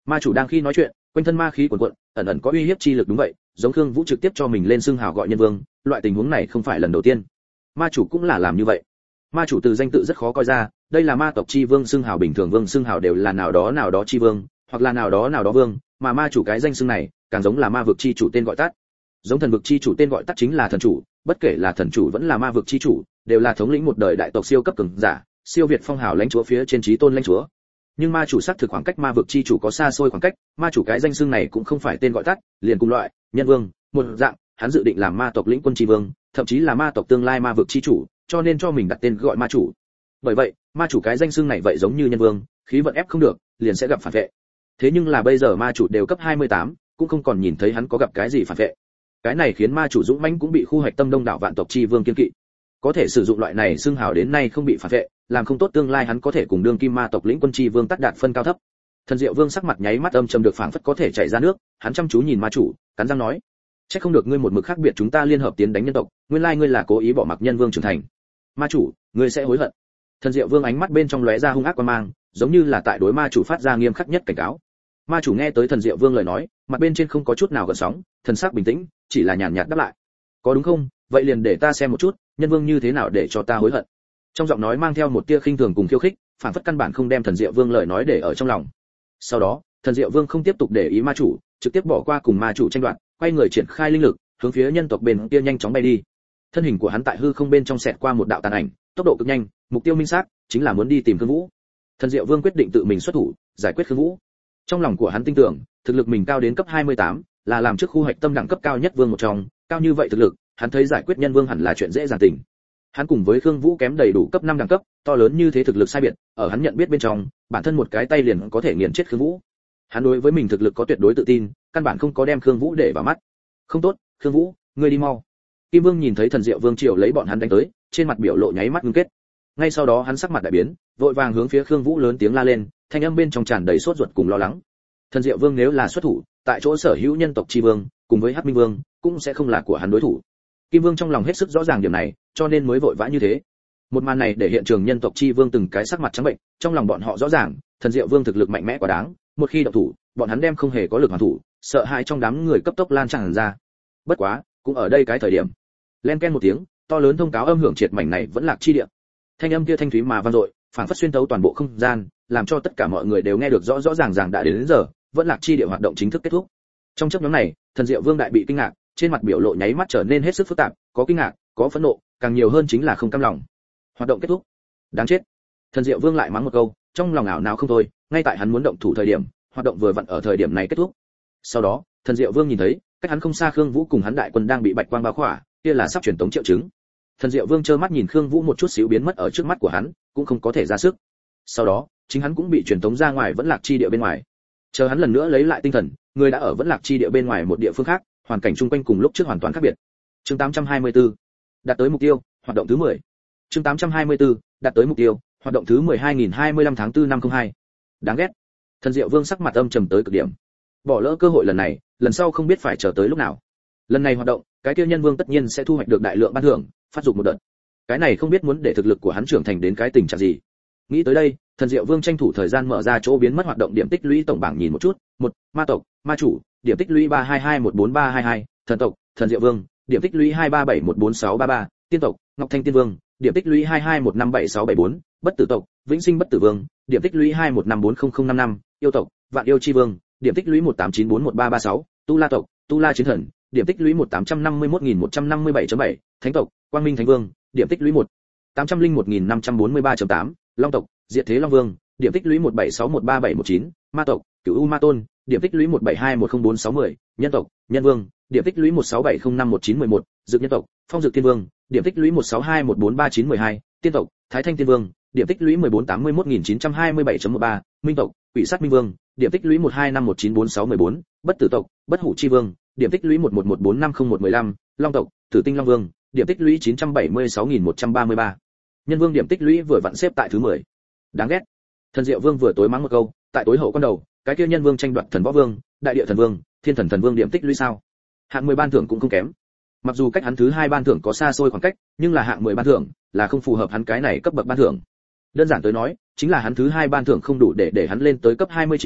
Speaker 1: Ma chủ đang khi nói chuyện, quanh thân ma khí cuồn cuộn, ẩn ẩn có uy hiếp chi lực đúng vậy, giống Khương Vũ trực tiếp cho mình lên xưng hào gọi nhân vương, loại tình huống này không phải lần đầu tiên. Ma chủ cũng là làm như vậy. Ma chủ từ danh tự rất khó coi ra, đây là ma tộc chi vương xưng hào, bình thường vương xưng hào đều là nào đó nào đó chi vương, hoặc là nào đó nào đó vương, mà ma chủ cái danh xưng này, càng giống là ma vực chi chủ tên gọi tắt. Giống thần vực chi chủ tên gọi tắt chính là thần chủ, bất kể là thần chủ vẫn là ma vực chi chủ, đều là thống lĩnh một đời đại tộc siêu cấp cường giả, siêu việt phong hào lãnh chúa phía trên chí tôn lãnh chúa. Nhưng ma chủ xác thực khoảng cách ma vực chi chủ có xa xôi khoảng cách, ma chủ cái danh xưng này cũng không phải tên gọi tắt, liền cùng loại nhân vương, một dạng, hắn dự định làm ma tộc lĩnh quân chi vương, thậm chí là ma tộc tương lai ma vực chi chủ, cho nên cho mình đặt tên gọi ma chủ. Bởi vậy, ma chủ cái danh xưng này vậy giống như nhân vương, khí vận ép không được, liền sẽ gặp phản vệ. Thế nhưng là bây giờ ma chủ đều cấp hai mươi tám, cũng không còn nhìn thấy hắn có gặp cái gì phản vệ. Cái này khiến ma chủ dũng mãnh cũng bị khu hoạch tâm đông đảo vạn tộc chi vương kiên kỵ. Có thể sử dụng loại này xưng hào đến nay không bị phản vệ, làm không tốt tương lai hắn có thể cùng đương kim ma tộc lĩnh quân chi vương tắt đạt phân cao thấp. Thần Diệu Vương sắc mặt nháy mắt âm trầm được phảng phất có thể chảy ra nước, hắn chăm chú nhìn ma chủ, cắn răng nói: "Chắc không được ngươi một mực khác biệt chúng ta liên hợp tiến đánh nhân tộc, nguyên lai ngươi là cố ý bỏ mặc nhân vương trưởng thành. Ma chủ, ngươi sẽ hối hận." Thần Diệu Vương ánh mắt bên trong lóe ra hung ác quan mang, giống như là tại đối ma chủ phát ra nghiêm khắc nhất cảnh cáo. Ma chủ nghe tới Thần Diệu Vương lời nói, mặt bên trên không có chút nào gợn sóng, thần sắc bình tĩnh, chỉ là nhàn nhạt đáp lại: "Có đúng không? Vậy liền để ta xem một chút, nhân vương như thế nào để cho ta hối hận." Trong giọng nói mang theo một tia khinh thường cùng khiêu khích, phản phất căn bản không đem Thần Diệu Vương lời nói để ở trong lòng. Sau đó, Thần Diệu Vương không tiếp tục để ý ma chủ, trực tiếp bỏ qua cùng ma chủ tranh đoạt, quay người triển khai linh lực, hướng phía nhân tộc bên kia nhanh chóng bay đi. Thân hình của hắn tại hư không bên trong xẹt qua một đạo tàn ảnh, tốc độ cực nhanh, mục tiêu minh xác, chính là muốn đi tìm Khương Vũ. Thần Diệu Vương quyết định tự mình xuất thủ, giải quyết Khương Vũ. Trong lòng của hắn tin tưởng, thực lực mình cao đến cấp hai mươi tám, là làm trước khu hoạch tâm đẳng cấp cao nhất vương một trong, cao như vậy thực lực, hắn thấy giải quyết nhân vương hẳn là chuyện dễ dàng tình. Hắn cùng với Khương Vũ kém đầy đủ cấp năm đẳng cấp, to lớn như thế thực lực sai biệt, ở hắn nhận biết bên trong, bản thân một cái tay liền có thể nghiền chết Khương Vũ. Hắn đối với mình thực lực có tuyệt đối tự tin, căn bản không có đem Khương Vũ để vào mắt. Không tốt, Khương Vũ, ngươi đi mau. Kim Vương nhìn thấy Thần Diệu Vương triều lấy bọn hắn đánh tới, trên mặt biểu lộ nháy mắt ngưng kết. Ngay sau đó hắn sắc mặt đại biến, vội vàng hướng phía Khương Vũ lớn tiếng la lên, thanh âm bên trong tràn đầy sốt ruột cùng lo lắng. Thần Diệu Vương nếu là xuất thủ, tại chỗ sở hữu nhân tộc chi vương, cùng với Hắc Minh Vương, cũng sẽ không là của hắn đối thủ. Kim Vương trong lòng hết sức rõ ràng điểm này, cho nên mới vội vã như thế. Một màn này để hiện trường nhân tộc chi vương từng cái sắc mặt trắng bệnh, trong lòng bọn họ rõ ràng, Thần Diệu Vương thực lực mạnh mẽ quá đáng, một khi động thủ, bọn hắn đem không hề có lực hoàn thủ, sợ hãi trong đám người cấp tốc lan tràn ra. Bất quá, cũng ở đây cái thời điểm, len ken một tiếng, to lớn thông cáo âm hưởng triệt mảnh này vẫn lạc chi địa. Thanh âm kia thanh thúy mà vang dội, phảng phất xuyên thấu toàn bộ không gian, làm cho tất cả mọi người đều nghe được rõ rõ ràng ràng đã đến, đến giờ, vẫn lạc chi địa hoạt động chính thức kết thúc. Trong chốc ngắn này, Thần Diệu Vương đại bị kinh ngạc, trên mặt biểu lộ nháy mắt trở nên hết sức phức tạp, có kinh ngạc, có phẫn nộ, càng nhiều hơn chính là không cam lòng. Hoạt động kết thúc, đáng chết. Thần Diệu Vương lại mắng một câu, trong lòng ảo nào không thôi, ngay tại hắn muốn động thủ thời điểm, hoạt động vừa vặn ở thời điểm này kết thúc. Sau đó, Thần Diệu Vương nhìn thấy, cách hắn không xa Khương Vũ cùng hắn đại quân đang bị bạch quang bao khỏa, kia là sắp truyền tống triệu chứng. Thần Diệu Vương trơ mắt nhìn Khương Vũ một chút xíu biến mất ở trước mắt của hắn, cũng không có thể ra sức. Sau đó, chính hắn cũng bị truyền tống ra ngoài vẫn lạc chi địa bên ngoài. Chờ hắn lần nữa lấy lại tinh thần, người đã ở vẫn lạc chi địa bên ngoài một địa phương khác, hoàn cảnh chung quanh cùng lúc trước hoàn toàn khác biệt. Chương tám trăm hai mươi tư, đạt tới mục tiêu, hoạt động thứ mười. Chương tám trăm hai mươi tư, đạt tới mục tiêu, hoạt động thứ mười hai nghìn hai mươi lăm tháng tư năm không hai. Đáng ghét. Thần Diệu Vương sắc mặt âm trầm tới cực điểm. Bỏ lỡ cơ hội lần này, lần sau không biết phải chờ tới lúc nào. Lần này hoạt động, cái kia nhân vương tất nhiên sẽ thu hoạch được đại lượng ban thưởng, phát dục một đợt. Cái này không biết muốn để thực lực của hắn trưởng thành đến cái tình trạng gì. Nghĩ tới đây, Thần Diệu Vương tranh thủ thời gian mở ra chỗ biến mất hoạt động điểm tích lũy tổng bảng nhìn một chút. Một, ma tộc, ma chủ, điểm tích lũy ba hai hai một bốn ba hai hai, thần tộc, Thần Diệu Vương, điểm tích lũy hai ba bảy một bốn sáu ba ba, tiên tộc, Ngọc Thanh Tiên Vương, điểm tích lũy hai hai một năm bảy sáu bảy bốn, bất tử tộc, Vĩnh Sinh Bất Tử Vương, điểm tích lũy hai một năm bốn không không năm năm, yêu tộc, Vạn Yêu Chi Vương, điểm tích lũy một tám chín bốn một ba ba sáu, Tu La tộc, Tu La Chiến Thần, điểm tích lũy một tám năm mốt nghìn một trăm năm mươi bảy chấm bảy, Thánh tộc, Quang Minh Thánh Vương, điểm tích lũy một tám không một nghìn năm trăm bốn mươi ba chấm tám, Long tộc, Diệt Thế Long Vương, điểm tích lũy một bảy sáu một ba bảy một chín, Ma tộc, Cửu U Ma Tôn, điểm tích lũy một bảy hai một không bốn sáu không, Nhân tộc, Nhân Vương, điểm tích lũy một sáu bảy không năm một chín một một, Dược Nhân tộc, Phong Dược Tiên Vương, điểm tích lũy một sáu hai một bốn ba chín một hai, Tiên tộc, Thái Thanh Tiên Vương, điểm tích lũy mười bốn tám mươi mốt nghìn chín trăm hai mươi bảy chấm mười ba, Minh tộc, Quỷ Sát Minh Vương, điểm tích lũy một hai năm một chín bốn sáu một bốn, Bất Tử tộc, Bất Hủ Chi Vương, điểm tích lũy một một một bốn năm không một một lăm, Long tộc, Tử Tinh Long Vương, điểm tích lũy chín trăm bảy mươi sáu nghìn một trăm ba mươi ba. Nhân Vương điểm tích lũy vừa vặn xếp tại thứ mười. Đáng ghét. Thần Diệu Vương vừa tối mắng một câu, tại tối hậu con đầu, cái kia Nhân Vương tranh đoạt Thần Võ Vương, Đại Địa Thần Vương, Thiên Thần Thần Vương điểm tích lũy sao? Hạng mười ban thưởng cũng không kém. Mặc dù cách hắn thứ hai ban thưởng có xa xôi khoảng cách, nhưng là hạng mười ban thưởng là không phù hợp hắn cái này cấp bậc ban thưởng. Đơn giản tới nói, chính là hắn thứ hai ban thưởng không đủ để để hắn lên tới cấp hai mươi chín,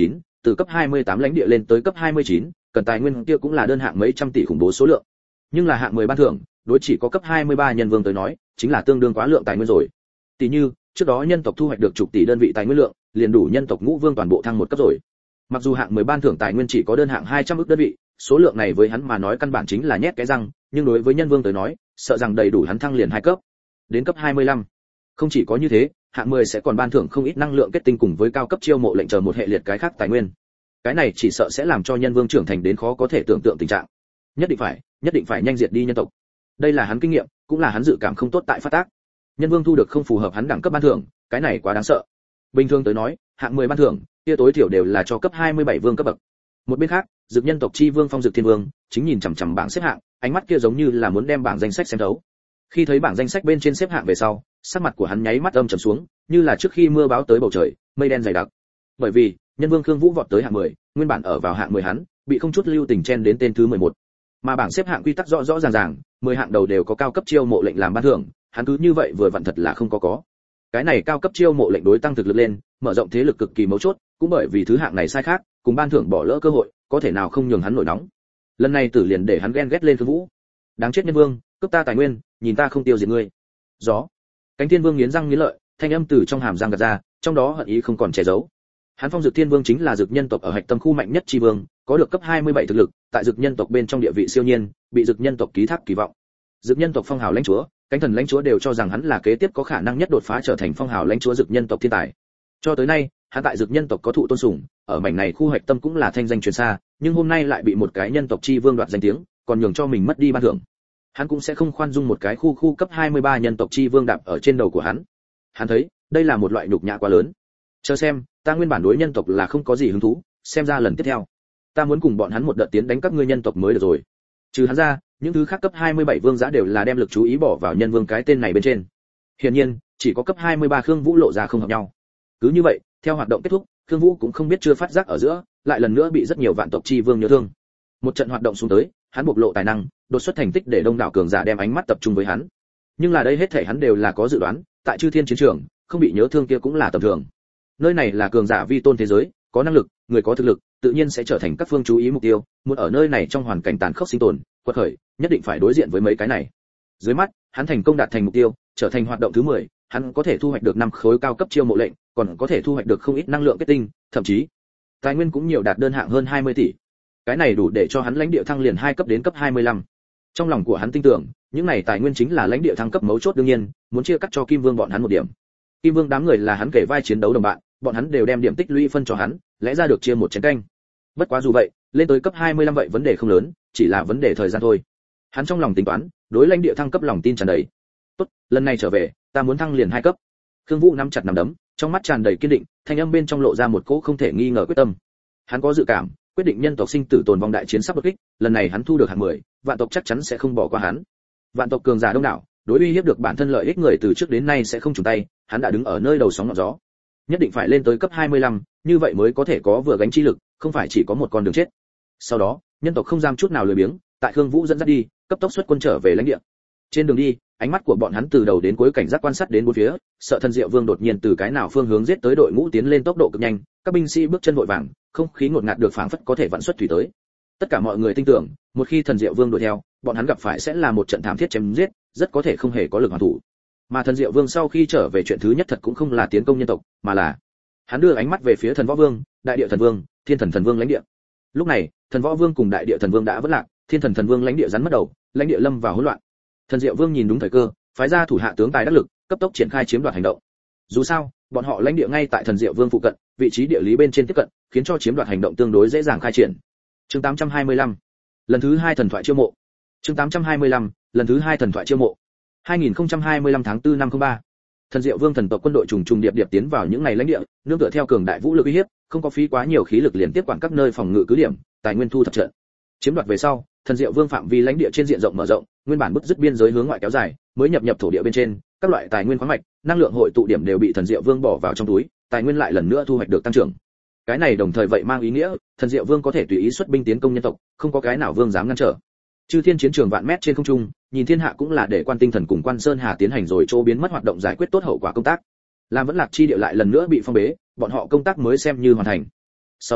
Speaker 1: từ cấp hai mươi tám lãnh địa lên tới cấp hai mươi chín, cần tài nguyên kia cũng là đơn hạng mấy trăm tỷ khủng bố số lượng. Nhưng là hạng mười ban thưởng, đối chỉ có cấp hai mươi ba nhân vương tới nói, chính là tương đương quá lượng tài nguyên rồi. Tỷ như, trước đó nhân tộc thu hoạch được chục tỷ đơn vị tài nguyên lượng, liền đủ nhân tộc ngũ vương toàn bộ thăng một cấp rồi. Mặc dù hạng mười ban thưởng tài nguyên chỉ có đơn hạng hai trăm ức đơn vị, số lượng này với hắn mà nói căn bản chính là nhét cái răng, nhưng đối với nhân vương tới nói, sợ rằng đầy đủ hắn thăng liền hai cấp. Đến cấp hai mươi lăm. Không chỉ có như thế, hạng mười sẽ còn ban thưởng không ít năng lượng kết tinh cùng với cao cấp chiêu mộ lệnh chờ một hệ liệt cái khác tài nguyên. Cái này chỉ sợ sẽ làm cho nhân vương trưởng thành đến khó có thể tưởng tượng tình trạng. Nhất định phải, nhất định phải nhanh diệt đi nhân tộc. Đây là hắn kinh nghiệm, cũng là hắn dự cảm không tốt tại phát tác. Nhân vương thu được không phù hợp hắn đẳng cấp ban thưởng, cái này quá đáng sợ. Bình thường tới nói, hạng mười ban thưởng, kia tối thiểu đều là cho cấp hai mươi bảy vương cấp bậc. Một bên khác, Dực nhân tộc chi vương Phong Dực Thiên Vương, chính nhìn chằm chằm bảng xếp hạng, ánh mắt kia giống như là muốn đem bảng danh sách xem thấu. Khi thấy bảng danh sách bên trên xếp hạng về sau, sắc mặt của hắn nháy mắt âm trầm xuống, như là trước khi mưa báo tới bầu trời, mây đen dày đặc. Bởi vì, nhân vương Khương Vũ vọt tới hạng mười, nguyên bản ở vào hạng mười hắn, bị không chút lưu tình chen đến tên thứ mười một. Mà bảng xếp hạng quy tắc rõ rõ ràng ràng, mười hạng đầu đều có cao cấp chiêu mộ lệnh làm ban thưởng, hắn cứ như vậy vừa vặn thật là không có có. Cái này cao cấp chiêu mộ lệnh đối tăng thực lực lên, mở rộng thế lực cực kỳ mấu chốt, cũng bởi vì thứ hạng này sai khác, cùng ban thưởng bỏ lỡ cơ hội, có thể nào không nhường hắn nổi nóng. Lần này tử liền để hắn ghen ghét lên Khương Vũ. Đáng chết nhân vương, cướp ta tài nguyên, nhìn ta không tiêu diệt ngươi. Gió. Cánh Thiên Vương nghiến răng nghiến lợi, thanh âm từ trong hàm răng gạt ra, trong đó hận ý không còn che giấu. Hắn Phong Dực Thiên Vương chính là Dực nhân tộc ở hạch tâm khu mạnh nhất chi vương, có được cấp hai mươi bảy thực lực, tại Dực nhân tộc bên trong địa vị siêu nhiên, bị Dực nhân tộc ký thác kỳ vọng. Dực nhân tộc phong hào lãnh chúa, cánh thần lãnh chúa đều cho rằng hắn là kế tiếp có khả năng nhất đột phá trở thành phong hào lãnh chúa Dực nhân tộc thiên tài. Cho tới nay, hắn tại Dực nhân tộc có thụ tôn sủng, ở mảnh này khu hạch tâm cũng là thanh danh truyền xa, nhưng hôm nay lại bị một cái nhân tộc chi vương đoạt danh tiếng, còn nhường cho mình mất đi ban thưởng. Hắn cũng sẽ không khoan dung một cái khu khu cấp hai mươi ba nhân tộc chi vương đạp ở trên đầu của hắn. Hắn thấy, đây là một loại nhục nhã quá lớn. Chờ xem, ta nguyên bản đối nhân tộc là không có gì hứng thú, xem ra lần tiếp theo, ta muốn cùng bọn hắn một đợt tiến đánh các ngươi nhân tộc mới được rồi. Trừ hắn ra, những thứ khác cấp hai mươi bảy vương giả đều là đem lực chú ý bỏ vào nhân vương cái tên này bên trên. Hiển nhiên, chỉ có cấp hai mươi ba Khương Vũ lộ ra không hợp nhau. Cứ như vậy, theo hoạt động kết thúc, Khương Vũ cũng không biết chưa phát giác ở giữa, lại lần nữa bị rất nhiều vạn tộc chi vương nhớ thương. Một trận hoạt động xuống tới, hắn bộc lộ tài năng, đột xuất thành tích để đông đảo cường giả đem ánh mắt tập trung với hắn. Nhưng là đây hết thảy hắn đều là có dự đoán, tại Chư Thiên chiến trường, không bị nhớ thương kia cũng là tầm thường. Nơi này là cường giả vi tôn thế giới, có năng lực, người có thực lực, tự nhiên sẽ trở thành các phương chú ý mục tiêu, muốn ở nơi này trong hoàn cảnh tàn khốc sinh tồn, quật khởi, nhất định phải đối diện với mấy cái này. Dưới mắt, hắn thành công đạt thành mục tiêu, trở thành hoạt động thứ mười, hắn có thể thu hoạch được năm khối cao cấp chiêu mộ lệnh, còn có thể thu hoạch được không ít năng lượng kết tinh, thậm chí tài nguyên cũng nhiều đạt đơn hạng hơn hai mươi tỷ. Cái này đủ để cho hắn lãnh địa thăng liền hai cấp đến cấp hai mươi lăm. Trong lòng của hắn tin tưởng, những này tài nguyên chính là lãnh địa thăng cấp mấu chốt đương nhiên, muốn chia cắt cho Kim Vương bọn hắn một điểm. Kim Vương đám người là hắn kể vai chiến đấu đồng bạn, bọn hắn đều đem điểm tích lũy phân cho hắn, lẽ ra được chia một chén canh. Bất quá dù vậy, lên tới cấp hai mươi lăm vậy vấn đề không lớn, chỉ là vấn đề thời gian thôi. Hắn trong lòng tính toán, đối lãnh địa thăng cấp lòng tin tràn đầy. Tốt, lần này trở về, ta muốn thăng liền hai cấp. Khương Vũ nắm chặt nắm đấm, trong mắt tràn đầy kiên định, thanh âm bên trong lộ ra một cỗ không thể nghi ngờ quyết tâm. Hắn có dự cảm, quyết định nhân tộc sinh tử tồn vong đại chiến sắp đột kích, lần này hắn thu được hạng mười, vạn tộc chắc chắn sẽ không bỏ qua hắn. Vạn tộc cường giả đông đảo, đối uy hiếp được bản thân lợi ích người từ trước đến nay sẽ không chùn tay, hắn đã đứng ở nơi đầu sóng ngọn gió. Nhất định phải lên tới cấp hai mươi lăm, như vậy mới có thể có vừa gánh chi lực, không phải chỉ có một con đường chết. Sau đó, nhân tộc không dám chút nào lười biếng, tại Khương Vũ dẫn dắt đi, cấp tốc xuất quân trở về lãnh địa. Trên đường đi, ánh mắt của bọn hắn từ đầu đến cuối cảnh giác quan sát đến bốn phía, sợ Thần Diệu Vương đột nhiên từ cái nào phương hướng giết tới đội ngũ tiến lên tốc độ cực nhanh, các binh sĩ bước chân vội vàng, không khí ngột ngạt được phảng phất có thể vạn xuất thủy tới. Tất cả mọi người tin tưởng, một khi Thần Diệu Vương đuổi theo, bọn hắn gặp phải sẽ là một trận thảm thiết chém giết, rất có thể không hề có lực hoàn thủ. Mà Thần Diệu Vương sau khi trở về chuyện thứ nhất thật cũng không là tiến công nhân tộc, mà là hắn đưa ánh mắt về phía Thần Võ Vương, Đại Địa Thần Vương, Thiên Thần Thần Vương lãnh địa. Lúc này, Thần Võ Vương cùng Đại Địa Thần Vương đã vất lạc, Thiên Thần Thần Vương lãnh địa rắn mất đầu, lãnh địa lâm vào hỗn loạn. Thần Diệu Vương nhìn đúng thời cơ, phái ra thủ hạ tướng tài đắc lực, cấp tốc triển khai chiếm đoạt hành động. Dù sao, bọn họ lãnh địa ngay tại Thần Diệu Vương phụ cận, vị trí địa lý bên trên tiếp cận, khiến cho chiếm đoạt hành động tương đối dễ dàng khai triển. Chương tám trăm hai mươi lăm, lần thứ hai thần thoại chiêu mộ. Chương tám trăm hai mươi lăm, lần thứ hai thần thoại chiêu mộ. hai nghìn không trăm hai mươi lăm tháng tư năm không ba. Thần Diệu Vương thần tộc quân đội trùng trùng điệp điệp tiến vào những ngày lãnh địa, nương tựa theo cường đại vũ lực uy hiếp, không có phí quá nhiều khí lực liền tiếp quản các nơi phòng ngự cứ điểm, tài nguyên thu thập trận. Chiếm đoạt về sau, Thần Diệu Vương phạm vi lãnh địa trên diện rộng mở rộng, nguyên bản bức dứt biên giới hướng ngoại kéo dài, mới nhập nhập thổ địa bên trên, các loại tài nguyên khoáng mạch, năng lượng hội tụ điểm đều bị Thần Diệu Vương bỏ vào trong túi, tài nguyên lại lần nữa thu hoạch được tăng trưởng. Cái này đồng thời vậy mang ý nghĩa, Thần Diệu Vương có thể tùy ý xuất binh tiến công nhân tộc, không có cái nào vương dám ngăn trở. Chư Thiên chiến trường vạn mét trên không trung, nhìn thiên hạ cũng là để Quan Tinh Thần cùng Quan Sơn Hà tiến hành rồi chỗ biến mất hoạt động giải quyết tốt hậu quả công tác. Làm vẫn lạc chi địa lại lần nữa bị phong bế, bọn họ công tác mới xem như hoàn thành. Sau đó,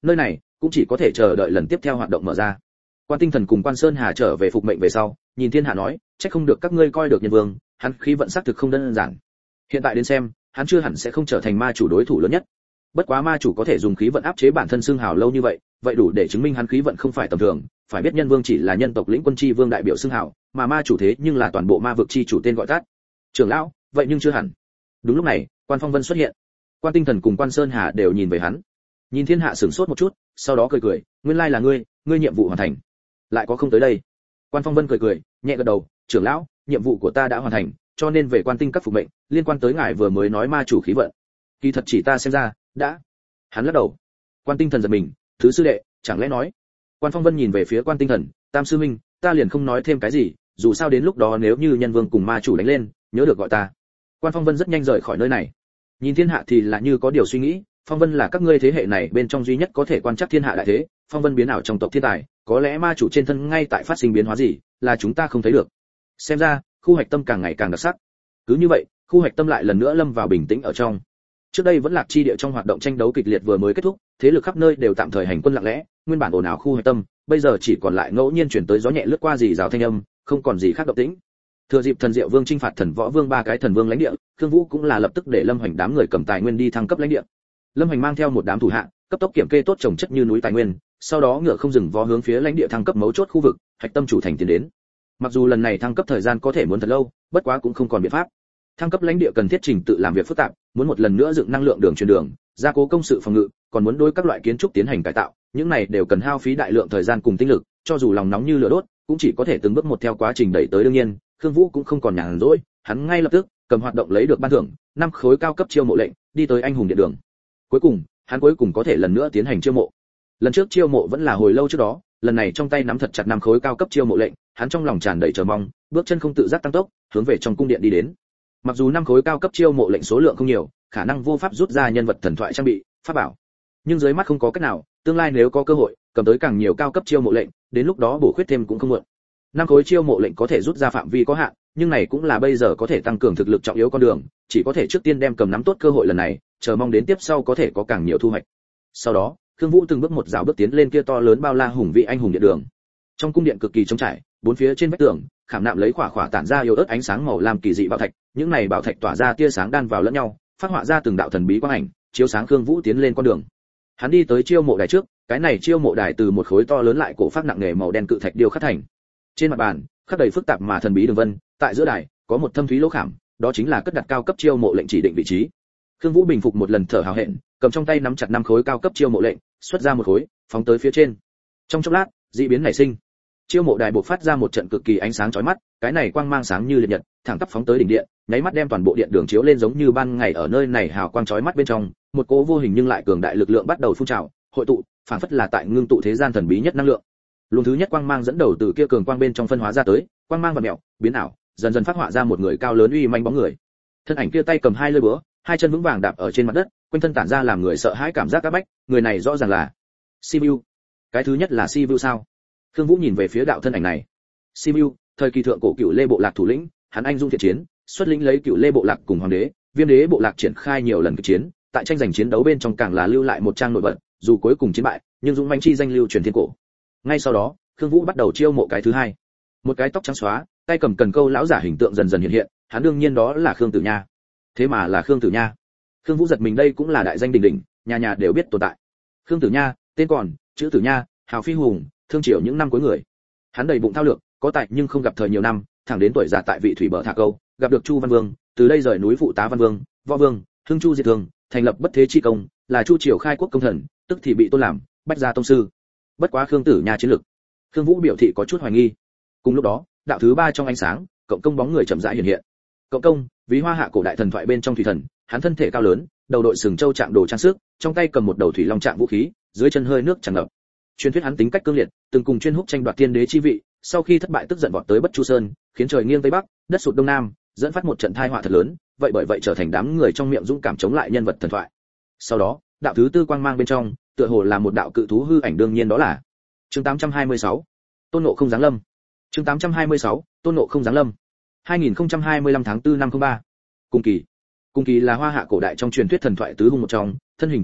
Speaker 1: nơi này cũng chỉ có thể chờ đợi lần tiếp theo hoạt động mở ra. Quan Tinh Thần cùng Quan Sơn Hà trở về phục mệnh về sau, nhìn thiên hạ nói, trách không được các ngươi coi được nhân vương, hắn khí vận xác thực không đơn giản. Hiện tại đến xem, hắn chưa hẳn sẽ không trở thành ma chủ đối thủ lớn nhất. Bất quá ma chủ có thể dùng khí vận áp chế bản thân xưng hào lâu như vậy, vậy đủ để chứng minh hắn khí vận không phải tầm thường. Phải biết nhân vương chỉ là nhân tộc lĩnh quân chi vương đại biểu xưng hào, mà ma chủ thế nhưng là toàn bộ ma vực chi chủ tên gọi tắt. Trưởng lão, vậy nhưng chưa hẳn. Đúng lúc này, Quan Phong Vân xuất hiện. Quan Tinh Thần cùng Quan Sơn Hà đều nhìn về hắn. Nhìn thiên hạ sửng sốt một chút, sau đó cười cười, nguyên lai là ngươi, ngươi nhiệm vụ hoàn thành. Lại có không tới đây. Quan Phong Vân cười cười, nhẹ gật đầu, trưởng lão, nhiệm vụ của ta đã hoàn thành, cho nên về Quan Tinh các phục mệnh, liên quan tới ngài vừa mới nói ma chủ khí vận. Kỳ thật chỉ ta xem ra, đã. Hắn lắc đầu. Quan Tinh Thần giật mình, thứ sư đệ, chẳng lẽ nói? Quan Phong Vân nhìn về phía Quan Tinh Thần, Tam sư minh, ta liền không nói thêm cái gì, dù sao đến lúc đó nếu như nhân vương cùng ma chủ đánh lên, nhớ được gọi ta. Quan Phong Vân rất nhanh rời khỏi nơi này. Nhìn thiên hạ thì là như có điều suy nghĩ, Phong Vân là các ngươi thế hệ này bên trong duy nhất có thể quan trắc thiên hạ đại thế, Phong Vân biến ảo trong tộc thiên tài, có lẽ ma chủ trên thân ngay tại phát sinh biến hóa gì, là chúng ta không thấy được. Xem ra, khu hoạch tâm càng ngày càng đặc sắc. Cứ như vậy, khu hoạch tâm lại lần nữa lâm vào bình tĩnh ở trong. Trước đây vẫn lạc chi địa trong hoạt động tranh đấu kịch liệt vừa mới kết thúc, thế lực khắp nơi đều tạm thời hành quân lặng lẽ, nguyên bản ồn ào khu hoạch tâm, bây giờ chỉ còn lại ngẫu nhiên chuyển tới gió nhẹ lướt qua gì rào thanh âm, không còn gì khác động tĩnh. Thừa dịp thần diệu vương chinh phạt thần võ vương ba cái thần vương lãnh địa, Khương Vũ cũng là lập tức để Lâm Hoành đám người cầm tài nguyên đi thăng cấp lãnh địa. Lâm Hoành mang theo một đám thủ hạ, cấp tốc kiểm kê tốt trồng chất như núi tài nguyên, sau đó ngựa không dừng vó hướng phía lãnh địa thăng cấp mấu chốt khu vực, hạch tâm chủ thành tiến đến. Mặc dù lần này thăng cấp thời gian có thể muốn thật lâu, bất quá cũng không còn biện pháp. Thăng cấp lãnh địa cần thiết trình tự làm việc phức tạp, muốn một lần nữa dựng năng lượng đường truyền đường, gia cố công sự phòng ngự, còn muốn đối các loại kiến trúc tiến hành cải tạo, những này đều cần hao phí đại lượng thời gian cùng tinh lực, cho dù lòng nóng như lửa đốt, cũng chỉ có thể từng bước một theo quá trình đẩy tới. Đương nhiên, Khương Vũ cũng không còn nhàn rỗi, hắn ngay lập tức cầm hoạt động lấy được ban thưởng, năm khối cao cấp chiêu mộ lệnh, đi tới anh hùng điện đường. Cuối cùng, hắn cuối cùng có thể lần nữa tiến hành chiêu mộ. Lần trước chiêu mộ vẫn là hồi lâu trước đó, lần này trong tay nắm thật chặt năm khối cao cấp chiêu mộ lệnh, hắn trong lòng tràn đầy chờ mong, bước chân không tự giác tăng tốc, hướng về trong cung điện đi đến. Mặc dù năm khối cao cấp chiêu mộ lệnh số lượng không nhiều, khả năng vô pháp rút ra nhân vật thần thoại trang bị, pháp bảo, nhưng dưới mắt không có cách nào, tương lai nếu có cơ hội, cầm tới càng nhiều cao cấp chiêu mộ lệnh, đến lúc đó bổ khuyết thêm cũng không muộn. Năm khối chiêu mộ lệnh có thể rút ra phạm vi có hạn, nhưng này cũng là bây giờ có thể tăng cường thực lực trọng yếu con đường, chỉ có thể trước tiên đem cầm nắm tốt cơ hội lần này, chờ mong đến tiếp sau có thể có càng nhiều thu hoạch. Sau đó, Khương Vũ từng bước một rào bước tiến lên kia to lớn bao la hùng vĩ anh hùng điện đường. Trong cung điện cực kỳ trống trải, bốn phía trên vách tường khảm nạm lấy khỏa khỏa tản ra yếu ớt ánh sáng màu lam kỳ dị bảo thạch, những này bảo thạch tỏa ra tia sáng đan vào lẫn nhau, phát họa ra từng đạo thần bí quang ảnh, chiếu sáng Khương Vũ tiến lên con đường. Hắn đi tới chiêu mộ đài trước, cái này chiêu mộ đài từ một khối to lớn lại cổ phát nặng nề màu đen cự thạch điêu khắc thành. Trên mặt bàn, khắc đầy phức tạp mà thần bí đường vân, tại giữa đài có một thâm thúy lỗ khảm, đó chính là cất đặt cao cấp chiêu mộ lệnh chỉ định vị trí. Khương Vũ bình phục một lần thở hào hẹn, cầm trong tay nắm chặt năm khối cao cấp chiêu mộ lệnh, xuất ra một khối, phóng tới phía trên. Trong chốc lát, dị biến nảy sinh. Chiêu mộ đài bộc phát ra một trận cực kỳ ánh sáng chói mắt, cái này quang mang sáng như liệt nhật, thẳng tắp phóng tới đỉnh điện, nháy mắt đem toàn bộ điện đường chiếu lên giống như ban ngày. Ở nơi này hào quang chói mắt bên trong, một cỗ vô hình nhưng lại cường đại lực lượng bắt đầu phun trào, hội tụ, phản phất là tại ngưng tụ thế gian thần bí nhất năng lượng. Luồng thứ nhất quang mang dẫn đầu từ kia cường quang bên trong phân hóa ra tới, quang mang và mèo, biến ảo, dần dần phát họa ra một người cao lớn uy manh bóng người. Thân ảnh kia tay cầm hai lưỡi búa, hai chân vững vàng đạp ở trên mặt đất, quanh thân tản ra làm người sợ hãi cảm giác áp bách, người này rõ ràng là Sibiu. Cái thứ nhất là Sibiu sao? Khương Vũ nhìn về phía đạo thân ảnh này. Sibiu, thời kỳ thượng cổ cựu Lê bộ lạc thủ lĩnh, hắn anh dung thiện chiến, xuất lĩnh lấy cựu Lê bộ lạc cùng hoàng đế, Viêm đế bộ lạc triển khai nhiều lần kịch chiến, tại tranh giành chiến đấu bên trong càng là lưu lại một trang nổi bật, dù cuối cùng chiến bại, nhưng dũng mãnh chi danh lưu truyền thiên cổ. Ngay sau đó, Khương Vũ bắt đầu chiêu mộ cái thứ hai. Một cái tóc trắng xóa, tay cầm cần câu lão giả hình tượng dần dần hiện hiện, hắn đương nhiên đó là Khương Tử Nha. Thế mà là Khương Tử Nha. Khương Vũ giật mình, đây cũng là đại danh đỉnh đỉnh, nhà nhà đều biết tồn tại. Khương Tử Nha, tên còn, chữ Tử Nha, hào phi hùng, thương triều những năm cuối người. Hắn đầy bụng thao lược, có tài nhưng không gặp thời nhiều năm, thẳng đến tuổi già tại vị thủy bờ thả câu, gặp được Chu Văn Vương, từ đây rời núi phụ tá Văn Vương, Võ Vương, hưng Chu diệt thường, thành lập bất thế chi công, là Chu triều khai quốc công thần, tức thì bị tôn làm bách gia tông sư. Bất quá Khương Tử Nha chiến lực, Khương Vũ biểu thị có chút hoài nghi. Cùng lúc đó, đạo thứ ba trong ánh sáng, cộng công bóng người chậm rãi hiện hiện. Cộng công, ví hoa hạ cổ đại thần thoại bên trong thủy thần, hắn thân thể cao lớn, đầu đội sừng châu trạng đồ trang sức, trong tay cầm một đầu thủy long trạng vũ khí, dưới chân hơi nước tràn ngập. Truyền thuyết hắn tính cách cương liệt, từng cùng chuyên húc tranh đoạt tiên đế chi vị, sau khi thất bại tức giận vọt tới Bất Chu Sơn, khiến trời nghiêng tây bắc, đất sụt đông nam, dẫn phát một trận tai họa thật lớn, vậy bởi vậy trở thành đám người trong miệng dũng cảm chống lại nhân vật thần thoại. Sau đó, đạo thứ tư quang mang bên trong, tựa hồ là một đạo cự thú hư ảnh, đương nhiên đó là chương tám trăm hai mươi sáu, Tôn Ngộ Không giáng lâm. Chương tám trăm hai mươi sáu, Tôn Ngộ Không giáng lâm. hai nghìn không trăm hai mươi lăm tháng tư năm không ba. Cung Kỳ. Cung Kỳ là hoa hạ cổ đại trong truyền thuyết thần thoại tứ hung một trong, thân hình to lớn,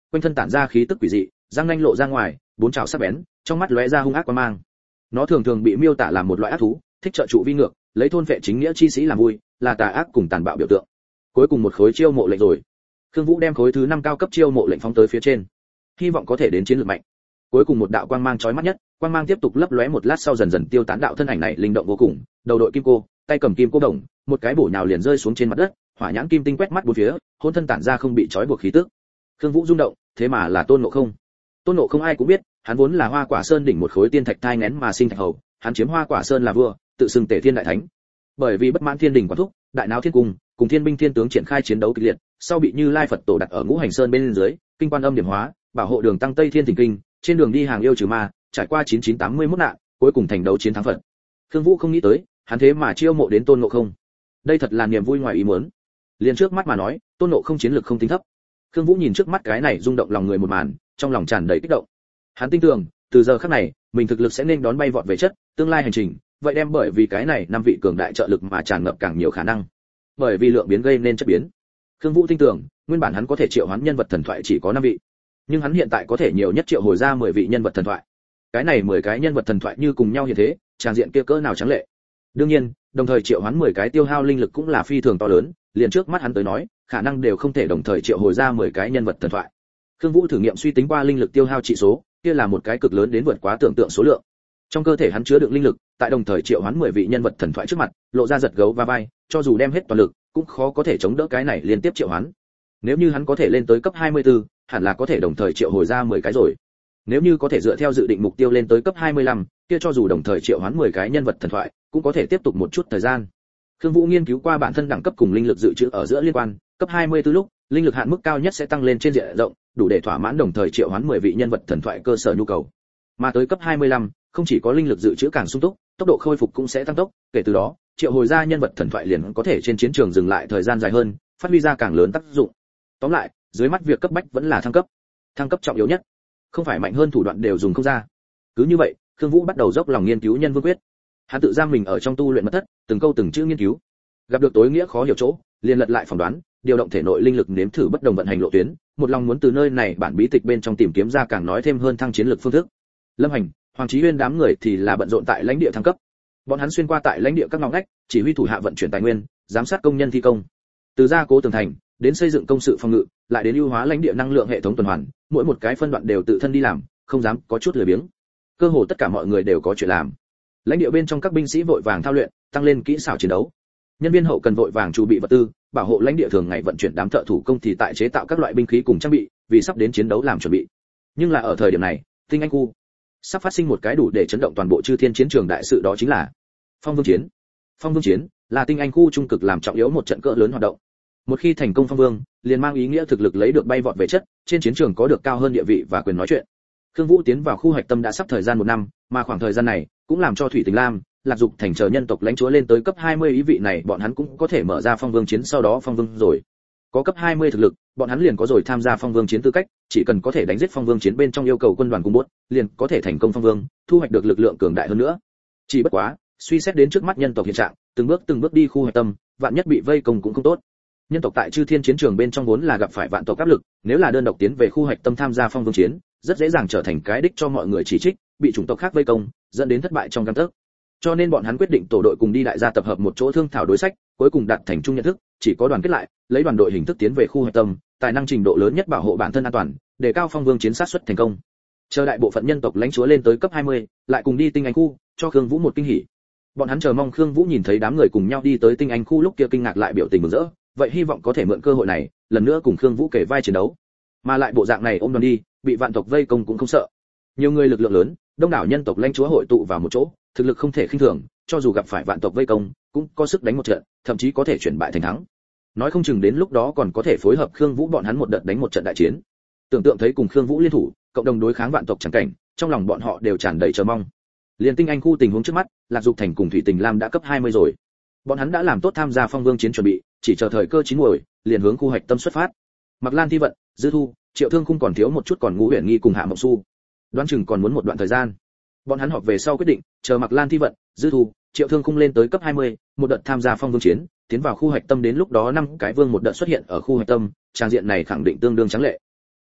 Speaker 1: quanh thân tản ra khí tức quỷ dị, răng nanh lộ ra ngoài, bốn trảo sắc bén, trong mắt lóe ra hung ác quang mang. Nó thường thường bị miêu tả làm một loại ác thú, thích trợ trụ vi ngược, lấy thôn vệ chính nghĩa chi sĩ làm vui, là tà ác cùng tàn bạo biểu tượng. Cuối cùng một khối chiêu mộ lệnh rồi. Khương Vũ đem khối thứ năm cao cấp chiêu mộ lệnh phóng tới phía trên, hy vọng có thể đến chiến lược mạnh. Cuối cùng một đạo quang mang chói mắt nhất, quang mang tiếp tục lấp lóe một lát sau dần dần tiêu tán, đạo thân ảnh này linh động vô cùng, đầu đội kim cô, tay cầm kim cô đồng, một cái bổ nhào liền rơi xuống trên mặt đất, hỏa nhãn kim tinh quét mắt bốn phía, hôn thân tản ra không bị trói buộc khí tức. Khương Vũ rung động, thế mà là Tôn Ngộ Không. Tôn Ngộ Không ai cũng biết, hắn vốn là Hoa Quả Sơn đỉnh một khối tiên thạch thai nghén mà sinh thạch hầu, hắn chiếm Hoa Quả Sơn là vua, tự xưng Tề Thiên đại thánh. Bởi vì bất mãn thiên đình quản thúc, đại náo thiên cung, cùng thiên binh thiên tướng triển khai chiến đấu kịch liệt, sau bị Như Lai Phật tổ đặt ở Ngũ Hành Sơn bên dưới, kinh quan âm điểm hóa, bảo hộ đường tăng Tây Thiên Thỉnh Kinh, trên đường đi hàng yêu trừ ma, trải qua chín chín tám mươi mốt nạn, cuối cùng thành đấu chiến thắng Phật. Khương Vũ không nghĩ tới, hắn thế mà chiêu mộ đến Tôn Ngộ Không. Đây thật là niềm vui ngoài ý muốn. Liền trước mắt mà nói, Tôn Ngộ Không chiến lược không tính thấp. Khương Vũ nhìn trước mắt cái này rung động lòng người một màn, trong lòng tràn đầy kích động. Hắn tin tưởng, từ giờ khắc này, mình thực lực sẽ nên đón bay vọt về chất, tương lai hành trình, vậy đem bởi vì cái này năm vị cường đại trợ lực mà tràn ngập càng nhiều khả năng. Bởi vì lượng biến gây nên chất biến. Khương Vũ tin tưởng, nguyên bản hắn có thể triệu hoán nhân vật thần thoại chỉ có năm vị, nhưng hắn hiện tại có thể nhiều nhất triệu hồi ra mười vị nhân vật thần thoại. Cái này mười cái nhân vật thần thoại như cùng nhau như thế, tràn diện kia cỡ nào trắng lệ. Đương nhiên, đồng thời triệu hoán mười cái tiêu hao linh lực cũng là phi thường to lớn, liền trước mắt hắn tới nói, khả năng đều không thể đồng thời triệu hồi ra mười cái nhân vật thần thoại. Khương Vũ thử nghiệm suy tính qua linh lực tiêu hao trị số, kia là một cái cực lớn đến vượt quá tưởng tượng số lượng. Trong cơ thể hắn chứa đựng linh lực, tại đồng thời triệu hoán mười vị nhân vật thần thoại trước mặt, lộ ra giật gấu va vai, cho dù đem hết toàn lực, cũng khó có thể chống đỡ cái này liên tiếp triệu hoán. Nếu như hắn có thể lên tới cấp hai mươi tư, hẳn là có thể đồng thời triệu hồi ra mười cái rồi. Nếu như có thể dựa theo dự định mục tiêu lên tới cấp hai mươi lăm, kia cho dù đồng thời triệu hoán mười cái nhân vật thần thoại, cũng có thể tiếp tục một chút thời gian. Khương Vũ nghiên cứu qua bản thân đẳng cấp cùng linh lực dự trữ ở giữa liên quan, cấp hai mươi tư lúc, linh lực hạn mức cao nhất sẽ tăng lên trên diện rộng, đủ để thỏa mãn đồng thời triệu hoán mười vị nhân vật thần thoại cơ sở nhu cầu. Mà tới cấp hai mươi lăm, không chỉ có linh lực dự trữ càng sung túc, tốc độ khôi phục cũng sẽ tăng tốc, kể từ đó, triệu hồi ra nhân vật thần thoại liền có thể trên chiến trường dừng lại thời gian dài hơn, phát huy ra càng lớn tác dụng. Tóm lại, dưới mắt việc cấp bách vẫn là thăng cấp. Thăng cấp trọng yếu nhất, không phải mạnh hơn thủ đoạn đều dùng không ra. Cứ như vậy, Khương Vũ bắt đầu dốc lòng nghiên cứu nhân vương quyết. Hắn tự giam mình ở trong tu luyện mật thất, từng câu từng chữ nghiên cứu. Gặp được tối nghĩa khó hiểu chỗ, liền lật lại phỏng đoán, điều động thể nội linh lực nếm thử bất đồng vận hành lộ tuyến, một lòng muốn từ nơi này bản bí tịch bên trong tìm kiếm ra càng nói thêm hơn thăng chiến lược phương thức. Lâm Hành, Hoàng Chí Uyên đám người thì là bận rộn tại lãnh địa thăng cấp. Bọn hắn xuyên qua tại lãnh địa các ngõ ngách, chỉ huy thủ hạ vận chuyển tài nguyên, giám sát công nhân thi công. Từ gia cố tường thành, đến xây dựng công sự phòng ngự, lại đến ưu hóa lãnh địa năng lượng hệ thống tuần hoàn, mỗi một cái phân đoạn đều tự thân đi làm, không dám có chút lười biếng. Cơ hồ tất cả mọi người đều có chuyện làm. Lãnh địa bên trong các binh sĩ vội vàng thao luyện, tăng lên kỹ xảo chiến đấu. Nhân viên hậu cần vội vàng chuẩn bị vật tư, bảo hộ lãnh địa thường ngày vận chuyển đám thợ thủ công thì tại chế tạo các loại binh khí cùng trang bị, vì sắp đến chiến đấu làm chuẩn bị. Nhưng là ở thời điểm này, Tinh Anh khu sắp phát sinh một cái đủ để chấn động toàn bộ chư thiên chiến trường đại sự, đó chính là Phong Vương chiến. Phong Vương chiến là Tinh Anh khu trung cực làm trọng yếu một trận cỡ lớn hoạt động. Một khi thành công Phong Vương, liền mang ý nghĩa thực lực lấy được bay vọt về chất, trên chiến trường có được cao hơn địa vị và quyền nói chuyện. Khương Vũ tiến vào khu hoạch tâm đã sắp thời gian một năm, mà khoảng thời gian này cũng làm cho Thủy Tình Lam, Lạc Dục thành chờ nhân tộc lãnh chúa lên tới cấp hai mươi, ý vị này bọn hắn cũng có thể mở ra Phong Vương chiến, sau đó Phong Vương rồi. Có cấp hai mươi thực lực, bọn hắn liền có rồi tham gia Phong Vương chiến tư cách, chỉ cần có thể đánh giết Phong Vương chiến bên trong yêu cầu quân đoàn cùng bốt, liền có thể thành công Phong Vương, thu hoạch được lực lượng cường đại hơn nữa. Chỉ bất quá, suy xét đến trước mắt nhân tộc hiện trạng, từng bước từng bước đi khu hoạch tâm, vạn nhất bị vây công cũng không tốt. Nhân tộc tại chư thiên chiến trường bên trong vốn là gặp phải vạn tộc áp lực, nếu là đơn độc tiến về khu hoạch tâm tham gia Phong Vương chiến, rất dễ dàng trở thành cái đích cho mọi người chỉ trích, bị chủng tộc khác vây công, dẫn đến thất bại trong gang tấc. Cho nên bọn hắn quyết định tổ đội cùng đi đại gia tập hợp một chỗ thương thảo đối sách, cuối cùng đạt thành chung nhận thức, chỉ có đoàn kết lại, lấy đoàn đội hình thức tiến về khu hoạch tâm, tài năng trình độ lớn nhất bảo hộ bản thân an toàn, để cao Phong Vương chiến sát suất thành công. Chờ đại bộ phận nhân tộc lãnh chúa lên tới cấp hai mươi, lại cùng đi Tinh Anh khu, cho Khương Vũ một kinh hỉ. Bọn hắn chờ mong Khương Vũ nhìn thấy đám người cùng nhau đi tới Tinh Anh khu lúc kia kinh ngạc lại biểu tình mừng rỡ, vậy hy vọng có thể mượn cơ hội này, lần nữa cùng Khương Vũ kể vai chiến đấu. Mà lại bộ dạng này ôm đoàn đi, bị vạn tộc vây công cũng không sợ. Nhiều người lực lượng lớn, đông đảo nhân tộc lãnh chúa hội tụ vào một chỗ, thực lực không thể khinh thường, cho dù gặp phải vạn tộc vây công, cũng có sức đánh một trận, thậm chí có thể chuyển bại thành thắng. Nói không chừng đến lúc đó còn có thể phối hợp Khương Vũ bọn hắn một đợt đánh một trận đại chiến. Tưởng tượng thấy cùng Khương Vũ liên thủ, cộng đồng đối kháng vạn tộc chẳng cảnh, trong lòng bọn họ đều tràn đầy chờ mong. Liên Tinh Anh khu tình huống trước mắt, Lạc Dục thành cùng Thủy Tình Lam đã cấp hai mươi rồi. Bọn hắn đã làm tốt tham gia Phong Vương chiến chuẩn bị, chỉ chờ thời cơ chín muồi, liền hướng khu hoạch tâm xuất phát. Mặc Lan Thi Vận, Dư Thu, Triệu Thương Khung còn thiếu một chút, còn Ngũ Huyền Nghi cùng Hạ Mộng Su, đoán chừng còn muốn một đoạn thời gian. Bọn hắn họp về sau quyết định, chờ Mặc Lan Thi Vận, Dư Thu, Triệu Thương Khung lên tới cấp hai mươi, một đợt tham gia Phong Vương chiến, tiến vào khu hoạch tâm, đến lúc đó năm cái vương một đợt xuất hiện ở khu hoạch tâm, trang diện này khẳng định tương đương trắng lệ.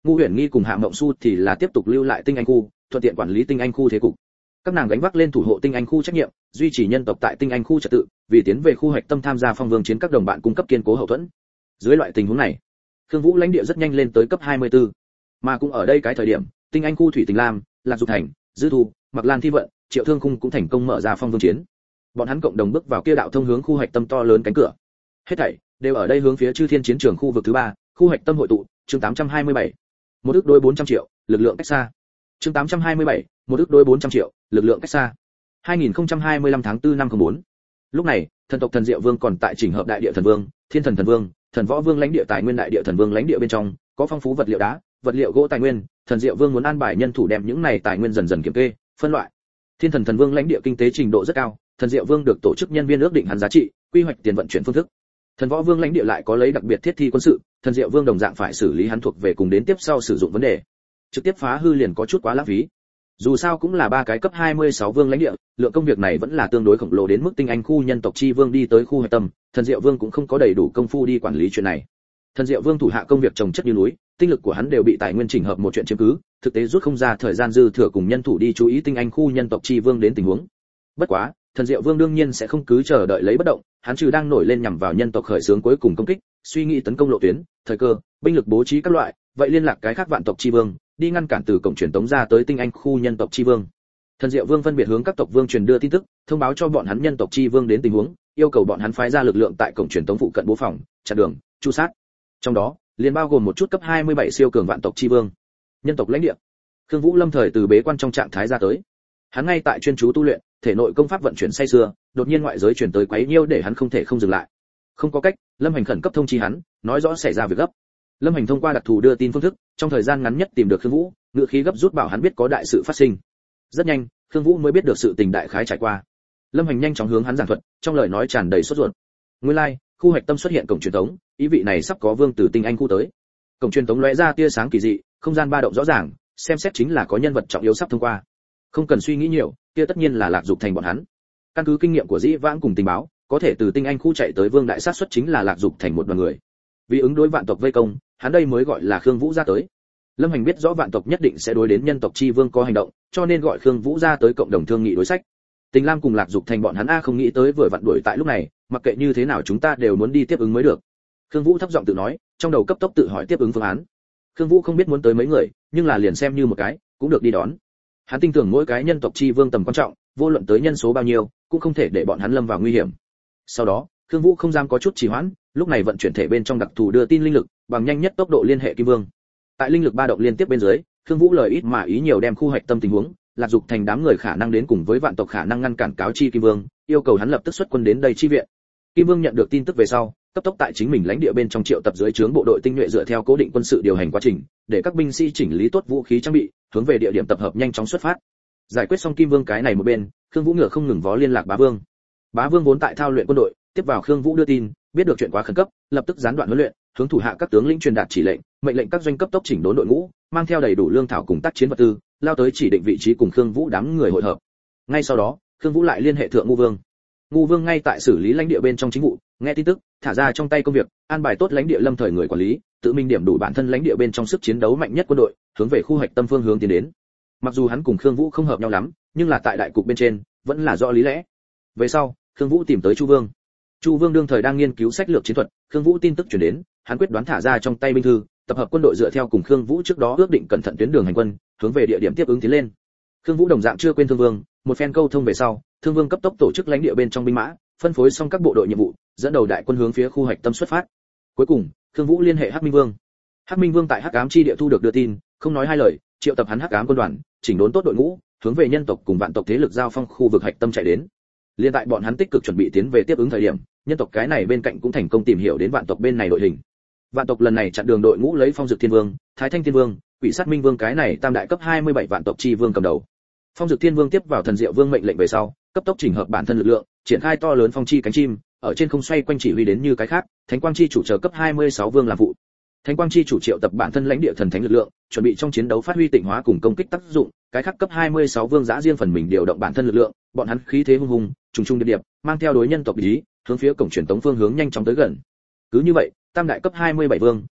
Speaker 1: Ngũ Huyền Nghi cùng Hạ Mộng Su thì là tiếp tục lưu lại tinh anh khu, thuận tiện quản lý tinh anh khu thế cục. Các nàng gánh vác lên thủ hộ tinh anh khu trách nhiệm, duy trì nhân tộc tại tinh anh khu trật tự, vì tiến về khu hoạch tâm tham gia phong vương chiến các đồng bạn cung cấp kiên cố hậu thuẫn. Dưới loại tình huống này, Khương Vũ lãnh địa rất nhanh lên tới cấp hai mươi tư. Mà cũng ở đây cái thời điểm, tinh anh khu Thủy Tình Lam, Lạc Dục Thành, Dư Thu, Mặc Lan Thi Vận, Triệu Thương Khung cũng thành công mở ra phong vương chiến. Bọn hắn cộng đồng bước vào kia đạo thông hướng khu hoạch tâm to lớn cánh cửa. Hết thảy đều ở đây hướng phía Chư Thiên chiến trường khu vực thứ ba, khu hoạch tâm hội tụ, chương tám trăm hai mươi bảy. Một ức đối bốn trăm triệu, lực lượng cách xa. Chương tám trăm hai mươi bảy, một ức đối bốn trăm triệu, lực lượng cách xa. hai nghìn không trăm hai mươi lăm tháng tư năm không bốn. Lúc này, thần tộc Thần Diệu Vương còn tại chỉnh hợp đại địa thần vương, Thiên Thần Thần Vương, Thần Võ Vương lãnh địa tài nguyên đại địa thần vương lãnh địa bên trong, có phong phú vật liệu đá, vật liệu gỗ tài nguyên, Thần Diệu Vương muốn an bài nhân thủ đem những này tài nguyên dần dần kiểm kê, phân loại. Thiên Thần Thần Vương lãnh địa kinh tế trình độ rất cao, Thần Diệu Vương được tổ chức nhân viên ước định hắn giá trị, quy hoạch tiền vận chuyển phương thức. Thần Võ Vương lãnh địa lại có lấy đặc biệt thiết thi quân sự, Thần Diệu Vương đồng dạng phải xử lý hắn thuộc về cùng đến tiếp sau sử dụng vấn đề. Trực tiếp phá hư liền có chút quá lãng phí. Dù sao cũng là ba cái cấp hai mươi sáu vương lãnh địa, lượng công việc này vẫn là tương đối khổng lồ đến mức tinh anh khu nhân tộc chi vương đi tới khu hoạch tâm, Thần Diệu Vương cũng không có đầy đủ công phu đi quản lý chuyện này. Thần Diệu Vương thủ hạ công việc trồng chất như núi, tinh lực của hắn đều bị tài nguyên chỉnh hợp một chuyện chiếm cứ, thực tế rút không ra thời gian dư thừa cùng nhân thủ đi chú ý tinh anh khu nhân tộc chi vương đến tình huống. Bất quá, Thần Diệu Vương đương nhiên sẽ không cứ chờ đợi lấy bất động, hắn trừ đang nổi lên nhằm vào nhân tộc khởi xướng cuối cùng công kích, suy nghĩ tấn công lộ tuyến, thời cơ, binh lực bố trí các loại, vậy liên lạc cái khác vạn tộc chi vương, đi ngăn cản từ cổng truyền tống ra tới tinh anh khu nhân tộc chi vương. Thần Diệu Vương phân biệt hướng các tộc vương truyền đưa tin tức, thông báo cho bọn hắn nhân tộc chi vương đến tình huống, yêu cầu bọn hắn phái ra lực lượng tại cổng truyền tống phụ cận bố phòng, chặn đường, chu sát. Trong đó, liền bao gồm một chút cấp hai mươi bảy siêu cường vạn tộc chi vương. Nhân tộc lãnh địa. Khương Vũ lâm thời từ bế quan trong trạng thái ra tới. Hắn ngay tại chuyên chú tu luyện, thể nội công pháp vận chuyển say sưa, đột nhiên ngoại giới truyền tới quấy nhiễu để hắn không thể không dừng lại. Không có cách, Lâm Hành khẩn cấp thông chi hắn, nói rõ xảy ra việc gấp. Lâm Hành thông qua đặc thù đưa tin phương thức, trong thời gian ngắn nhất tìm được Khương Vũ, ngựa khí gấp rút bảo hắn biết có đại sự phát sinh. Rất nhanh, Khương Vũ mới biết được sự tình đại khái trải qua. Lâm Hành nhanh chóng hướng hắn giảng thuật, trong lời nói tràn đầy sốt ruột. Nguyên lai, like, khu hoạch tâm xuất hiện cổng truyền tống, ý vị này sắp có vương tử tinh anh khu tới. Cổng truyền tống lóe ra tia sáng kỳ dị, không gian ba động rõ ràng, xem xét chính là có nhân vật trọng yếu sắp thông qua. Không cần suy nghĩ nhiều, kia tất nhiên là Lạc Dục Thành bọn hắn. Căn cứ kinh nghiệm của Dĩ Vãng cùng tình báo, có thể từ tinh anh khu chạy tới vương đại sát suất chính là Lạc Dục Thành một đoàn người. Vì ứng đối vạn tộc vây công, hắn đây mới gọi là Khương Vũ ra tới. Lâm Hành biết rõ vạn tộc nhất định sẽ đối đến nhân tộc chi vương có hành động, cho nên gọi Khương Vũ ra tới cộng đồng thương nghị đối sách. Tình Lam cùng Lạc Dục Thành bọn hắn a không nghĩ tới vừa vặn đuổi tại lúc này, mặc kệ như thế nào chúng ta đều muốn đi tiếp ứng mới được. Khương Vũ thấp giọng tự nói, trong đầu cấp tốc tự hỏi tiếp ứng phương án. Khương Vũ không biết muốn tới mấy người, nhưng là liền xem như một cái, cũng được đi đón. Hắn tin tưởng mỗi cái nhân tộc chi vương tầm quan trọng, vô luận tới nhân số bao nhiêu, cũng không thể để bọn hắn lâm vào nguy hiểm. Sau đó, Khương Vũ không dám có chút trì hoãn, lúc này vận chuyển thể bên trong đặc thù đưa tin linh lực, bằng nhanh nhất tốc độ liên hệ Kim Vương. Tại linh lực ba động liên tiếp bên dưới, Khương Vũ lời ít mà ý nhiều đem khu hoạch tâm tình huống, Lạc Dục Thành đám người khả năng đến cùng với vạn tộc khả năng ngăn cản cáo chi Kim Vương, yêu cầu hắn lập tức xuất quân đến đây chi viện. Kim Vương nhận được tin tức về sau, cấp tốc tại chính mình lãnh địa bên trong triệu tập dưới trướng bộ đội tinh nhuệ dựa theo cố định quân sự điều hành quá trình, để các binh sĩ chỉnh lý tốt vũ khí trang bị, hướng về địa điểm tập hợp nhanh chóng xuất phát. Giải quyết xong Kim Vương cái này một bên, Khương Vũ ngựa không ngừng vó liên lạc Bá Vương. Bá Vương vốn tại thao luyện quân đội, tiếp vào Khương Vũ đưa tin, biết được chuyện quá khẩn cấp, lập tức gián đoạn huấn luyện, hướng thủ hạ các tướng lĩnh truyền đạt chỉ lệnh, mệnh lệnh các doanh cấp tốc chỉnh đốn đội ngũ, mang theo đầy đủ lương thảo cùng tác chiến vật tư, lao tới chỉ định vị trí cùng Khương Vũ đám người hội hợp. Ngay sau đó, Khương Vũ lại liên hệ thượng Ngũ Vương. Ngũ Vương ngay tại xử lý lãnh địa bên trong chính vụ, nghe tin tức, thả ra trong tay công việc, an bài tốt lãnh địa lâm thời người quản lý, tự mình điểm đủ bản thân lãnh địa bên trong sức chiến đấu mạnh nhất quân đội, hướng về khu hoạch tâm phương hướng tiến đến. Mặc dù hắn cùng Khương Vũ không hợp nhau lắm, nhưng là tại đại cục bên trên, vẫn là rõ lý lẽ. Về sau, Khương Vũ tìm tới Chu Vương. Chu Vương đương thời đang nghiên cứu sách lược chiến thuật, Khương Vũ tin tức truyền đến, hắn quyết đoán thả ra trong tay binh thư, tập hợp quân đội dựa theo cùng Khương Vũ trước đó ước định cẩn thận tuyến đường hành quân, hướng về địa điểm tiếp ứng tiến lên. Khương Vũ đồng dạng chưa quên Thương Vương, một phen câu thông về sau, Thương Vương cấp tốc tổ chức lãnh địa bên trong binh mã, phân phối xong các bộ đội nhiệm vụ, dẫn đầu đại quân hướng phía khu hoạch tâm xuất phát. Cuối cùng, Khương Vũ liên hệ Hắc Minh Vương. Hắc Minh Vương tại Hắc Ám chi địa thu được đưa tin, không nói hai lời, triệu tập hắn Hắc Ám quân đoàn, chỉnh đốn tốt đội ngũ, hướng về nhân tộc cùng vạn tộc thế lực giao phong khu vực hạch tâm chạy đến. Liên tại bọn hắn tích cực chuẩn bị tiến về tiếp ứng thời điểm, nhân tộc cái này bên cạnh cũng thành công tìm hiểu đến vạn tộc bên này đội hình. Vạn tộc lần này chặn đường đội ngũ lấy Phong Dực Thiên Vương, Thái Thanh Thiên Vương, Quỷ Sát Minh Vương cái này tam đại cấp hai mươi bảy vạn tộc chi vương cầm đầu. Phong Dực Thiên Vương tiếp vào Thần Diệu Vương mệnh lệnh về sau, cấp tốc chỉnh hợp bản thân lực lượng, triển khai to lớn phong chi cánh chim, ở trên không xoay quanh chỉ huy đến như cái khác, Thánh Quang chi chủ chờ cấp hai mươi sáu vương làm vụ. Thánh Quang chi chủ triệu tập bản thân lãnh địa thần thánh lực lượng, chuẩn bị trong chiến đấu phát huy tịnh hóa cùng công kích tác dụng, cái khác cấp hai mươi sáu vương giã riêng phần mình điều động bản thân lực lượng, bọn hắn khí thế hung hùng, trùng trùng điệp điệp, mang theo đối nhân tộc ý, hướng phía cổng truyền tống phương hướng nhanh chóng tới gần. Cứ như vậy, tam đại cấp hai mươi bảy vương,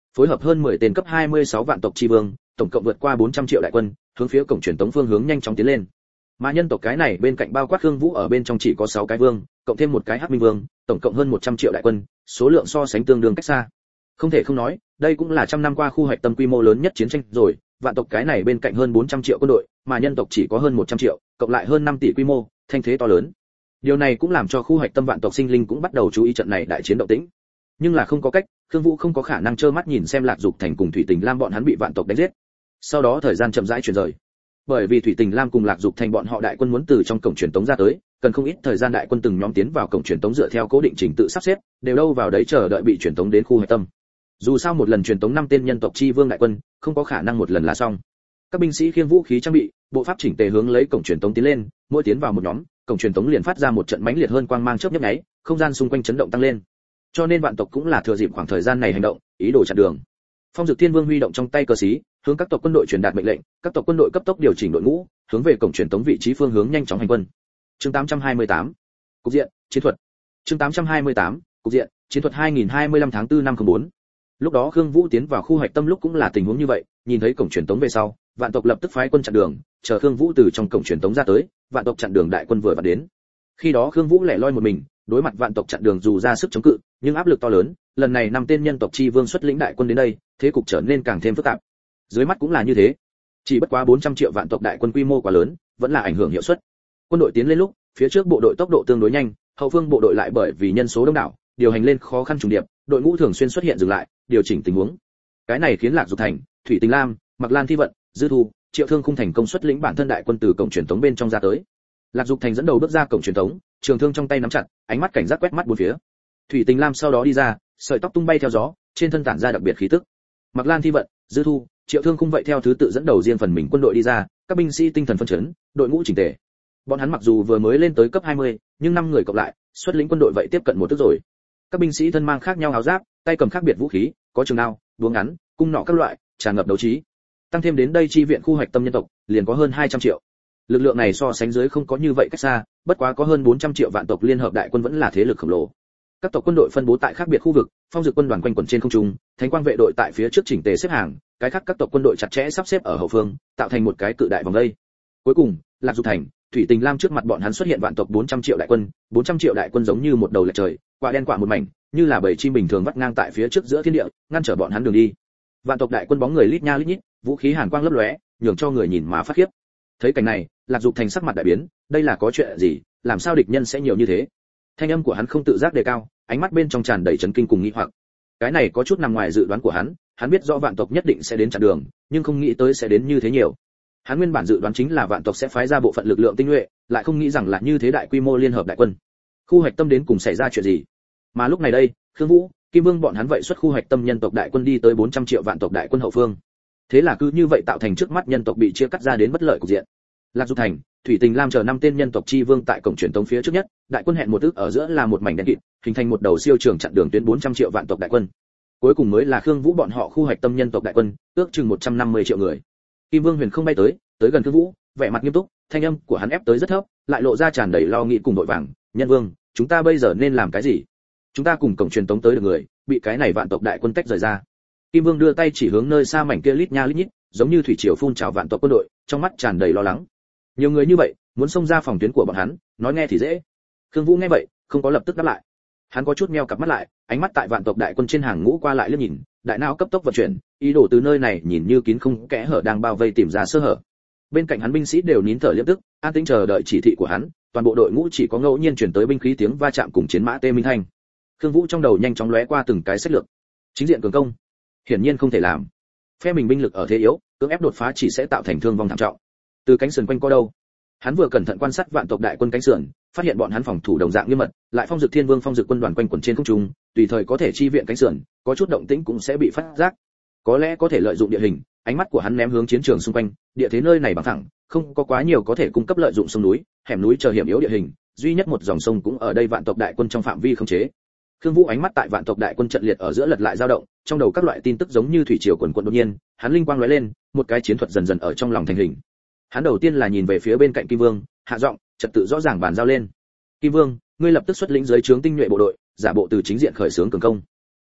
Speaker 1: phối hợp hơn mười tên cấp hai mươi sáu vạn tộc chi vương, tổng cộng vượt qua bốn trăm triệu đại quân, hướng phía cổng truyền tống phương hướng nhanh chóng tiến lên. Mà nhân tộc cái này bên cạnh bao quát Khương Vũ ở bên trong chỉ có sáu cái vương, cộng thêm một cái Hắc Minh Vương, tổng cộng hơn một trăm triệu đại quân, số lượng so sánh tương đương cách xa. Không thể không nói, đây cũng là trăm năm qua khu hoạch tâm quy mô lớn nhất chiến tranh rồi, vạn tộc cái này bên cạnh hơn bốn trăm triệu quân đội, mà nhân tộc chỉ có hơn một trăm triệu, cộng lại hơn năm tỷ quy mô, thanh thế to lớn. Điều này cũng làm cho khu hoạch tâm vạn tộc sinh linh cũng bắt đầu chú ý trận này đại chiến động tĩnh. Nhưng là không có cách, Khương Vũ không có khả năng trơ mắt nhìn xem Lạc Dục Thành cùng Thủy Tình Lam bọn hắn bị vạn tộc đánh giết. Sau đó thời gian chậm rãi chuyển rời. Bởi vì Thủy Tình Lam cùng Lạc Dục Thành bọn họ đại quân muốn từ trong cổng truyền tống ra tới, cần không ít thời gian đại quân từng nhóm tiến vào cổng truyền tống dựa theo cố định trình tự sắp xếp, đều đâu vào đấy chờ đợi bị truyền tống đến khu hoạch tâm. Dù sao một lần truyền tống năm tên nhân tộc chi vương đại quân, không có khả năng một lần là xong. Các binh sĩ khiêng vũ khí trang bị, bộ pháp chỉnh tề hướng lấy cổng truyền tống tiến lên, mỗi tiến vào một nhóm, cổng truyền tống liền phát ra một trận mãnh liệt hơn quang mang chớp nhấp nháy, không gian xung quanh chấn động tăng lên. Cho nên vạn tộc cũng là thừa dịp khoảng thời gian này hành động, ý đồ chặn đường. Phong Dực Thiên Vương huy động trong tay cờ xí, hướng các tộc quân đội truyền đạt mệnh lệnh, các tộc quân đội cấp tốc điều chỉnh đội ngũ, hướng về cổng truyền tống vị trí phương hướng nhanh chóng hành quân. Chương tám trăm hai mươi tám, cục diện, chiến thuật. Chương tám trăm hai mươi tám, cục diện, chiến thuật hai nghìn hai mươi lăm tháng tư năm không bốn. Lúc đó Khương Vũ tiến vào khu hoạch tâm lúc cũng là tình huống như vậy, nhìn thấy cổng truyền tống về sau, vạn tộc lập tức phái quân chặn đường, chờ Khương Vũ từ trong cổng truyền tống ra tới, vạn tộc chặn đường đại quân vừa vặn đến. Khi đó Khương Vũ lẻ loi một mình, đối mặt vạn tộc chặn đường dù ra sức chống cự, nhưng áp lực to lớn, lần này năm tên nhân tộc chi vương xuất lĩnh đại quân đến đây, thế cục trở nên càng thêm phức tạp. Dưới mắt cũng là như thế. Chỉ bất quá bốn trăm triệu vạn tộc đại quân quy mô quá lớn, vẫn là ảnh hưởng hiệu suất. Quân đội tiến lên lúc, phía trước bộ đội tốc độ tương đối nhanh, hậu phương bộ đội lại bởi vì nhân số đông đảo, điều hành lên khó khăn trùng điệp, đội ngũ thường xuyên xuất hiện dừng lại, điều chỉnh tình huống. Cái này khiến Lạc Dục Thành, Thủy Tình Lam, Mặc Lan Thi Vận, Dư Thu, Triệu Thương không thành công xuất lĩnh bản thân đại quân từ cổng truyền tống bên trong ra tới. Lạc Dục Thành dẫn đầu bước ra cổng truyền tống, trường thương trong tay nắm chặt, ánh mắt cảnh giác quét mắt bốn phía. Thủy Tình Lam sau đó đi ra, sợi tóc tung bay theo gió, trên thân tản ra đặc biệt khí tức. Mặc Lan Thi Vận, Dư Thu, Triệu Thương không vậy theo thứ tự dẫn đầu riêng phần mình quân đội đi ra, các binh sĩ tinh thần phấn chấn, đội ngũ chỉnh tề. Bọn hắn mặc dù vừa mới lên tới cấp hai mươi, nhưng năm người cộng lại, xuất lĩnh quân đội vậy tiếp cận một tức rồi. Các binh sĩ thân mang khác nhau áo giáp, tay cầm khác biệt vũ khí, có trường đao, búa ngắn, cung nỏ các loại, tràn ngập đấu trí. Tăng thêm đến đây chi viện khu hoạch tâm nhân tộc, liền có hơn hai trăm triệu. Lực lượng này so sánh dưới không có như vậy cách xa, bất quá có hơn bốn trăm triệu vạn tộc liên hợp đại quân vẫn là thế lực khổng lồ. Các tộc quân đội phân bố tại khác biệt khu vực, Phong Dực quân đoàn quanh quẩn trên không trung, Thánh Quang vệ đội tại phía trước chỉnh tề xếp hàng, cái khác các tộc quân đội chặt chẽ sắp xếp ở hậu phương, tạo thành một cái cự đại vòng vây. Cuối cùng, Lạc Dục Thành, Thủy Tình Lam trước mặt bọn hắn xuất hiện vạn tộc bốn trăm triệu đại quân, bốn trăm triệu đại quân giống như một đầu lệch trời, quả đen quả một mảnh, như là bầy chim bình thường vắt ngang tại phía trước giữa thiên địa, ngăn trở bọn hắn đường đi. Vạn tộc đại quân bóng người lít nha lít nhít, vũ khí hàn quang lấp lóe, nhường cho người nhìn mà phát khiếp. Thấy cảnh này, Lạc Dục Thành sắc mặt đại biến, đây là có chuyện gì, làm sao địch nhân sẽ nhiều như thế? Thanh âm của hắn không tự giác đề cao, ánh mắt bên trong tràn đầy chấn kinh cùng nghi hoặc. Cái này có chút nằm ngoài dự đoán của hắn, hắn biết rõ vạn tộc nhất định sẽ đến chặn đường, nhưng không nghĩ tới sẽ đến như thế nhiều. Hắn nguyên bản dự đoán chính là vạn tộc sẽ phái ra bộ phận lực lượng tinh nhuệ, lại không nghĩ rằng là như thế đại quy mô liên hợp đại quân. Khu hoạch tâm đến cùng xảy ra chuyện gì? Mà lúc này đây, Khương Vũ, Kim Vương bọn hắn vậy xuất khu hoạch tâm nhân tộc đại quân đi tới bốn trăm triệu vạn tộc đại quân hậu phương. Thế là cứ như vậy tạo thành trước mắt nhân tộc bị chia cắt ra đến bất lợi cục diện. Lạc Dục Thành, Thủy Tình Lam chờ năm tên nhân tộc chi vương tại cổng truyền tống phía trước nhất, đại quân hẹn một ước ở giữa là một mảnh đen kịt, hình thành một đầu siêu trường chặn đường tuyến bốn trăm triệu vạn tộc đại quân. Cuối cùng mới là Khương Vũ bọn họ khu hoạch tâm nhân tộc đại quân, ước chừng một trăm năm mươi triệu người. Kim Vương Huyền không bay tới, tới gần Khương Vũ, vẻ mặt nghiêm túc, thanh âm của hắn ép tới rất thấp, lại lộ ra tràn đầy lo nghĩ cùng vội vàng, "Nhân Vương, chúng ta bây giờ nên làm cái gì? Chúng ta cùng cổng truyền tống tới được người, bị cái này vạn tộc đại quân tách rời ra." Kim Vương đưa tay chỉ hướng nơi xa mảnh kia lít nha lít nhít, giống như thủy triều phun trào vạn tộc quân đội, trong mắt tràn đầy lo lắng. Nhiều người như vậy, muốn xông ra phòng tuyến của bọn hắn, nói nghe thì dễ. Khương Vũ nghe vậy, không có lập tức đáp lại. Hắn có chút meo cặp mắt lại, ánh mắt tại vạn tộc đại quân trên hàng ngũ qua lại liếc nhìn, đại não cấp tốc vận chuyển, ý đồ từ nơi này nhìn như kín không kẽ hở đang bao vây tìm ra sơ hở. Bên cạnh hắn binh sĩ đều nín thở liếc tức, an tĩnh chờ đợi chỉ thị của hắn, toàn bộ đội ngũ chỉ có ngẫu nhiên truyền tới binh khí tiếng va chạm cùng chiến mã tê minh thanh. Khương Vũ trong đầu nhanh chóng lóe qua từng cái sách lược. Chính diện cường công, hiển nhiên không thể làm. Phe mình binh lực ở thế yếu, cưỡng ép đột phá chỉ sẽ tạo thành thương vong thảm trọng. Từ cánh sườn quanh co đâu? Hắn vừa cẩn thận quan sát vạn tộc đại quân cánh sườn, phát hiện bọn hắn phòng thủ đồng dạng nghiêm mật, lại Phong Dực Thiên Vương Phong Dực quân đoàn quanh quẩn trên không trung, tùy thời có thể chi viện cánh sườn, có chút động tĩnh cũng sẽ bị phát giác. Có lẽ có thể lợi dụng địa hình, ánh mắt của hắn ném hướng chiến trường xung quanh, địa thế nơi này bằng phẳng, không có quá nhiều có thể cung cấp lợi dụng sông núi, hẻm núi chờ hiểm yếu địa hình, duy nhất một dòng sông cũng ở đây vạn tộc đại quân trong phạm vi khống chế. Khương Vũ ánh mắt tại vạn tộc đại quân trận liệt ở giữa lật lại dao động, trong đầu các loại tin tức giống như thủy triều quần quần đột nhiên, hắn linh quang lóe lên, một cái chiến thuật dần dần ở trong lòng thành hình. Hắn đầu tiên là nhìn về phía bên cạnh Kim Vương, hạ giọng, trật tự rõ ràng bàn giao lên. "Kim Vương, ngươi lập tức xuất lĩnh dưới trướng tinh nhuệ bộ đội, giả bộ từ chính diện khởi xướng cường công."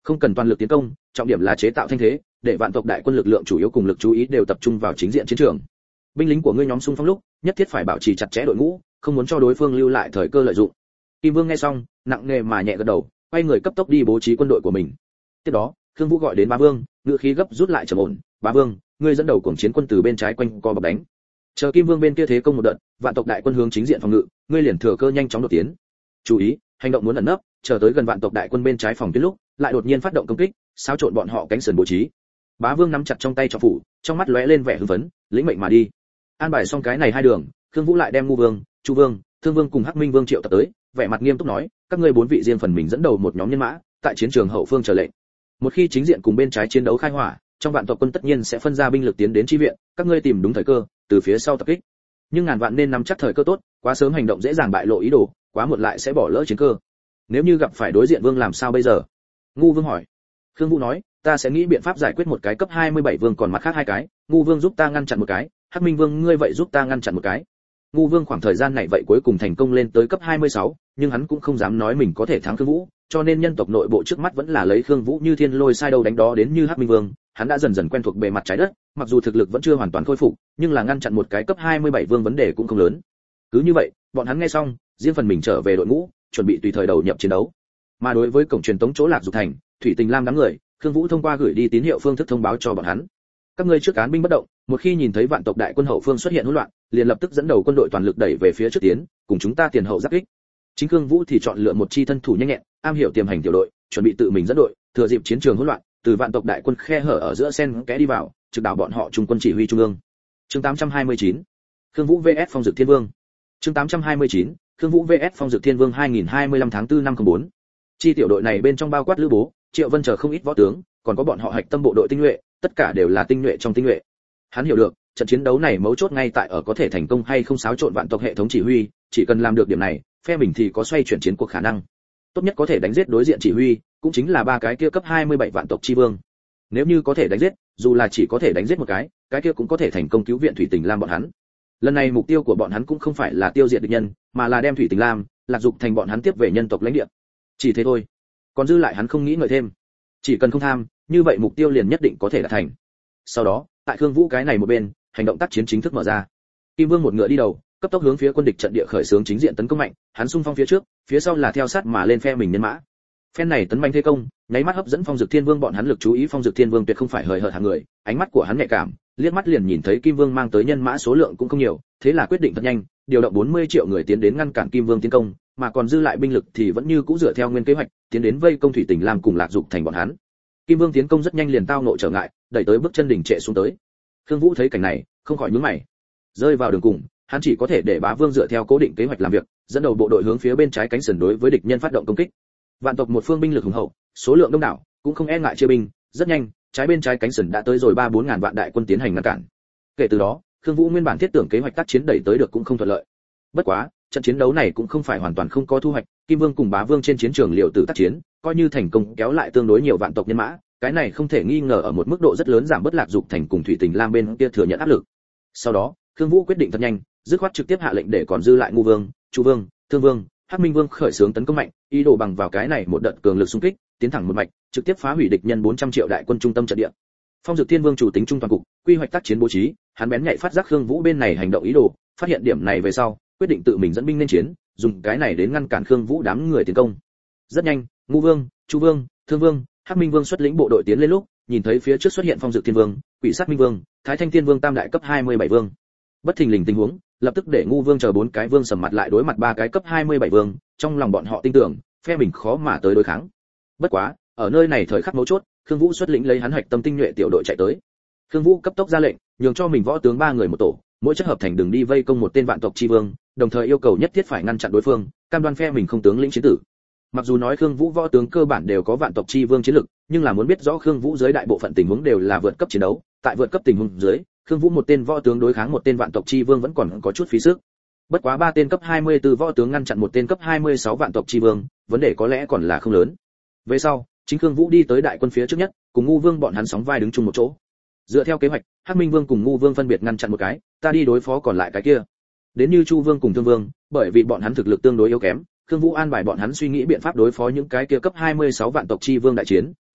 Speaker 1: Không cần toàn lực tiến công, trọng điểm là chế tạo thanh thế, để vạn tộc đại quân lực lượng chủ yếu cùng lực chú ý đều tập trung vào chính diện chiến trường. Binh lính của ngươi nhóm xung phong lúc, nhất thiết phải bảo trì chặt chẽ đội ngũ, không muốn cho đối phương lưu lại thời cơ lợi dụng. Kim Vương nghe xong, nặng nề mà nhẹ gật đầu, quay người cấp tốc đi bố trí quân đội của mình. Tiếp đó, Khương Vũ gọi đến Bá Vương, ngữ khí gấp rút lại trầm ổn, "Bá Vương, ngươi dẫn đầu cuồng chiến quân từ bên trái quanh co bọc đánh. Chờ Kim Vương bên kia thế công một đợt, vạn tộc đại quân hướng chính diện phòng ngự, ngươi liền thừa cơ nhanh chóng đột tiến. Chú ý, hành động muốn ẩn nấp, chờ tới gần vạn tộc đại quân bên trái phòng tuyến lúc, lại đột nhiên phát động công kích, xáo trộn bọn họ cánh sườn bố trí." Bá Vương nắm chặt trong tay trọng phủ, trong mắt lóe lên vẻ hưng phấn, lĩnh mệnh mà đi. An bài xong cái này hai đường, Khương Vũ lại đem Ngu Vương, Chu Vương, Thương Vương cùng Hắc Minh Vương triệu tập tới, vẻ mặt nghiêm túc nói, các ngươi bốn vị riêng phần mình dẫn đầu một nhóm nhân mã, tại chiến trường hậu phương chờ lệnh. Một khi chính diện cùng bên trái chiến đấu khai hỏa, trong vạn tộc quân tất nhiên sẽ phân ra binh lực tiến đến chi viện, các ngươi tìm đúng thời cơ, từ phía sau tập kích. Nhưng ngàn vạn nên nắm chắc thời cơ tốt, quá sớm hành động dễ dàng bại lộ ý đồ, quá muộn lại sẽ bỏ lỡ chiến cơ. Nếu như gặp phải đối diện vương làm sao bây giờ? Ngu Vương hỏi. Khương Vũ nói, ta sẽ nghĩ biện pháp giải quyết một cái cấp hai mươi bảy vương, còn mặt khác hai cái, Ngu Vương giúp ta ngăn chặn một cái, Hắc Minh Vương ngươi vậy giúp ta ngăn chặn một cái. Ngu Vương khoảng thời gian này vậy cuối cùng thành công lên tới cấp hai mươi sáu, nhưng hắn cũng không dám nói mình có thể thắng Khương Vũ, cho nên nhân tộc nội bộ trước mắt vẫn là lấy Khương Vũ như thiên lôi sai đâu đánh đó đến như Hắc Minh Vương, hắn đã dần dần quen thuộc bề mặt trái đất, mặc dù thực lực vẫn chưa hoàn toàn khôi phục, nhưng là ngăn chặn một cái cấp hai mươi bảy vương vấn đề cũng không lớn. Cứ như vậy, bọn hắn nghe xong, riêng phần mình trở về đội ngũ, chuẩn bị tùy thời đầu nhập chiến đấu. Mà đối với cổng truyền tống chỗ Lạc Dục Thành, Thủy Tình Lam đám người, Khương Vũ thông qua gửi đi tín hiệu phương thức thông báo cho bọn hắn. Các ngươi trước án binh bất động, một khi nhìn thấy vạn tộc đại quân hậu phương xuất hiện hỗn loạn, liền lập tức dẫn đầu quân đội toàn lực đẩy về phía trước tiến, cùng chúng ta tiền hậu giáp kích. Chính Khương Vũ thì chọn lựa một chi thân thủ nhanh nhẹn, am hiểu tiềm hành tiểu đội, chuẩn bị tự mình dẫn đội, thừa dịp chiến trường hỗn loạn, từ vạn tộc đại quân khe hở ở giữa sen kẽ đi vào, trực đảo bọn họ trung quân chỉ huy trung ương. Chương tám trăm hai mươi chín. Khương Vũ vs Phong Dực Thiên Vương. Chương tám trăm hai mươi chín. Khương Vũ vs Phong Dực Thiên Vương hai nghìn hai mươi lăm tháng tư năm không bốn. Chi tiểu đội này bên trong bao quát Lữ Bố, Triệu Vân chờ không ít võ tướng, còn có bọn họ hạch tâm bộ đội tinh nhuệ, tất cả đều là tinh nhuệ trong tinh nhuệ. Hắn hiểu được, trận chiến đấu này mấu chốt ngay tại ở có thể thành công hay không xáo trộn vạn tộc hệ thống chỉ huy, chỉ cần làm được điểm này, phe mình thì có xoay chuyển chiến cuộc khả năng. Tốt nhất có thể đánh giết đối diện chỉ huy, cũng chính là ba cái kia cấp hai mươi bảy vạn tộc chi vương. Nếu như có thể đánh giết, dù là chỉ có thể đánh giết một cái, cái kia cũng có thể thành công cứu viện Thủy Tình Lam bọn hắn. Lần này mục tiêu của bọn hắn cũng không phải là tiêu diệt địch nhân, mà là đem Thủy Tình Lam, Lạc Dục Thành bọn hắn tiếp về nhân tộc lãnh địa. Chỉ thế thôi. Còn dư lại hắn không nghĩ ngợi thêm. Chỉ cần không tham, như vậy mục tiêu liền nhất định có thể đạt thành. Sau đó, tại Khương Vũ cái này một bên, hành động tác chiến chính thức mở ra. Kim Vương một ngựa đi đầu, cấp tốc hướng phía quân địch trận địa khởi xướng chính diện tấn công mạnh, hắn xung phong phía trước, phía sau là theo sát mà lên phe mình nhân mã. Phen này tấn manh thế công, nháy mắt hấp dẫn Phong Dực Thiên Vương bọn hắn lực chú ý. Phong Dực Thiên Vương tuyệt không phải hời hợt hạng người, ánh mắt của hắn nhạy cảm, liếc mắt liền nhìn thấy Kim Vương mang tới nhân mã số lượng cũng không nhiều, thế là quyết định thật nhanh, điều động bốn mươi triệu người tiến đến ngăn cản Kim Vương tiến công, mà còn dư lại binh lực thì vẫn như cũ dựa theo nguyên kế hoạch, tiến đến vây công Thủy Tình Lam cùng Lạc Dục Thành bọn hắn. Kim Vương tiến công rất nhanh liền tao ngộ trở ngại, đẩy tới bước chân đỉnh trệ xuống tới. Khương Vũ thấy cảnh này, không khỏi nhướng mày. Rơi vào đường cùng, hắn chỉ có thể để Bá Vương dựa theo cố định kế hoạch làm việc, dẫn đầu bộ đội hướng phía bên trái cánh sườn đối với địch nhân phát động công kích. Vạn tộc một phương binh lực hùng hậu, số lượng đông đảo, cũng không e ngại chia binh, rất nhanh, trái bên trái cánh sườn đã tới rồi ba bốn ngàn vạn đại quân tiến hành ngăn cản. Kể từ đó, Khương Vũ nguyên bản thiết tưởng kế hoạch tác chiến đẩy tới được cũng không thuận lợi. Bất quá, trận chiến đấu này cũng không phải hoàn toàn không có thu hoạch, Kim Vương cùng Bá Vương trên chiến trường liều tử tác chiến, coi như thành công kéo lại tương đối nhiều vạn tộc nhân mã, cái này không thể nghi ngờ ở một mức độ rất lớn giảm bớt Lạc Dục Thành cùng Thủy Tình Lam bên kia thừa nhận áp lực. Sau đó, Khương Vũ quyết định thật nhanh, dứt khoát trực tiếp hạ lệnh để còn dư lại Ngu Vương, Chu Vương, Thương Vương, Hắc Minh Vương khởi xướng tấn công mạnh, ý đồ bằng vào cái này một đợt cường lực xung kích, tiến thẳng một mạch, trực tiếp phá hủy địch nhân bốn trăm triệu đại quân trung tâm trận địa. Phong Dực Thiên Vương chủ tính trung toàn cục, quy hoạch tác chiến bố trí, hắn bén nhạy phát giác Khương Vũ bên này hành động ý đồ, phát hiện điểm này về sau, quyết định tự mình dẫn binh lên chiến, dùng cái này đến ngăn cản Khương Vũ đám người tiến công. Rất nhanh, Ngu Vương, Chu Vương, Thương Vương, Hắc Minh Vương xuất lĩnh bộ đội tiến lên lúc, nhìn thấy phía trước xuất hiện Phong Dực Thiên Vương, Quỷ Sát Minh Vương, Thái Thanh Thiên Vương tam đại cấp hai mươi bảy vương. Bất thình lình tình huống, lập tức để Ngu Vương chờ bốn cái vương sầm mặt lại đối mặt ba cái cấp hai mươi bảy vương, trong lòng bọn họ tin tưởng, phe mình khó mà tới đối kháng. Bất quá, ở nơi này thời khắc mấu chốt, Khương Vũ xuất lĩnh lấy hắn hạch tâm tinh nhuệ tiểu đội chạy tới. Khương Vũ cấp tốc ra lệnh, nhường cho mình võ tướng ba người một tổ, mỗi chất hợp thành đường đi vây công một tên vạn tộc chi vương, đồng thời yêu cầu nhất thiết phải ngăn chặn đối phương, cam đoan phe mình không tướng lĩnh chiến tử. Mặc dù nói Khương Vũ võ tướng cơ bản đều có vạn tộc chi vương chiến lực, nhưng là muốn biết rõ Khương Vũ dưới đại bộ phận tình huống đều là vượt cấp chiến đấu, tại vượt cấp tình huống dưới, Khương Vũ một tên võ tướng đối kháng một tên vạn tộc chi vương vẫn còn có chút phí sức. Bất quá ba tên cấp hai mươi tư võ tướng ngăn chặn một tên cấp hai mươi sáu vạn tộc chi vương, vấn đề có lẽ còn là không lớn. Về sau, chính Khương Vũ đi tới đại quân phía trước nhất, cùng Ngu Vương bọn hắn sóng vai đứng chung một chỗ. Dựa theo kế hoạch, Hắc Minh Vương cùng Ngu Vương phân biệt ngăn chặn một cái, ta đi đối phó còn lại cái kia. Đến như Chu Vương cùng Thương Vương, bởi vì bọn hắn thực lực tương đối yếu kém, Khương Vũ an bài bọn hắn suy nghĩ biện pháp đối phó những cái kia cấp hai mươi sáu vạn tộc chi vương đại chiến,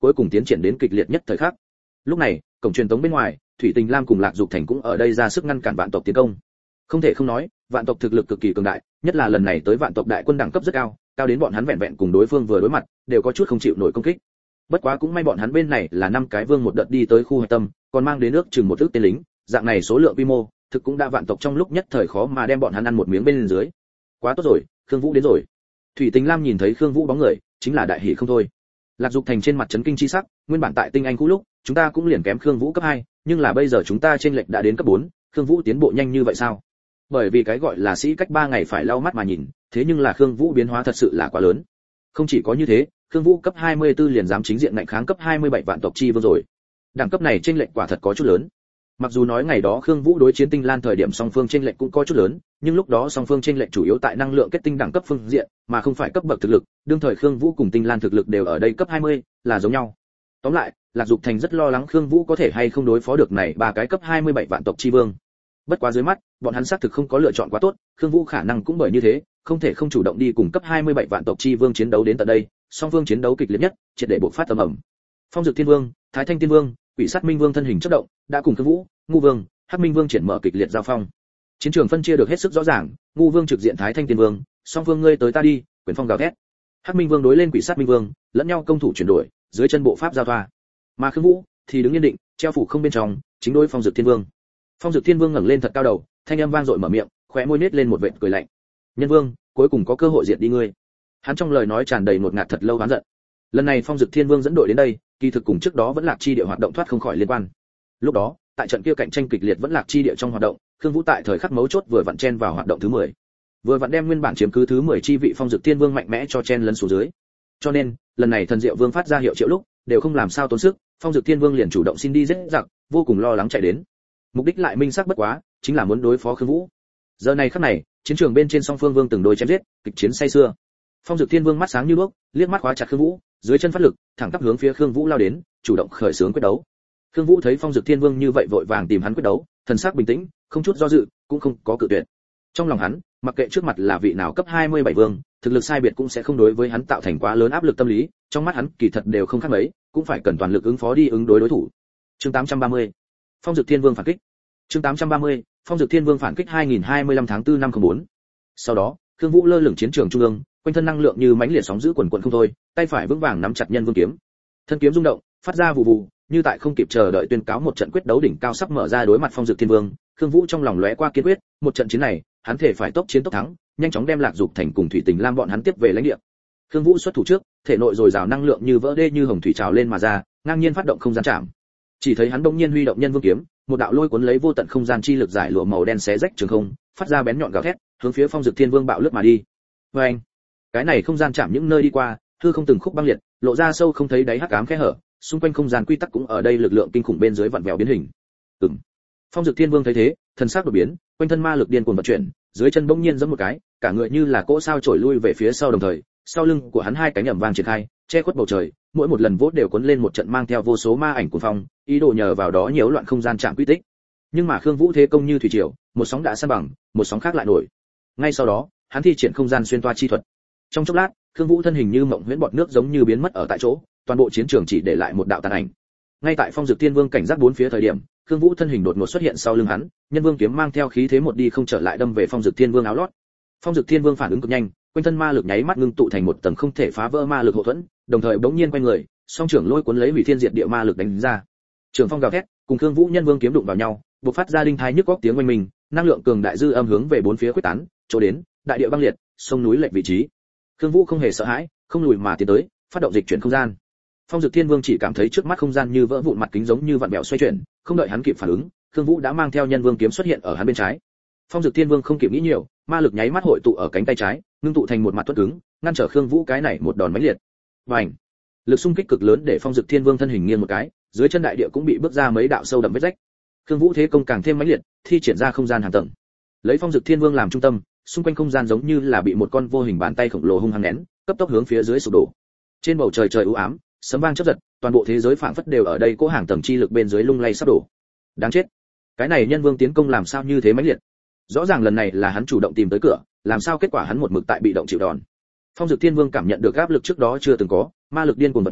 Speaker 1: cuối cùng tiến triển đến kịch liệt nhất thời khắc. Lúc này, cổng truyền tống bên ngoài, Thủy Tình Lam cùng Lạc Dục Thành cũng ở đây ra sức ngăn cản vạn tộc tiến công. Không thể không nói, vạn tộc thực lực cực kỳ cường đại, nhất là lần này tới vạn tộc đại quân đẳng cấp rất cao, cao đến bọn hắn vẹn vẹn cùng đối phương vừa đối mặt, đều có chút không chịu nổi công kích. Bất quá cũng may bọn hắn bên này là năm cái vương một đợt đi tới khu hạch tâm, còn mang đến nước chừng một ức tên lính, dạng này số lượng quy mô, thực cũng đã vạn tộc trong lúc nhất thời khó mà đem bọn hắn ăn một miếng bên dưới. Quá tốt rồi, Khương Vũ đến rồi. Thủy Tình Lam nhìn thấy Khương Vũ bóng người, chính là đại hỉ không thôi. Lạc Dục Thành trên mặt chấn kinh chi sắc, nguyên bản tại tinh anh cũ lúc, chúng ta cũng liền kém Khương Vũ cấp hai, nhưng là bây giờ chúng ta trên lệch đã đến cấp bốn, Khương Vũ tiến bộ nhanh như vậy sao? Bởi vì cái gọi là sĩ cách ba ngày phải lau mắt mà nhìn, thế nhưng là Khương Vũ biến hóa thật sự là quá lớn. Không chỉ có như thế, Khương Vũ cấp hai mươi tư liền dám chính diện ngạnh kháng cấp hai mươi bảy vạn tộc chi vương rồi. Đẳng cấp này trên lệch quả thật có chút lớn. Mặc dù nói ngày đó Khương Vũ đối chiến Tinh Lan thời điểm song phương trên lệch cũng có chút lớn, nhưng lúc đó song phương trên lệch chủ yếu tại năng lượng kết tinh đẳng cấp phương diện, mà không phải cấp bậc thực lực, đương thời Khương Vũ cùng Tinh Lan thực lực đều ở đây cấp hai mươi, là giống nhau. Tóm lại, Lạc Dục Thành rất lo lắng Khương Vũ có thể hay không đối phó được này ba cái cấp hai mươi bảy vạn tộc chi vương. Bất quá dưới mắt, bọn hắn xác thực không có lựa chọn quá tốt, Khương Vũ khả năng cũng bởi như thế, không thể không chủ động đi cùng cấp hai mươi bảy vạn tộc chi vương chiến đấu đến tận đây, song phương chiến đấu kịch liệt nhất, triệt để bộc phát tầm ầm. Phong Dực Thiên Vương, Thái Thanh Tiên Vương, Quỷ Sát Minh Vương thân hình chớp động, đã cùng Khương Vũ, Ngu Vương, Hắc Minh Vương triển mở kịch liệt giao phong. Chiến trường phân chia được hết sức rõ ràng, Ngu Vương trực diện Thái Thanh Tiên Vương, song phương ngươi tới ta đi, quyền phong gào thét. Hắc Minh Vương đối lên Quỷ Sát Minh Vương, lẫn nhau công thủ chuyển đổi, dưới chân bộ pháp giao thoa. Mà Khương Vũ thì đứng yên định, treo phủ không bên trong, chính đối Phong Dực Thiên Vương. Phong Dực Thiên Vương ngẩng lên thật cao đầu, thanh âm vang dội mở miệng, khóe môi nết lên một vệt cười lạnh. Nhân Vương, cuối cùng có cơ hội diệt đi ngươi. Hắn trong lời nói tràn đầy ngột ngạt thật lâu oán giận. Lần này Phong Dực Thiên Vương dẫn đội đến đây, kỳ thực cùng trước đó vẫn Lạc Chi địa hoạt động thoát không khỏi liên quan. Lúc đó, tại trận kia cạnh tranh kịch liệt vẫn Lạc Chi địa trong hoạt động, Khương Vũ tại thời khắc mấu chốt vừa vặn chen vào hoạt động thứ mười. Vừa vặn đem nguyên bản chiếm cứ thứ mười chi vị Phong Dực Thiên Vương mạnh mẽ cho chen lấn xuống dưới. Cho nên, lần này Thần Diệu Vương phát ra hiệu triệu lúc, đều không làm sao tốn sức, Phong Dực Thiên Vương liền chủ động xin đi giết giặc, vô cùng lo lắng chạy đến. Mục đích lại minh xác bất quá, chính là muốn đối phó Khương Vũ. Giờ này khắc này, chiến trường bên trên song phương vương từng đôi chém giết, kịch chiến say sưa. Phong Dực Thiên Vương mắt sáng như đuốc, liếc mắt khóa chặt Khương Vũ, dưới chân phát lực, thẳng tắp hướng phía Khương Vũ lao đến, chủ động khởi xướng quyết đấu. Khương Vũ thấy Phong Dực Thiên Vương như vậy vội vàng tìm hắn quyết đấu, thần sắc bình tĩnh, không chút do dự, cũng không có cự tuyệt. Trong lòng hắn, mặc kệ trước mặt là vị nào cấp hai mươi bảy vương, thực lực sai biệt cũng sẽ không đối với hắn tạo thành quá lớn áp lực tâm lý, trong mắt hắn kỳ thật đều không khác mấy, cũng phải cần toàn lực ứng phó đi ứng đối đối thủ. Chương tám trăm ba mươi. Phong Dực Thiên Vương phản kích. Chương tám trăm ba mươi. Phong Dực Thiên Vương phản kích hai nghìn hai mươi lăm tháng tư năm không bốn. Sau đó, Khương Vũ lơ lửng chiến trường trung ương, quanh thân năng lượng như mãnh liệt sóng dữ quần quần không thôi, tay phải vững vàng nắm chặt Nhân Vương kiếm. Thân kiếm rung động, phát ra vụ vụ, như tại không kịp chờ đợi tuyên cáo một trận quyết đấu đỉnh cao sắp mở ra đối mặt Phong Dực Thiên Vương. Khương Vũ trong lòng lóe qua kiên quyết, một trận chiến này, hắn thể phải tốc chiến tốc thắng, nhanh chóng đem Lạc Dục Thành cùng Thủy Tình Lam bọn hắn tiếp về lãnh địa. Khương Vũ xuất thủ trước, thể nội dồi dào năng lượng như vỡ đê như hồng thủy trào lên mà ra, ngang nhiên phát động không gian chạm. Chỉ thấy hắn bỗng nhiên huy động Nhân Vương kiếm, một đạo lôi cuốn lấy vô tận không gian chi lực giải lụa màu đen xé rách trường không, phát ra bén nhọn gào thét, hướng phía Phong Dực Thiên Vương bạo lướt mà đi. Oeng! Cái này không gian chạm những nơi đi qua, hư không từng khúc băng liệt, lộ ra sâu không thấy đáy hắc ám khe hở, xung quanh không gian quy tắc cũng ở đây lực lượng kinh khủng bên dưới vặn vẹo biến hình. Ừm. Phong Dực Thiên Vương thấy thế, thần sắc đột biến, quanh thân ma lực điên cuồng vận chuyển, dưới chân bỗng nhiên giẫm một cái, cả người như là cỗ sao trổi lui về phía sau đồng thời, sau lưng của hắn hai cánh ầm vang triển khai, che khuất bầu trời, mỗi một lần vỗ đều cuốn lên một trận mang theo vô số ma ảnh cuồng phong, ý đồ nhờ vào đó nhiễu loạn không gian chạm quy tích. Nhưng mà Khương Vũ thế công như thủy triều, một sóng đã san bằng, một sóng khác lại nổi. Ngay sau đó, hắn thi triển không gian xuyên toa chi thuật. Trong chốc lát, Khương Vũ thân hình như mộng huyễn bọt nước giống như biến mất ở tại chỗ, toàn bộ chiến trường chỉ để lại một đạo tàn ảnh. Ngay tại Phong Dực Thiên Vương cảnh giác bốn phía thời điểm, Khương Vũ thân hình đột ngột xuất hiện sau lưng hắn, Nhân Vương kiếm mang theo khí thế một đi không trở lại đâm về Phong Dực Thiên Vương áo lót. Phong Dực Thiên Vương phản ứng cực nhanh, quanh thân ma lực nháy mắt ngưng tụ thành một tầng không thể phá vỡ ma lực hộ thuẫn, đồng thời bỗng nhiên quay người, song trưởng lôi cuốn lấy hủy thiên diệt địa ma lực đánh ra. Trường phong gào thét, cùng Khương Vũ Nhân Vương kiếm đụng vào nhau, bộc phát ra đinh thai nhức óc tiếng oanh minh, năng lượng cường đại dư âm hướng về bốn phía quyết tán, chỗ đến, đại địa băng liệt, sông núi lệch vị trí. Khương Vũ không hề sợ hãi, không lùi mà tiến tới, phát động dịch chuyển không gian. Phong Dực Thiên Vương chỉ cảm thấy trước mắt không gian như vỡ vụn, mặt kính giống như vặn vẹo xoay chuyển, không đợi hắn kịp phản ứng, Khương Vũ đã mang theo Nhân Vương kiếm xuất hiện ở hắn bên trái. Phong Dực Thiên Vương không kịp nghĩ nhiều, ma lực nháy mắt hội tụ ở cánh tay trái, ngưng tụ thành một mặt tuất cứng, ngăn trở Khương Vũ cái này một đòn mãnh liệt. Bành! Lực xung kích cực lớn để Phong Dực Thiên Vương thân hình nghiêng một cái, dưới chân đại địa cũng bị bước ra mấy đạo sâu đậm vết rách. Khương Vũ thế công càng thêm mãnh liệt, thi triển ra không gian hàng tầng. Lấy Phong Dực Thiên Vương làm trung tâm, xung quanh không gian giống như là bị một con vô hình bàn tay khổng lồ hung hăng nén, cấp tốc hướng phía dưới sụp đổ. Trên bầu trời trời u ám, sấm vang chớp giật, toàn bộ thế giới phảng phất đều ở đây cố hàng tầng chi lực bên dưới lung lay sắp đổ. Đáng chết! Cái này Nhân Vương tiến công làm sao như thế mãnh liệt? Rõ ràng lần này là hắn chủ động tìm tới cửa, làm sao kết quả hắn một mực tại bị động chịu đòn. Phong Dực Thiên Vương cảm nhận được áp lực trước đó chưa từng có, ma lực điên cuồng vận chuyển,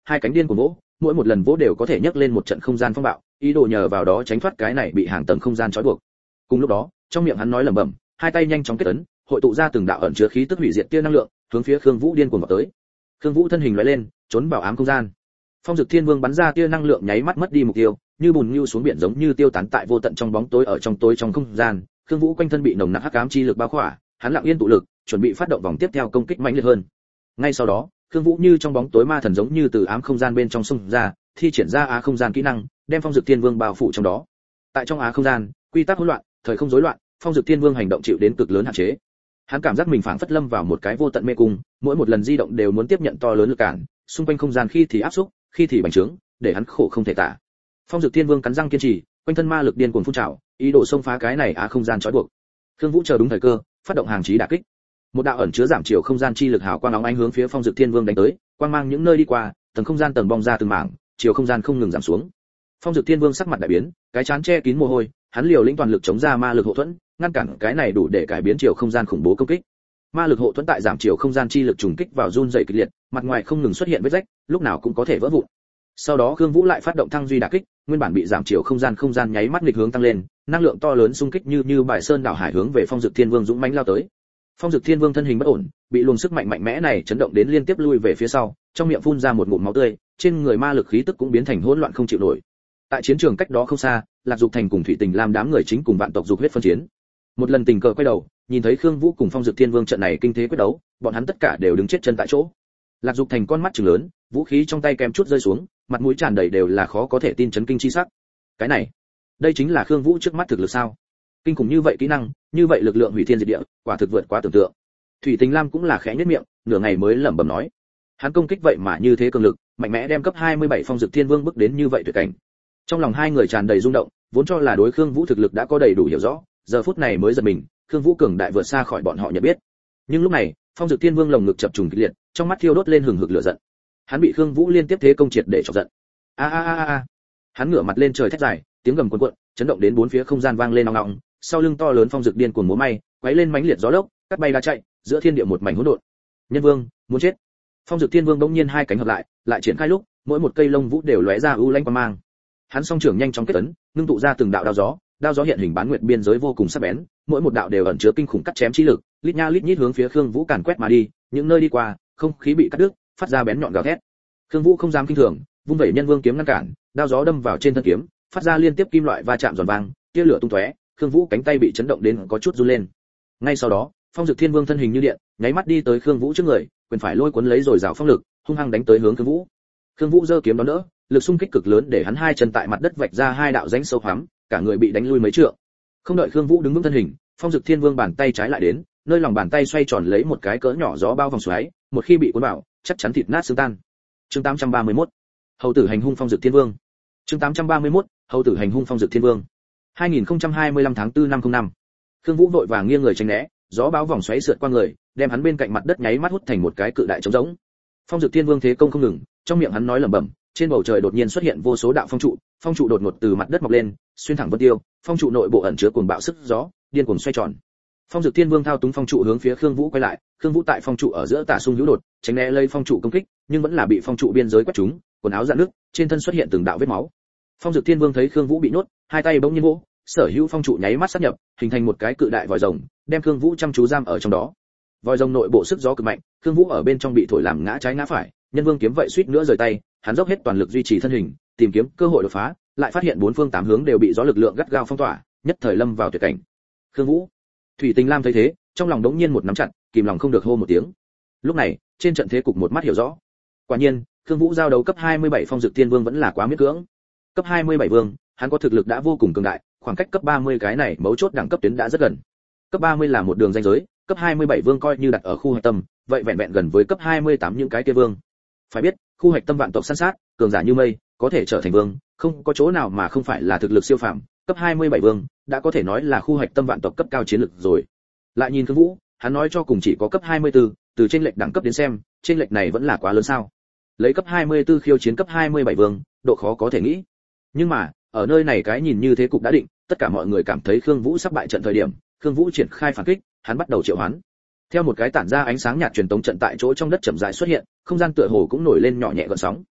Speaker 1: hai cánh điên của vỗ, mỗi một lần vỗ đều có thể nhấc lên một trận không gian phong bạo, ý đồ nhờ vào đó tránh thoát cái này bị hàng tầng không gian trói buộc. Cùng lúc đó, trong miệng hắn nói lẩm bẩm, hai tay nhanh chóng kết ấn, hội tụ ra từng đạo ẩn chứa khí tức hủy diệt tia năng lượng, hướng phía Khương Vũ điên cuồng vào tới. Khương Vũ thân hình lóe lên, trốn vào ám không gian. Phong Dực Thiên Vương bắn ra tia năng lượng nháy mắt mất đi mục tiêu, như bùn nhưu xuống biển giống như tiêu tán tại vô tận trong bóng tối ở trong tối trong không gian. Khương Vũ quanh thân bị nồng nặc hắc ám chi lực bao khỏa, hắn lặng yên tụ lực, chuẩn bị phát động vòng tiếp theo công kích mãnh liệt hơn. Ngay sau đó, Khương Vũ như trong bóng tối ma thần giống như từ ám không gian bên trong xông ra, thi triển ra á không gian kỹ năng, đem Phong Dực Thiên Vương bao phủ trong đó. Tại trong á không gian, quy tắc hỗn loạn, thời không rối loạn, Phong Dực Thiên Vương hành động chịu đến cực lớn hạn chế. Hắn cảm giác mình phảng phất lâm vào một cái vô tận mê cung, mỗi một lần di động đều muốn tiếp nhận to lớn lực cản, xung quanh không gian khi thì áp xúc, khi thì bành trướng, để hắn khổ không thể tả. Phong Dực Thiên Vương cắn răng kiên trì, quanh thân ma lực điên cuồng phun trào, ý đồ xông phá cái này á không gian trói buộc. Khương Vũ chờ đúng thời cơ, phát động hàng chí đả kích. Một đạo ẩn chứa giảm chiều không gian chi lực hào quang óng ánh hướng phía Phong Dực Thiên Vương đánh tới, quang mang những nơi đi qua, tầng không gian tầng bong ra từng mảng, chiều không gian không ngừng giảm xuống. Phong Dực Thiên Vương sắc mặt đại biến, cái chán che kín mồ hôi, hắn liều lĩnh toàn lực chống ra ma lực hộ thuẫn, ngăn cản cái này đủ để cải biến chiều không gian khủng bố công kích. Ma lực hộ thuẫn tại giảm chiều không gian chi lực trùng kích vào run rẩy kịch liệt, mặt ngoài không ngừng xuất hiện vết rách, lúc nào cũng có thể vỡ vụn. Sau đó Khương Vũ lại phát động thăng duy đả kích, nguyên bản bị giảm chiều không gian không gian nháy mắt nghịch hướng tăng lên, năng lượng to lớn xung kích như như bài sơn đảo hải hướng về Phong Dực Thiên Vương dũng mãnh lao tới. Phong Dực Thiên Vương thân hình bất ổn, bị luồng sức mạnh mạnh mẽ này chấn động đến liên tiếp lui về phía sau, trong miệng phun ra một ngụm máu tươi, trên người ma lực khí tức cũng biến thành hỗn loạn không chịu nổi. Tại chiến trường cách đó không xa, Lạc Dục Thành cùng Thủy Tình Lam đám người chính cùng vạn tộc dục huyết phân chiến. Một lần tình cờ quay đầu, nhìn thấy Khương Vũ cùng Phong Dực Thiên Vương trận này kinh thế quyết đấu, bọn hắn tất cả đều đứng chết chân tại chỗ. Lạc Dục Thành con mắt trừng lớn, vũ khí trong tay kèm chút rơi xuống, mặt mũi tràn đầy đều là khó có thể tin chấn kinh chi sắc. Cái này, đây chính là Khương Vũ trước mắt thực lực sao? Kinh khủng như vậy kỹ năng, như vậy lực lượng hủy thiên diệt địa, quả thực vượt quá tưởng tượng. Thủy Tình Lam cũng là khẽ nhếch miệng, nửa ngày mới lẩm bẩm nói: hắn công kích vậy mà như thế cường lực, mạnh mẽ đem cấp hai mươi bảy Phong Dực Thiên Vương bước đến như vậy tuyệt cảnh. Trong lòng hai người tràn đầy rung động, vốn cho là đối Khương Vũ thực lực đã có đầy đủ hiểu rõ, giờ phút này mới giật mình, Khương Vũ cường đại vượt xa khỏi bọn họ nhận biết. Nhưng lúc này, Phong Dực Thiên Vương lồng ngực chập trùng kịch liệt, trong mắt thiêu đốt lên hừng hực lửa giận. Hắn bị Khương Vũ liên tiếp thế công triệt để chọc giận. A a a a. Hắn ngửa mặt lên trời thét dài, tiếng gầm cuồn cuộn, chấn động đến bốn phía không gian vang lên ong ong, sau lưng to lớn Phong Dực điên cuồng múa may, quấy lên mãnh liệt gió lốc, cắt bay đá chạy, giữa thiên địa một mảnh hỗn độn. Nhân Vương, muốn chết. Phong Dực Thiên Vương bỗng nhiên hai cánh hợp lại, lại triển khai lúc, mỗi một cây lông vũ đều lóe ra u lanh quang mang. Hắn song trưởng nhanh chóng kết ấn, ngưng tụ ra từng đạo đao gió, đao gió hiện hình bán nguyệt biên giới vô cùng sắc bén, mỗi một đạo đều ẩn chứa kinh khủng cắt chém chi lực, lít nha lít nhít hướng phía Khương Vũ càn quét mà đi, những nơi đi qua, không khí bị cắt đứt, phát ra bén nhọn gào thét. Khương Vũ không dám kinh thường, vung vẩy Nhân Vương kiếm ngăn cản, đao gió đâm vào trên thân kiếm, phát ra liên tiếp kim loại va chạm giòn vang, tia lửa tung tóe, Khương Vũ cánh tay bị chấn động đến có chút run lên. Ngay sau đó, Phong Dực Thiên Vương thân hình như điện, nháy mắt đi tới Khương Vũ trước người, quyền phải lôi cuốn lấy rồi rào phong lực, hung hăng đánh tới hướng Khương Vũ. Khương Vũ giơ kiếm đón đỡ, lực xung kích cực lớn để hắn hai chân tại mặt đất vạch ra hai đạo rãnh sâu hoắm, cả người bị đánh lui mấy trượng. Không đợi Khương Vũ đứng vững thân hình, Phong Dực Thiên Vương bàn tay trái lại đến, nơi lòng bàn tay xoay tròn lấy một cái cỡ nhỏ gió bao vòng xoáy, một khi bị cuốn vào, chắc chắn thịt nát xương tan. Chương tám trăm ba mươi mốt. Hầu tử hành hung Phong Dực Thiên Vương. Chương tám trăm ba mươi mốt. Hầu tử hành hung Phong Dực Thiên Vương. hai nghìn không trăm hai mươi lăm tháng tư năm không năm. Khương Vũ vội vàng nghiêng người tránh né, gió báo vòng xoáy sượt qua người, đem hắn bên cạnh mặt đất nháy mắt hút thành một cái cự đại trống rỗng. Phong Dực Thiên Vương thế công không ngừng, trong miệng hắn nói lẩm bẩm, trên bầu trời đột nhiên xuất hiện vô số đạo phong trụ, phong trụ đột ngột từ mặt đất mọc lên, xuyên thẳng vân tiêu, phong trụ nội bộ ẩn chứa cuồng bạo sức gió, điên cuồng xoay tròn. Phong Dực Thiên Vương thao túng phong trụ hướng phía Khương Vũ quay lại, Khương Vũ tại phong trụ ở giữa tả xung hữu đột, tránh né lấy phong trụ công kích, nhưng vẫn là bị phong trụ biên giới quét trúng, quần áo rạn nước, trên thân xuất hiện từng đạo vết máu. Phong Dực Thiên Vương thấy Khương Vũ bị nhốt, hai tay bỗng nhiên vỗ, sở hữu phong trụ nháy mắt sát nhập, hình thành một cái cự đại vòi rồng, đem Khương Vũ chăm chú giam ở trong đó. Vòi rồng nội bộ sức gió cực mạnh, Khương Vũ ở bên trong bị thổi làm ngã trái ngã phải, Nhân Vương kiếm vậy suýt nữa rời tay, hắn dốc hết toàn lực duy trì thân hình, tìm kiếm cơ hội đột phá, lại phát hiện bốn phương tám hướng đều bị gió lực lượng gắt gao phong tỏa, nhất thời lâm vào tuyệt cảnh. Khương Vũ, Thủy Tình Lam thấy thế, trong lòng đống nhiên một nắm chặt, kìm lòng không được hô một tiếng. Lúc này, trên trận thế cục một mắt hiểu rõ. Quả nhiên, Khương Vũ giao đấu cấp hai mươi bảy Phong Dực Thiên Vương vẫn là quá miễn cưỡng. Cấp hai mươi bảy vương, hắn có thực lực đã vô cùng cường đại, khoảng cách cấp ba mươi cái này mấu chốt đẳng cấp tuyến đã rất gần. Cấp ba mươi là một đường ranh giới, cấp hai mươi bảy vương coi như đặt ở khu hạch tâm, vậy vẹn vẹn gần với cấp hai mươi tám những cái kia vương. Phải biết, khu hạch tâm vạn tộc săn sát, cường giả như mây, có thể trở thành vương, không có chỗ nào mà không phải là thực lực siêu phàm, cấp hai mươi bảy vương, đã có thể nói là khu hạch tâm vạn tộc cấp cao chiến lực rồi. Lại nhìn Khương Vũ, hắn nói cho cùng chỉ có cấp hai mươi tư, từ trên lệch đẳng cấp đến xem, trên lệch này vẫn là quá lớn sao? Lấy cấp hai mươi tư khiêu chiến cấp hai mươi bảy vương, độ khó có thể nghĩ. Nhưng mà, ở nơi này cái nhìn như thế cục đã định, tất cả mọi người cảm thấy Khương Vũ sắp bại trận thời điểm, Khương Vũ triển khai phản kích, hắn bắt đầu triệu hoán. Theo một cái tản ra ánh sáng nhạt truyền tống trận tại chỗ trong đất chậm rãi xuất hiện, không gian tựa hồ cũng nổi lên nhỏ nhẹ gợn sóng.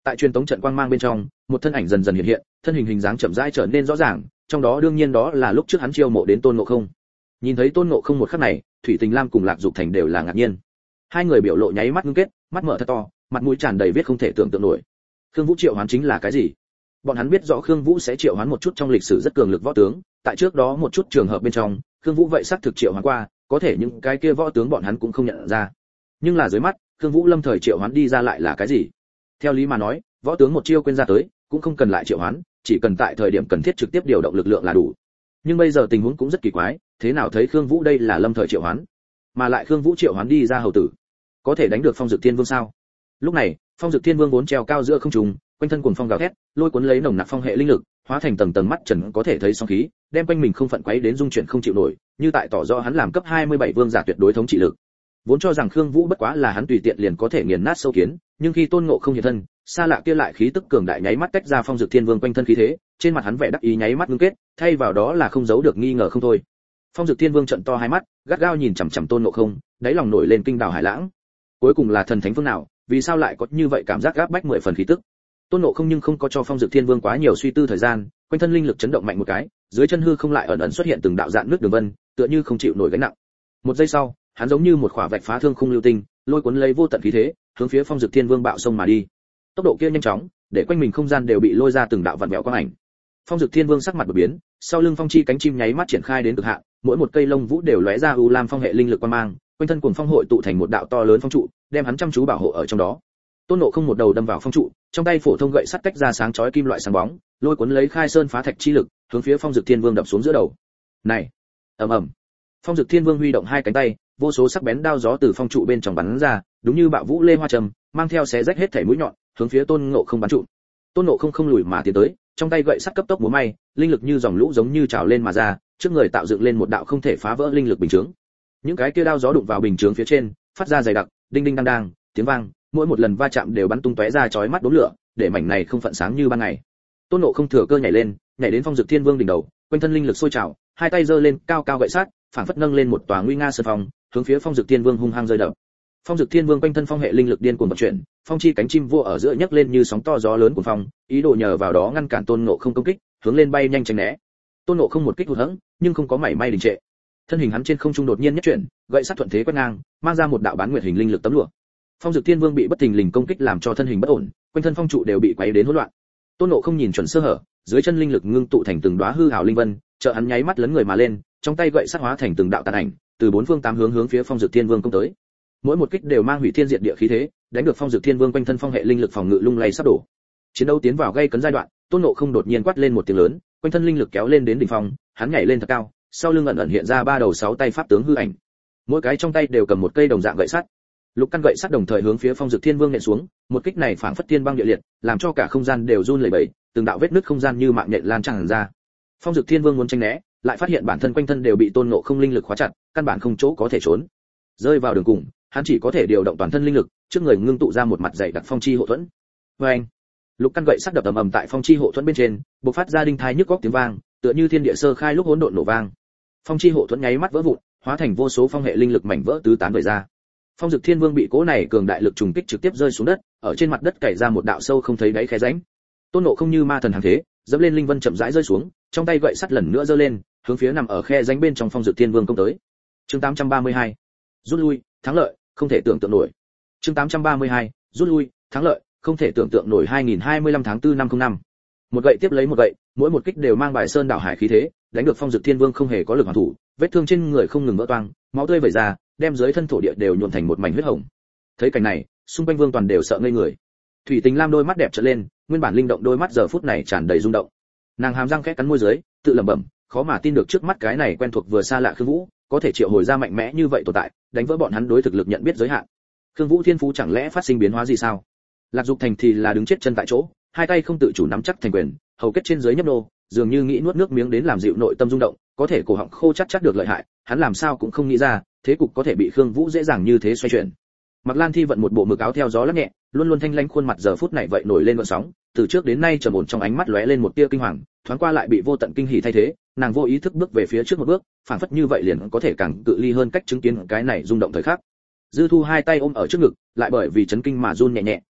Speaker 1: Tại truyền tống trận quang mang bên trong, một thân ảnh dần dần hiện hiện, thân hình hình dáng chậm rãi trở nên rõ ràng, trong đó đương nhiên đó là lúc trước hắn chiêu mộ đến Tôn Ngộ Không. Nhìn thấy Tôn Ngộ Không một khắc này, Thủy Tình Lam cùng Lạc Dục Thành đều là ngạc nhiên. Hai người biểu lộ nháy mắt ngưng kết, mắt mở thật to, mặt mũi tràn đầy viết không thể tưởng tượng nổi. Khương Vũ triệu hoán chính là cái gì? Bọn hắn biết rõ Khương Vũ sẽ triệu hoán một chút trong lịch sử rất cường lực võ tướng, tại trước đó một chút trường hợp bên trong, Khương Vũ vậy xác thực triệu hoán qua, có thể những cái kia võ tướng bọn hắn cũng không nhận ra. Nhưng là dưới mắt, Khương Vũ lâm thời triệu hoán đi ra lại là cái gì? Theo lý mà nói, võ tướng một chiêu quên ra tới, cũng không cần lại triệu hoán, chỉ cần tại thời điểm cần thiết trực tiếp điều động lực lượng là đủ. Nhưng bây giờ tình huống cũng rất kỳ quái, thế nào thấy Khương Vũ đây là lâm thời triệu hoán, mà lại Khương Vũ triệu hoán đi ra hầu tử, có thể đánh được Phong Dực Thiên Vương sao? Lúc này, Phong Dực Thiên Vương vốn treo cao giữa không trung, quanh thân cuồng phong gào thét, lôi cuốn lấy nồng nặc phong hệ linh lực, hóa thành tầng tầng mắt trần có thể thấy sóng khí, đem quanh mình không phận quấy đến dung chuyển không chịu nổi, như tại tỏ rõ hắn làm cấp hai mươi bảy vương giả tuyệt đối thống trị lực. Vốn cho rằng Khương Vũ bất quá là hắn tùy tiện liền có thể nghiền nát sâu kiến, nhưng khi Tôn Ngộ Không hiện thân, xa lạ kia lại khí tức cường đại nháy mắt tách ra Phong Dực Thiên Vương quanh thân khí thế, trên mặt hắn vẻ đắc ý nháy mắt ngưng kết, thay vào đó là không giấu được nghi ngờ không thôi. Phong Dực Thiên Vương trợn to hai mắt, gắt gao nhìn chằm chằm Tôn Ngộ Không, đáy lòng nổi lên kinh đảo hải lãng. Cuối cùng là thần thánh phương nào, vì sao lại có như vậy cảm giác gáp bách mười phần khí tức? Tôn Ngộ Không nhưng không có cho Phong Dực Thiên Vương quá nhiều suy tư thời gian, quanh thân linh lực chấn động mạnh một cái, dưới chân hư không lại ẩn ẩn xuất hiện từng đạo dạn nước đường vân, tựa như không chịu nổi gánh nặng. Một giây sau, hắn giống như một khỏa vạch phá thương khung lưu tinh, lôi cuốn lấy vô tận khí thế, hướng phía Phong Dực Thiên Vương bạo xông mà đi. Tốc độ kia nhanh chóng, để quanh mình không gian đều bị lôi ra từng đạo vặn vẹo quang ảnh. Phong Dực Thiên Vương sắc mặt đột biến, sau lưng phong chi cánh chim nháy mắt triển khai đến cực hạn, mỗi một cây lông vũ đều lóe ra u lam phong hệ linh lực quang mang, quanh thân cuồng phong hội tụ thành một đạo to lớn phong trụ, đem hắn chăm chú bảo hộ ở trong đó. Tôn Ngộ Không một đầu đâm vào phong trụ, trong tay phổ thông gậy sắt tách ra sáng chói kim loại sáng bóng, lôi cuốn lấy khai sơn phá thạch chi lực, hướng phía Phong Dực Thiên Vương đập xuống giữa đầu. Này, ầm ầm. Phong Dực Thiên Vương huy động hai cánh tay, vô số sắc bén đao gió từ phong trụ bên trong bắn ra, đúng như bạo vũ lê hoa trầm, mang theo xé rách hết thảy mũi nhọn, hướng phía Tôn Ngộ Không bắn trụ. Tôn Ngộ Không không lùi mà tiến tới, trong tay gậy sắt cấp tốc múa may, linh lực như dòng lũ giống như trào lên mà ra, trước người tạo dựng lên một đạo không thể phá vỡ linh lực bình chướng. Những cái kia đao gió đụng vào bình chướng phía trên, phát ra dày đặc, đinh đinh đang đang, tiếng vang, mỗi một lần va chạm đều bắn tung tóe ra chói mắt đốm lửa, để mảnh này không phận sáng như ban ngày. Tôn Ngộ Không thừa cơ nhảy lên, nhảy đến Phong Dực Thiên Vương đỉnh đầu, quanh thân linh lực sôi trào, hai tay giơ lên, cao cao gậy sắt, phảng phất nâng lên một tòa nguy nga sơn phong, hướng phía Phong Dực Thiên Vương hung hăng rơi đập. Phong Dực Thiên Vương quanh thân phong hệ linh lực điên cuồng vận chuyển, phong chi cánh chim vua ở giữa nhấc lên như sóng to gió lớn của phong, ý đồ nhờ vào đó ngăn cản Tôn Ngộ Không công kích, hướng lên bay nhanh tránh né. Tôn Ngộ Không một kích hụt hẫng, nhưng không có mảy may đình trệ. Thân hình hắn trên không trung đột nhiên nhất chuyển, gậy sắt thuận thế quét ngang, mang ra một đạo bán nguyệt hình linh lực tấm lụa. Phong Dực Thiên Vương bị bất thình lình công kích làm cho thân hình bất ổn, quanh thân phong trụ đều bị quấy đến hỗn loạn. Tôn Ngộ Không nhìn chuẩn sơ hở, dưới chân linh lực ngưng tụ thành từng đóa hư ảo linh vân, trợ hắn nháy mắt lấn người mà lên, trong tay gậy sắt hóa thành từng đạo tàn ảnh, từ bốn phương tám hướng hướng phía Phong Dực Thiên Vương công tới. Mỗi một kích đều mang hủy thiên diệt địa khí thế, đánh được Phong Dực Thiên Vương quanh thân phong hệ linh lực phòng ngự lung lay sắp đổ. Chiến đấu tiến vào gây cấn giai đoạn, Tôn Ngộ Không đột nhiên quát lên một tiếng lớn, quanh thân linh lực kéo lên đến đỉnh phong, hắn nhảy lên thật cao, sau lưng ẩn ẩn hiện ra ba đầu sáu tay pháp tướng hư ảnh. Mỗi cái trong tay đều cầm một cây đồng dạng gậy sắt. Lục căn gậy sắt đồng thời hướng phía Phong Dực Thiên Vương nện xuống, một kích này phảng phất thiên băng địa liệt, làm cho cả không gian đều run lẩy bẩy, từng đạo vết nứt không gian như mạng nhện lan tràn ra. Phong Dực Thiên Vương muốn tránh né, lại phát hiện bản thân quanh thân đều bị Tôn Ngộ Không linh lực khóa chặt, căn bản không chỗ có thể trốn. Rơi vào đường cùng, hắn chỉ có thể điều động toàn thân linh lực, trước người ngưng tụ ra một mặt dày đặc phong chi hộ thuẫn. Oeng! Lục căn gậy sắt đập ầm ầm tại phong chi hộ thuẫn bên trên, bộc phát ra đinh thai nhức óc tiếng vang, tựa như thiên địa sơ khai lúc hỗn độn nổ vang. Phong chi hộ thuẫn nháy mắt vỡ vụn, hóa thành vô số phong hệ linh lực mảnh vỡ tứ tán vẩy ra. Phong Dực Thiên Vương bị cố này cường đại lực trùng kích trực tiếp rơi xuống đất, ở trên mặt đất cày ra một đạo sâu không thấy đáy khe rãnh. Tôn Ngộ Không như ma thần hàng thế, dẫm lên linh vân chậm rãi rơi xuống, trong tay gậy sắt lần nữa giơ lên, hướng phía nằm ở khe rãnh bên trong Phong Dực Thiên Vương công tới. Chương tám trăm ba mươi hai, rút lui, thắng lợi, không thể tưởng tượng nổi. Chương tám trăm ba mươi hai, rút lui, thắng lợi, không thể tưởng tượng nổi. hai nghìn hai mươi lăm tháng tư năm không năm. Một gậy tiếp lấy một gậy, mỗi một kích đều mang bài sơn đảo hải khí thế, đánh được Phong Dực Thiên Vương không hề có lực hoàn thủ, vết thương trên người không ngừng vỡ toang, máu tươi vẩy ra, đem dưới thân thổ địa đều nhuộm thành một mảnh huyết hồng. Thấy cảnh này, xung quanh vương toàn đều sợ ngây người. Thủy Tình Lam đôi mắt đẹp trợn lên, nguyên bản linh động đôi mắt giờ phút này tràn đầy rung động. Nàng hàm răng khẽ cắn môi dưới, tự lẩm bẩm, khó mà tin được trước mắt cái này quen thuộc vừa xa lạ Khương Vũ, có thể triệu hồi ra mạnh mẽ như vậy tồn tại, đánh vỡ bọn hắn đối thực lực nhận biết giới hạn. Khương Vũ thiên phú chẳng lẽ phát sinh biến hóa gì sao? Lạc Dục Thành thì là đứng chết chân tại chỗ, hai tay không tự chủ nắm chắc thành quyền, hầu kết trên dưới nhấp nô, dường như nghĩ nuốt nước miếng đến làm dịu nội tâm rung động, có thể cổ họng khô chắc chắc được lợi hại, hắn làm sao cũng không nghĩ ra, thế cục có thể bị Khương Vũ dễ dàng như thế xoay chuyển. Mặc Lan Thi vận một bộ mực áo theo gió lắc nhẹ, luôn luôn thanh lãnh khuôn mặt giờ phút này vậy nổi lên gợn sóng, từ trước đến nay trầm ổn trong ánh mắt lóe lên một tia kinh hoàng, thoáng qua lại bị vô tận kinh hỉ thay thế, nàng vô ý thức bước về phía trước một bước, phảng phất như vậy liền có thể càng cự ly hơn cách chứng kiến cái này rung động thời khắc. Dư Thu hai tay ôm ở trước ngực, lại bởi vì chấn kinh mà run nhẹ nhẹ,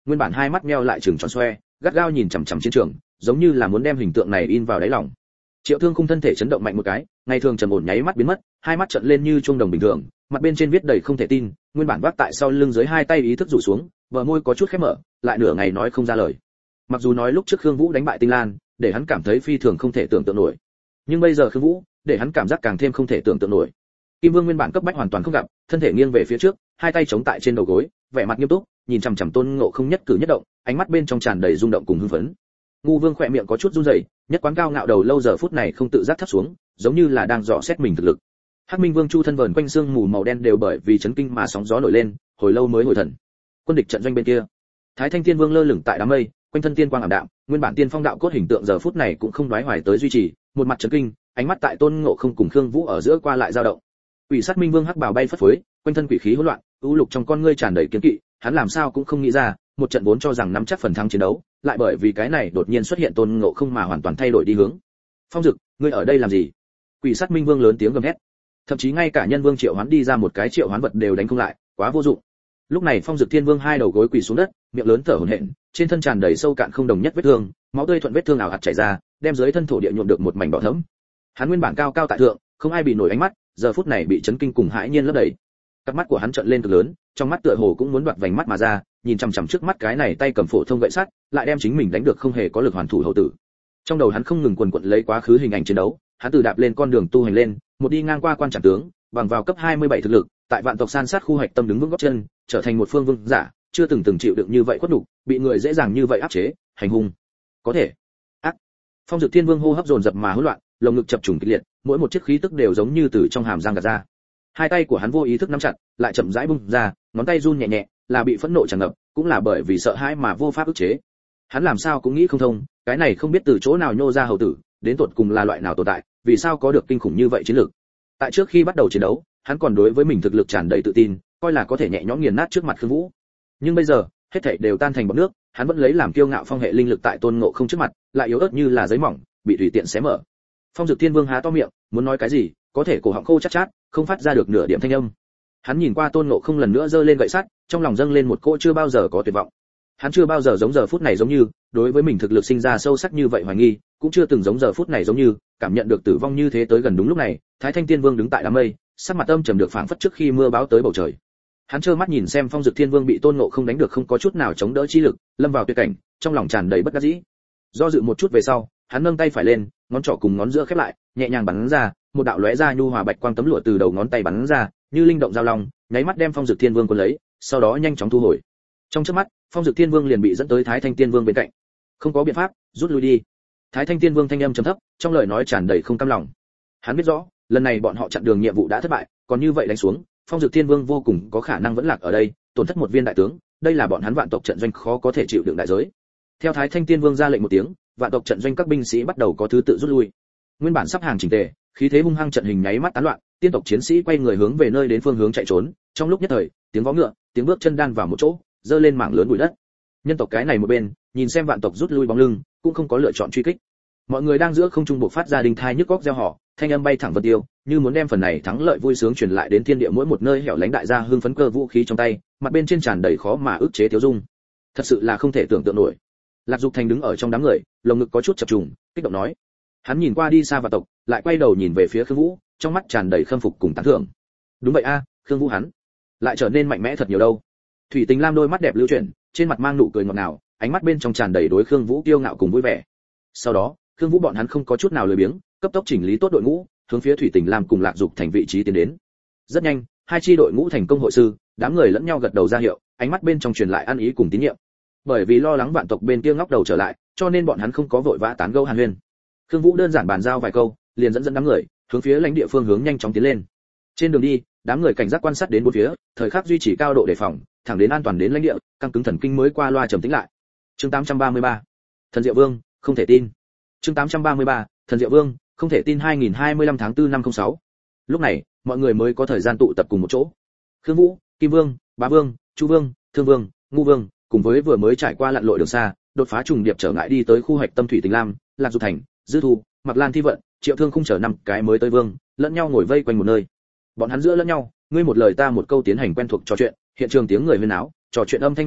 Speaker 1: nguyên bản hai mắt meo lại trừng tròn xoe, gắt gao nhìn chằm chằm chiến trường, giống như là muốn đem hình tượng này in vào đáy lòng. Triệu Thương Khung thân thể chấn động mạnh một cái, ngày thường trầm ổn nháy mắt biến mất, hai mắt trợn lên như chuông đồng bình thường, mặt bên trên viết đầy không thể tin, nguyên bản vác tại sau lưng dưới hai tay ý thức rủ xuống, bờ môi có chút khép mở, lại nửa ngày nói không ra lời. Mặc dù nói lúc trước Khương Vũ đánh bại Tinh Lan, để hắn cảm thấy phi thường không thể tưởng tượng nổi, nhưng bây giờ Khương Vũ, để hắn cảm giác càng thêm không thể tưởng tượng nổi. Kim Vương nguyên bản cấp bách hoàn toàn không gặp, thân thể nghiêng về phía trước, hai tay chống tại trên đầu gối, vẻ mặt nghiêm túc, nhìn chằm chằm Tôn Ngộ Không nhất cử nhất động, ánh mắt bên trong tràn đầy rung động cùng hưng phấn. Ngu Vương khỏe miệng có chút run rẩy, nhất quán cao ngạo đầu lâu giờ phút này không tự giác thấp xuống, giống như là đang dò xét mình thực lực. Hắc Minh Vương Chu thân vờn quanh xương mù màu đen đều bởi vì chấn kinh mà sóng gió nổi lên, hồi lâu mới hồi thần. Quân địch trận doanh bên kia, Thái Thanh Tiên Vương lơ lửng tại đám mây, quanh thân tiên quang ảm đạm, nguyên bản tiên phong đạo cốt hình tượng giờ phút này cũng không đoái hoài tới duy trì, một mặt chấn kinh, ánh mắt tại Tôn Ngộ Không cùng Khương Vũ ở giữa qua lại dao động. Quỷ Sát Minh Vương hắc bào bay phất phới, quanh thân quỷ khí hỗn loạn, u lục trong con ngươi tràn đầy kiên kỵ, hắn làm sao cũng không nghĩ ra, một trận vốn cho rằng nắm chắc phần thắng chiến đấu, lại bởi vì cái này đột nhiên xuất hiện Tôn Ngộ Không mà hoàn toàn thay đổi đi hướng. Phong Dực, ngươi ở đây làm gì? Quỷ Sát Minh Vương lớn tiếng gầm hét. Thậm chí ngay cả Nhân Vương Triệu Hoán đi ra một cái triệu hoán vật đều đánh không lại, quá vô dụng. Lúc này Phong Dực Thiên Vương hai đầu gối quỳ xuống đất, miệng lớn thở hổn hển, trên thân tràn đầy sâu cạn không đồng nhất vết thương, máu tươi thuận vết thương ảo hạt chảy ra, đem dưới thân thổ địa nhuộm được một mảnh đỏ thẫm. Hắn nguyên bản cao cao tại thượng, không ai bị nổi ánh mắt, giờ phút này bị chấn kinh cùng hãi nhiên lấp đầy. Cặp mắt của hắn trợn lên cực lớn, trong mắt tựa hồ cũng muốn đoạt vành mắt mà ra, nhìn chằm chằm trước mắt cái này tay cầm phổ thông gậy sắt, lại đem chính mình đánh được không hề có lực hoàn thủ hậu tử. Trong đầu hắn không ngừng quần quật lấy quá khứ hình ảnh chiến đấu, hắn từ đạp lên con đường tu hành lên, một đi ngang qua quan trảm tướng, bằng vào cấp hai mươi bảy thực lực, tại vạn tộc san sát khu hoạch tâm đứng vững gót chân, trở thành một phương vương giả, chưa từng từng chịu đựng như vậy khuất nhục, bị người dễ dàng như vậy áp chế, hành hung. Có thể. Ác. Phong Dực Thiên Vương hô hấp dồn dập mà hỗn loạn, lồng ngực chập trùng kịch liệt, mỗi một chiếc khí tức đều giống như từ trong hàm răng gạt ra. Hai tay của hắn vô ý thức nắm chặt, lại chậm rãi bung ra, ngón tay run nhẹ nhẹ, là bị phẫn nộ tràn ngập, cũng là bởi vì sợ hãi mà vô pháp ức chế. Hắn làm sao cũng nghĩ không thông, cái này không biết từ chỗ nào nhô ra hầu tử, đến tột cùng là loại nào tồn tại, vì sao có được kinh khủng như vậy chiến lược. Tại trước khi bắt đầu chiến đấu, hắn còn đối với mình thực lực tràn đầy tự tin, coi là có thể nhẹ nhõm nghiền nát trước mặt Khương Vũ. Nhưng bây giờ, hết thảy đều tan thành bọt nước, hắn vẫn lấy làm kiêu ngạo phong hệ linh lực tại Tôn Ngộ Không trước mặt, lại yếu ớt như là giấy mỏng, bị tùy tiện xé mở. Phong Dực Thiên Vương há to miệng, muốn nói cái gì, có thể cổ họng khô chát chát, không phát ra được nửa điểm thanh âm. Hắn nhìn qua Tôn Ngộ Không lần nữa giơ lên gậy sắt, trong lòng dâng lên một cỗ chưa bao giờ có tuyệt vọng. Hắn chưa bao giờ giống giờ phút này giống như, đối với mình thực lực sinh ra sâu sắc như vậy hoài nghi, cũng chưa từng giống giờ phút này giống như, cảm nhận được tử vong như thế tới gần đúng lúc này, Thái Thanh Tiên Vương đứng tại đám mây, sắc mặt âm trầm được phảng phất trước khi mưa báo tới bầu trời. Hắn trơ mắt nhìn xem Phong Dực Thiên Vương bị Tôn Ngộ Không đánh được không có chút nào chống đỡ chi lực, lâm vào tuyệt cảnh, trong lòng tràn đầy bất đắc dĩ. Do dự một chút về sau, hắn nâng tay phải lên, ngón trỏ cùng ngón giữa khép lại, nhẹ nhàng bắn ra, một đạo lóe ra nhu hòa bạch quang tấm lụa từ đầu ngón tay bắn ra, như linh động giao long, nháy mắt đem Phong Dực Thiên Vương cuốn lấy, sau đó nhanh chóng thu hồi. Trong chớp mắt, Phong Dực Thiên Vương liền bị dẫn tới Thái Thanh Tiên Vương bên cạnh. Không có biện pháp, rút lui đi. Thái Thanh Tiên Vương thanh âm trầm thấp, trong lời nói tràn đầy không cam lòng. Hắn biết rõ, lần này bọn họ chặn đường nhiệm vụ đã thất bại, còn như vậy đánh xuống, Phong Dực Thiên Vương vô cùng có khả năng vẫn lạc ở đây, tổn thất một viên đại tướng, đây là bọn hắn vạn tộc trận doanh khó có thể chịu đựng đại giới. Theo Thái Thanh Tiên Vương ra lệnh một tiếng, vạn tộc trận doanh các binh sĩ bắt đầu có thứ tự rút lui. Nguyên bản sắp hàng chỉnh tề, khí thế hung hăng trận hình nháy mắt tán loạn, tiên tộc chiến sĩ quay người hướng về nơi đến phương hướng chạy trốn, trong lúc nhất thời, tiếng vó ngựa, tiếng bước chân đan vào một chỗ, dơ lên mảng lớn bụi đất. Nhân tộc cái này một bên, nhìn xem vạn tộc rút lui bóng lưng, cũng không có lựa chọn truy kích. Mọi người đang giữa không trung bộc phát ra đình thai nhức góc reo hò, thanh âm bay thẳng vân tiêu, như muốn đem phần này thắng lợi vui sướng truyền lại đến thiên địa mỗi một nơi hẻo lánh đại gia hưng phấn cơ vũ khí trong tay, mặt bên trên tràn đầy khó mà ức chế tiêu dung. Thật sự là không thể tưởng tượng nổi. Lạc Dục Thành đứng ở trong đám người, lồng ngực có chút chập trùng, kích động nói. Hắn nhìn qua đi xa vạn tộc, lại quay đầu nhìn về phía Khương Vũ, trong mắt tràn đầy khâm phục cùng tán thưởng. Đúng vậy a, à, Khương Vũ hắn lại trở nên mạnh mẽ thật nhiều đâu. Thủy Tình Lam đôi mắt đẹp lưu chuyển, trên mặt mang nụ cười ngọt ngào, ánh mắt bên trong tràn đầy đối Khương Vũ kiêu ngạo cùng vui vẻ. Sau đó, Khương Vũ bọn hắn không có chút nào lười biếng, cấp tốc chỉnh lý tốt đội ngũ, hướng phía Thủy Tình Lam cùng Lạc Dục Thành vị trí tiến đến. Rất nhanh, hai chi đội ngũ thành công hội sư, đám người lẫn nhau gật đầu ra hiệu, ánh mắt bên trong truyền lại ăn ý cùng tín nhiệm. Bởi vì lo lắng vạn tộc bên kia ngóc đầu trở lại, cho nên bọn hắn không có vội vã tán gẫu hàn huyên. Khương Vũ đơn giản bàn giao vài câu, liền dẫn dẫn đám người hướng phía lãnh địa phương hướng nhanh chóng tiến lên. Trên đường đi, đám người cảnh giác quan sát đến bốn phía, thời khắc duy trì cao độ đề phòng, thẳng đến an toàn đến lãnh địa, căng cứng thần kinh mới qua loa trầm tĩnh lại. Chương tám trăm ba mươi ba, Thần Diệu Vương, không thể tin. Chương tám trăm ba mươi ba, Thần Diệu Vương, không thể tin hai nghìn hai mươi lăm tháng tư năm không sáu. Lúc này, mọi người mới có thời gian tụ tập cùng một chỗ. Khương Vũ, Kim Vương, Bá Vương, Chu Vương, Thương Vương, Ngu Vương, cùng với vừa mới trải qua lặn lội đường xa, đột phá trùng điệp trở ngại đi tới khu hoạch tâm Thủy Tình Lam, Lạc Dục Thành, Dư Thu, Mặc Lan Thi Vận, Triệu Thương Khung chờ năm cái mới tới vương, lẫn nhau ngồi vây quanh một nơi. Bọn hắn giữa lẫn nhau, ngươi một lời ta một câu tiến hành quen thuộc trò chuyện, hiện trường tiếng người huyên náo, trò chuyện âm thanh liên tiếp,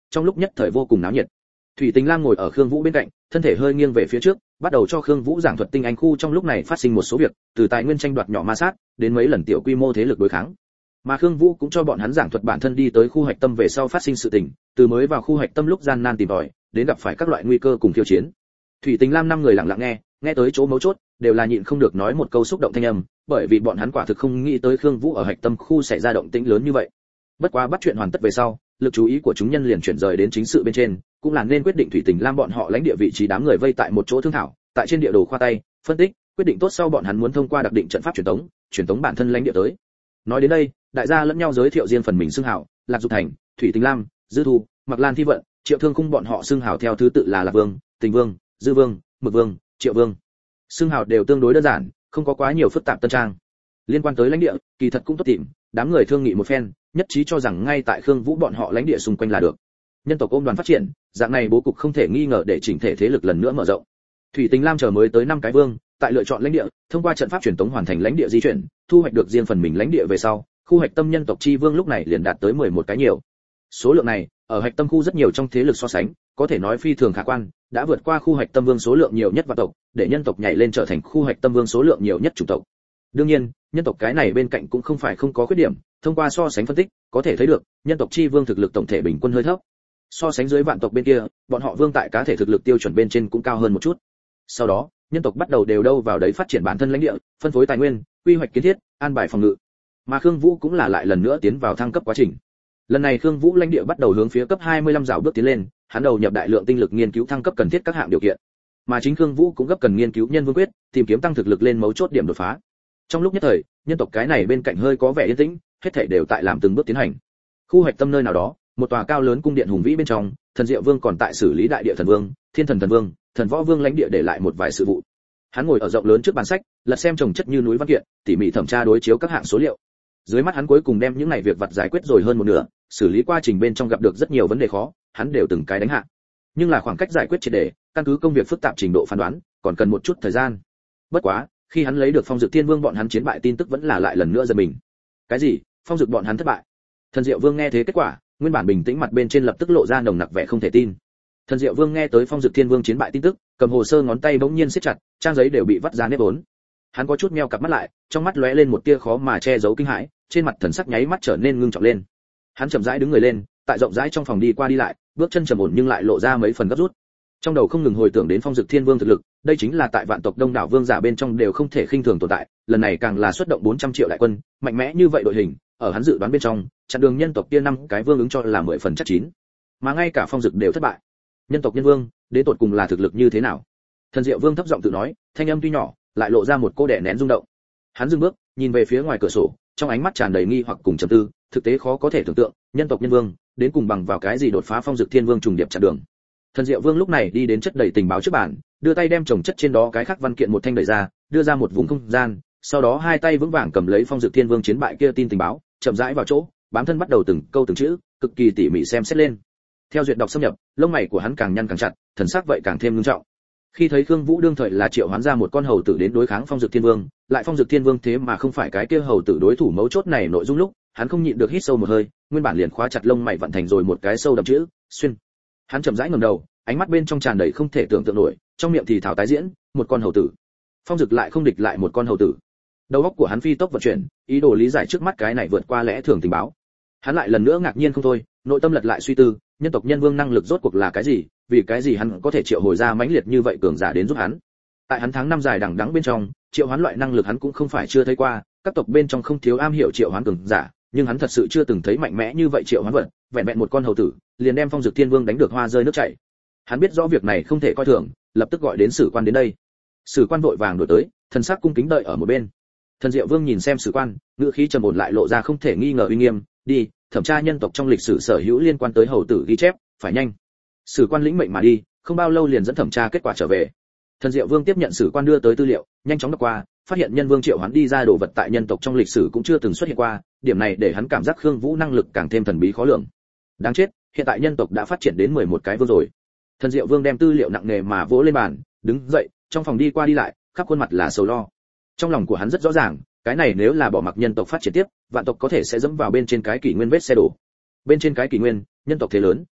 Speaker 1: trong lúc nhất thời vô cùng náo nhiệt. Thủy Tình Lam ngồi ở Khương Vũ bên cạnh, thân thể hơi nghiêng về phía trước, bắt đầu cho Khương Vũ giảng thuật tinh anh khu trong lúc này phát sinh một số việc, từ tài nguyên tranh đoạt nhỏ ma sát đến mấy lần tiểu quy mô thế lực đối kháng. Mà Khương Vũ cũng cho bọn hắn giảng thuật bản thân đi tới khu hoạch tâm về sau phát sinh sự tình, từ mới vào khu hoạch tâm lúc gian nan tìm tòi, đến gặp phải các loại nguy cơ cùng khiêu chiến. Thủy Tình Lam năm người lặng lặng nghe, nghe tới chỗ mấu chốt, đều là nhịn không được nói một câu xúc động thanh âm, bởi vì bọn hắn quả thực không nghĩ tới Khương Vũ ở hạch tâm khu xảy ra động tĩnh lớn như vậy. Bất quá bắt chuyện hoàn tất về sau, lực chú ý của chúng nhân liền chuyển rời đến chính sự bên trên, cũng là nên quyết định Thủy Tình Lam bọn họ lãnh địa vị trí đám người vây tại một chỗ thương thảo, tại trên địa đồ khoa tay, phân tích, quyết định tốt sau bọn hắn muốn thông qua đặc định trận pháp truyền tống, truyền tống bản thân lãnh địa tới. Nói đến đây, đại gia lẫn nhau giới thiệu riêng phần mình xưng hào, Lạc Dục Thành, Thủy Tình Lam, Dư Thu, Mặc Lan Thi Vận, Triệu Thương Khung bọn họ xưng hào theo thứ tự là Lạc Vương, Tình Vương, Dư Vương, Mực Vương, Triệu Vương. Xưng hào đều tương đối đơn giản, không có quá nhiều phức tạp tân trang. Liên quan tới lãnh địa, kỳ thật cũng tốt tìm, đám người thương nghị một phen, nhất trí cho rằng ngay tại Khương Vũ bọn họ lãnh địa xung quanh là được. Nhân tộc ôm đoàn phát triển, dạng này bố cục không thể nghi ngờ để chỉnh thể thế lực lần nữa mở rộng. Thủy Tình Lam chờ mới tới năm cái vương, tại lựa chọn lãnh địa, thông qua trận pháp truyền tống hoàn thành lãnh địa di chuyển, thu hoạch được riêng phần mình lãnh địa về sau, khu hoạch tâm nhân tộc chi vương lúc này liền đạt tới mười một cái nhiều. Số lượng này, ở hoạch tâm khu rất nhiều trong thế lực so sánh, có thể nói phi thường khả quan, đã vượt qua khu hoạch tâm vương số lượng nhiều nhất vạn tộc, để nhân tộc nhảy lên trở thành khu hoạch tâm vương số lượng nhiều nhất chủng tộc. Đương nhiên, nhân tộc cái này bên cạnh cũng không phải không có khuyết điểm, thông qua so sánh phân tích, có thể thấy được, nhân tộc chi vương thực lực tổng thể bình quân hơi thấp. So sánh dưới vạn tộc bên kia, bọn họ vương tại cá thể thực lực tiêu chuẩn bên trên cũng cao hơn một chút. Sau đó, nhân tộc bắt đầu đều đâu vào đấy phát triển bản thân lãnh địa, phân phối tài nguyên, quy hoạch kiến thiết, an bài phòng ngự. Mà Khương Vũ cũng là lại lần nữa tiến vào thăng cấp quá trình. Lần này Khương Vũ lãnh địa bắt đầu hướng phía cấp hai mươi lăm dạo bước tiến lên, hắn đầu nhập đại lượng tinh lực nghiên cứu thăng cấp cần thiết các hạng điều kiện. Mà chính Khương Vũ cũng gấp cần nghiên cứu nhân vương quyết, tìm kiếm tăng thực lực lên mấu chốt điểm đột phá. Trong lúc nhất thời, nhân tộc cái này bên cạnh hơi có vẻ yên tĩnh, hết thảy đều tại làm từng bước tiến hành. Khu hoạch tâm nơi nào đó, một tòa cao lớn cung điện hùng vĩ bên trong, Thần Diệu Vương còn tại xử lý đại địa thần vương, Thiên Thần Thần Vương, Thần Võ Vương lãnh địa để lại một vài sự vụ. Hắn ngồi ở rộng lớn trước bàn sách, lật xem chồng chất như núi văn kiện, tỉ mỉ thẩm tra đối chiếu các hạng số liệu. Dưới mắt hắn cuối cùng đem những này việc vặt giải quyết rồi hơn một nửa, xử lý quá trình bên trong gặp được rất nhiều vấn đề khó, hắn đều từng cái đánh hạ. Nhưng là khoảng cách giải quyết triệt để, căn cứ công việc phức tạp trình độ phán đoán, còn cần một chút thời gian. Bất quá, khi hắn lấy được Phong Dực Thiên Vương bọn hắn chiến bại tin tức vẫn là lại lần nữa giật mình. Cái gì? Phong Dực bọn hắn thất bại? Thần Diệu Vương nghe thế kết quả, nguyên bản bình tĩnh mặt bên trên lập tức lộ ra nồng nặc vẻ không thể tin. Thần Diệu Vương nghe tới Phong Dực Thiên Vương chiến bại tin tức, cầm hồ sơ ngón tay bỗng nhiên siết chặt, trang giấy đều bị vắt ra nếp vốn. Hắn có chút meo cặp mắt lại, trong mắt lóe lên một tia khó mà che giấu kinh hãi, trên mặt thần sắc nháy mắt trở nên ngưng trọng lên. Hắn chậm rãi đứng người lên, tại rộng rãi trong phòng đi qua đi lại, bước chân trầm ổn nhưng lại lộ ra mấy phần gấp rút. Trong đầu không ngừng hồi tưởng đến Phong Dực Thiên Vương thực lực, đây chính là tại vạn tộc đông đảo vương giả bên trong đều không thể khinh thường tồn tại, lần này càng là xuất động bốn trăm triệu đại quân, mạnh mẽ như vậy đội hình, ở hắn dự đoán bên trong, chặn đường nhân tộc kia năm cái vương ứng cho là mười phần chắc chín. Mà ngay cả Phong Dực đều thất bại. Nhân tộc nhân vương, đến tột cùng là thực lực như thế nào? Thần Diệu Vương thấp giọng tự nói, thanh âm tuy nhỏ, lại lộ ra một cô đẻ nén rung động. Hắn dừng bước, nhìn về phía ngoài cửa sổ, trong ánh mắt tràn đầy nghi hoặc cùng trầm tư, thực tế khó có thể tưởng tượng, nhân tộc nhân vương, đến cùng bằng vào cái gì đột phá Phong Dực Thiên Vương trùng điệp chặn đường. Thần Diệu Vương lúc này đi đến chất đầy tình báo trước bàn, đưa tay đem chồng chất trên đó cái khắc văn kiện một thanh đẩy ra, đưa ra một vùng không gian, sau đó hai tay vững vàng cầm lấy Phong Dực Thiên Vương chiến bại kia tin tình báo, chậm rãi vào chỗ, bám thân bắt đầu từng câu từng chữ, cực kỳ tỉ mỉ xem xét lên. Theo duyệt đọc xâm nhập, lông mày của hắn càng nhăn càng chặt, thần sắc vậy càng thêm nghiêm trọng. Khi thấy Khương Vũ đương thời là triệu hoán ra một con hầu tử đến đối kháng Phong Dực Thiên Vương, lại Phong Dực Thiên Vương thế mà không phải cái kia hầu tử đối thủ mấu chốt này nội dung lúc, hắn không nhịn được hít sâu một hơi, nguyên bản liền khóa chặt lông mày vặn thành rồi một cái sâu đậm chữ, xuyên. Hắn chậm rãi ngẩng đầu, ánh mắt bên trong tràn đầy không thể tưởng tượng nổi, trong miệng thì thảo tái diễn, một con hầu tử. Phong Dực lại không địch lại một con hầu tử. Đầu óc của hắn phi tốc vận chuyển, ý đồ lý giải trước mắt cái này vượt qua lẽ thường tình báo. Hắn lại lần nữa ngạc nhiên không thôi, nội tâm lật lại suy tư, nhân tộc nhân vương năng lực rốt cuộc là cái gì, vì cái gì hắn có thể triệu hồi ra mãnh liệt như vậy cường giả đến giúp hắn. Tại hắn tháng năm dài đằng đẵng bên trong, triệu hoán loại năng lực hắn cũng không phải chưa thấy qua, các tộc bên trong không thiếu am hiểu triệu hoán cường giả, nhưng hắn thật sự chưa từng thấy mạnh mẽ như vậy triệu hoán vật, vẹn vẹn một con hầu tử, liền đem Phong Dực Thiên Vương đánh được hoa rơi nước chảy. Hắn biết rõ việc này không thể coi thường, lập tức gọi đến sử quan đến đây. Sử quan vội vàng đuổi tới, thần sắc cung kính đợi ở một bên. Thần Diệu Vương nhìn xem sử quan, ngữ khí trầm ổn lại lộ ra không thể nghi ngờ uy nghiêm, đi, thẩm tra nhân tộc trong lịch sử sở hữu liên quan tới hầu tử ghi chép, phải nhanh. Sử quan lĩnh mệnh mà đi, không bao lâu liền dẫn thẩm tra kết quả trở về. Thần Diệu Vương tiếp nhận sử quan đưa tới tư liệu, nhanh chóng đọc qua, phát hiện nhân vương triệu hoán đi ra đồ vật tại nhân tộc trong lịch sử cũng chưa từng xuất hiện qua, điểm này để hắn cảm giác Khương Vũ năng lực càng thêm thần bí khó lường. Đáng chết, hiện tại nhân tộc đã phát triển đến mười một cái vương rồi. Thần Diệu Vương đem tư liệu nặng nề mà vỗ lên bàn, đứng dậy, trong phòng đi qua đi lại, khắp khuôn mặt là sầu lo. Trong lòng của hắn rất rõ ràng, cái này nếu là bỏ mặc nhân tộc phát triển tiếp, vạn tộc có thể sẽ dẫm vào bên trên cái kỷ nguyên vết xe đổ. Bên trên cái kỷ nguyên, nhân tộc thế lớn,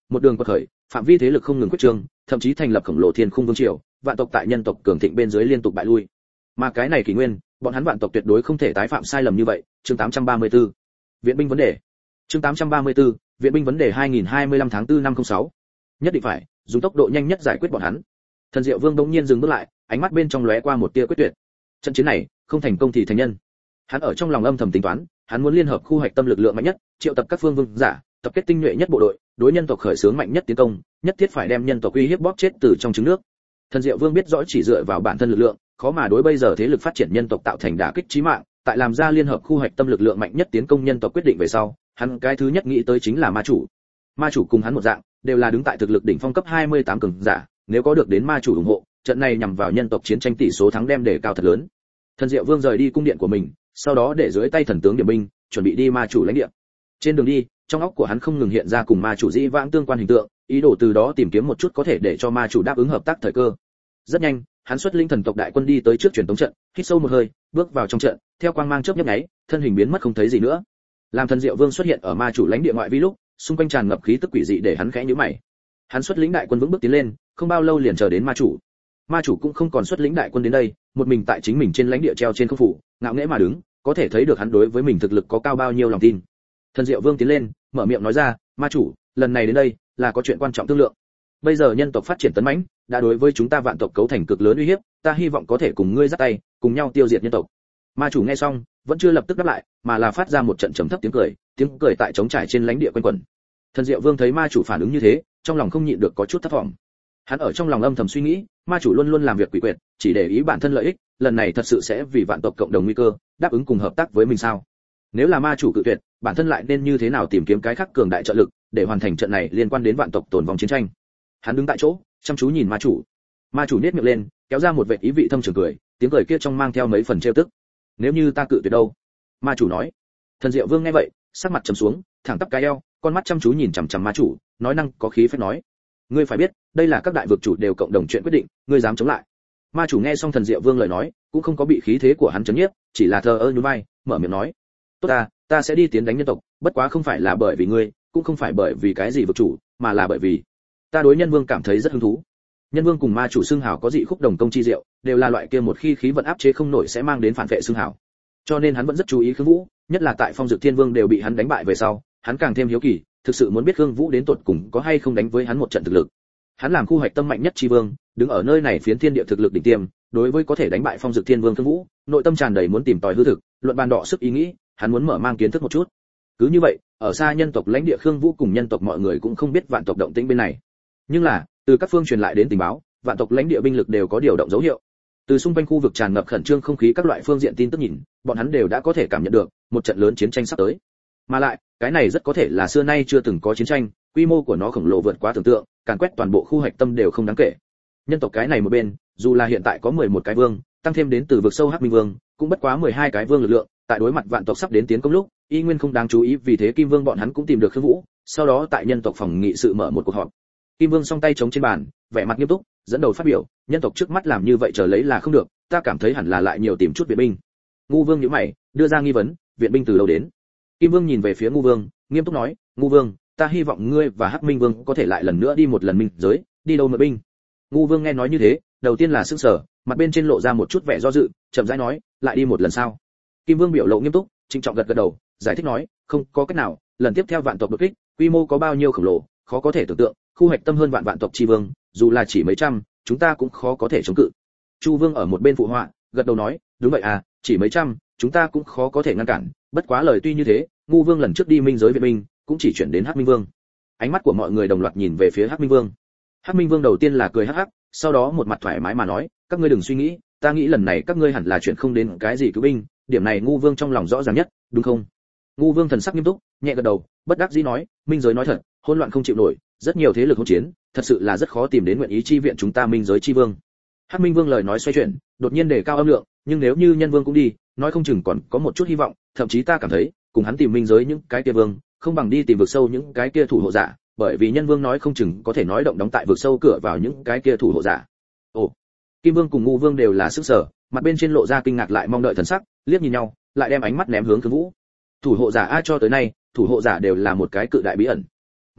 Speaker 1: một đường quật khởi, phạm vi thế lực không ngừng quyết trương, thậm chí thành lập khổng lồ thiên khung vương triều, vạn tộc tại nhân tộc cường thịnh bên dưới liên tục bại lui. Mà cái này kỷ nguyên, bọn hắn vạn tộc tuyệt đối không thể tái phạm sai lầm như vậy. Chương tám trăm ba mươi tư, viện binh vấn đề. Chương tám trăm ba mươi tư, viện binh vấn đề hai nghìn hai mươi lăm tháng tư năm không sáu. Nhất định phải dùng tốc độ nhanh nhất giải quyết bọn hắn. Thần Diệu Vương đống nhiên dừng bước lại, ánh mắt bên trong lóe qua một tia quyết tuyệt. Trận chiến này, không thành công thì thành nhân. Hắn ở trong lòng âm thầm tính toán, hắn muốn liên hợp khu hoạch tâm lực lượng mạnh nhất, triệu tập các phương vương giả, tập kết tinh nhuệ nhất bộ đội, đối nhân tộc khởi xướng mạnh nhất tiến công, nhất thiết phải đem nhân tộc uy hiếp bóp chết từ trong trứng nước. Thần Diệu Vương biết rõ chỉ dựa vào bản thân lực lượng, khó mà đối bây giờ thế lực phát triển nhân tộc tạo thành đả kích chí mạng, tại làm ra liên hợp khu hoạch tâm lực lượng mạnh nhất tiến công nhân tộc quyết định về sau, hắn cái thứ nhất nghĩ tới chính là ma chủ. Ma chủ cùng hắn một dạng, đều là đứng tại thực lực đỉnh phong cấp hai mươi tám cường giả, nếu có được đến ma chủ ủng hộ, trận này nhằm vào nhân tộc chiến tranh tỷ số thắng đem để cao thật lớn. Thần Diệu Vương rời đi cung điện của mình, sau đó để dưới tay thần tướng điểm binh, chuẩn bị đi ma chủ lãnh địa. Trên đường đi, trong óc của hắn không ngừng hiện ra cùng ma chủ dĩ vãng tương quan hình tượng, ý đồ từ đó tìm kiếm một chút có thể để cho ma chủ đáp ứng hợp tác thời cơ. Rất nhanh, hắn xuất linh thần tộc đại quân đi tới trước truyền tống trận, hít sâu một hơi, bước vào trong trận, theo quang mang chớp nhấp nháy, thân hình biến mất không thấy gì nữa. Làm Thần Diệu Vương xuất hiện ở ma chủ lãnh địa ngoại vi lúc, xung quanh tràn ngập khí tức quỷ dị để hắn khẽ nhíu mày. Hắn xuất lĩnh đại quân vững bước tiến lên, không bao lâu liền chờ đến ma chủ. Ma chủ cũng không còn xuất lĩnh đại quân đến đây, một mình tại chính mình trên lãnh địa treo trên không phủ, ngạo nghễ mà đứng, có thể thấy được hắn đối với mình thực lực có cao bao nhiêu lòng tin. Thần Diệu Vương tiến lên, mở miệng nói ra, ma chủ, lần này đến đây là có chuyện quan trọng thương lượng. Bây giờ nhân tộc phát triển tấn mãnh, đã đối với chúng ta vạn tộc cấu thành cực lớn uy hiếp, ta hy vọng có thể cùng ngươi dắt tay, cùng nhau tiêu diệt nhân tộc. Ma chủ nghe xong, vẫn chưa lập tức đáp lại, mà là phát ra một trận trầm thấp tiếng cười, tiếng cười tại trống trải trên lãnh địa quanh quẩn. Thần Diệu Vương thấy ma chủ phản ứng như thế, trong lòng không nhịn được có chút thất vọng. Hắn ở trong lòng âm thầm suy nghĩ, ma chủ luôn luôn làm việc quỷ quyệt, chỉ để ý bản thân lợi ích, lần này thật sự sẽ vì vạn tộc cộng đồng nguy cơ, đáp ứng cùng hợp tác với mình sao? Nếu là ma chủ cự tuyệt, bản thân lại nên như thế nào tìm kiếm cái khác cường đại trợ lực, để hoàn thành trận này liên quan đến vạn tộc tồn vong chiến tranh? Hắn đứng tại chỗ, chăm chú nhìn ma chủ. Ma chủ nhếch miệng lên, kéo ra một vệt ý vị thâm trường cười, tiếng cười kia trong mang theo mấy phần trêu tức. Nếu như ta cự tuyệt đâu? Ma chủ nói. Thần Diệu Vương nghe vậy, sắc mặt trầm xuống, thẳng tắp cái eo, con mắt chăm chú nhìn chằm chằm ma chủ, nói năng có khí phách nói: ngươi phải biết, đây là các đại vực chủ đều cộng đồng chuyện quyết định, ngươi dám chống lại? Ma chủ nghe xong Thần Diệu Vương lời nói, cũng không có bị khí thế của hắn chấn nhiếp, chỉ là thờ ơ nhún vai, mở miệng nói: tốt ta, ta sẽ đi tiến đánh nhân tộc, bất quá không phải là bởi vì ngươi, cũng không phải bởi vì cái gì vực chủ, mà là bởi vì ta đối nhân vương cảm thấy rất hứng thú. Nhân vương cùng ma chủ xưng hào có dị khúc đồng công chi diệu, đều là loại kia một khi khí vận áp chế không nổi sẽ mang đến phản vệ xưng hào. Cho nên hắn vẫn rất chú ý Khương Vũ, nhất là tại Phong Dực Thiên Vương đều bị hắn đánh bại về sau, hắn càng thêm hiếu kỳ, thực sự muốn biết Khương Vũ đến tột cùng có hay không đánh với hắn một trận thực lực. Hắn làm khu hoạch tâm mạnh nhất chi vương, đứng ở nơi này phiến thiên địa thực lực đỉnh tiêm, đối với có thể đánh bại Phong Dực Thiên Vương Khương Vũ, nội tâm tràn đầy muốn tìm tòi hư thực, luận bàn đọ sức ý nghĩ, hắn muốn mở mang kiến thức một chút. Cứ như vậy, ở xa nhân tộc lãnh địa Khương Vũ cùng nhân tộc mọi người cũng không biết vạn tộc động tĩnh bên này. Nhưng là, từ các phương truyền lại đến tình báo, vạn tộc lãnh địa binh lực đều có điều động dấu hiệu. Từ xung quanh khu vực tràn ngập khẩn trương không khí các loại phương diện tin tức nhìn, bọn hắn đều đã có thể cảm nhận được một trận lớn chiến tranh sắp tới. Mà lại, cái này rất có thể là xưa nay chưa từng có chiến tranh, quy mô của nó khổng lồ vượt quá tưởng tượng, càn quét toàn bộ khu hoạch tâm đều không đáng kể. Nhân tộc cái này một bên, dù là hiện tại có mười một cái vương, tăng thêm đến từ vực sâu Hắc Minh Vương, cũng bất quá mười hai cái vương lực lượng, tại đối mặt vạn tộc sắp đến tiến công lúc, y nguyên không đáng chú ý, vì thế Kim Vương bọn hắn cũng tìm được Khương Vũ, sau đó tại nhân tộc phòng nghị sự mở một cuộc họp. Kim Vương song tay chống trên bàn, vẻ mặt nghiêm túc, dẫn đầu phát biểu, nhân tộc trước mắt làm như vậy chờ lấy là không được, ta cảm thấy hẳn là lại nhiều tìm chút viện binh. Ngu Vương nhíu mày, đưa ra nghi vấn, viện binh từ đâu đến? Kim Vương nhìn về phía Ngu Vương, nghiêm túc nói, Ngu Vương, ta hy vọng ngươi và Hắc Minh Vương có thể lại lần nữa đi một lần minh giới, đi đâu mượn binh? Ngu Vương nghe nói như thế, đầu tiên là sững sờ, mặt bên trên lộ ra một chút vẻ do dự, chậm rãi nói, lại đi một lần sao? Kim Vương biểu lộ nghiêm túc, trịnh trọng gật gật đầu, giải thích nói, không có cách nào, lần tiếp theo vạn tộc đột kích, quy mô có bao nhiêu khổng lồ, khó có thể tưởng tượng, khu hoạch tâm hơn vạn vạn tộc chi vương, dù là chỉ mấy trăm, chúng ta cũng khó có thể chống cự. Chu Vương ở một bên phụ họa, gật đầu nói, đúng vậy à, chỉ mấy trăm, chúng ta cũng khó có thể ngăn cản, bất quá lời tuy như thế, Ngu Vương lần trước đi minh giới viện binh, cũng chỉ chuyển đến Hắc Minh Vương. Ánh mắt của mọi người đồng loạt nhìn về phía Hắc Minh Vương. Hắc Minh Vương đầu tiên là cười hắc hắc, sau đó một mặt thoải mái mà nói, các ngươi đừng suy nghĩ, ta nghĩ lần này các ngươi hẳn là chuyển không đến cái gì cứu binh, điểm này Ngu Vương trong lòng rõ ràng nhất, đúng không? Ngu Vương thần sắc nghiêm túc, nhẹ gật đầu, bất đắc dĩ nói, minh giới nói thật, hỗn loạn không chịu nổi, rất nhiều thế lực hỗn chiến, thật sự là rất khó tìm đến nguyện ý chi viện chúng ta minh giới chi vương. Hắc Minh Vương lời nói xoay chuyển, đột nhiên đề cao âm lượng, nhưng nếu như Nhân Vương cũng đi, nói không chừng còn có một chút hy vọng, thậm chí ta cảm thấy, cùng hắn tìm minh giới những cái kia vương, không bằng đi tìm vực sâu những cái kia thủ hộ giả, bởi vì Nhân Vương nói không chừng có thể nói động đóng tại vực sâu cửa vào những cái kia thủ hộ giả. Ồ. Kim Vương cùng Ngu Vương đều là sức sở, mặt bên trên lộ ra kinh ngạc lại mong đợi thần sắc, liếc nhìn nhau, lại đem ánh mắt ném hướng Khương Vũ. Thủ hộ giả a cho tới nay, thủ hộ giả đều là một cái cự đại bí ẩn.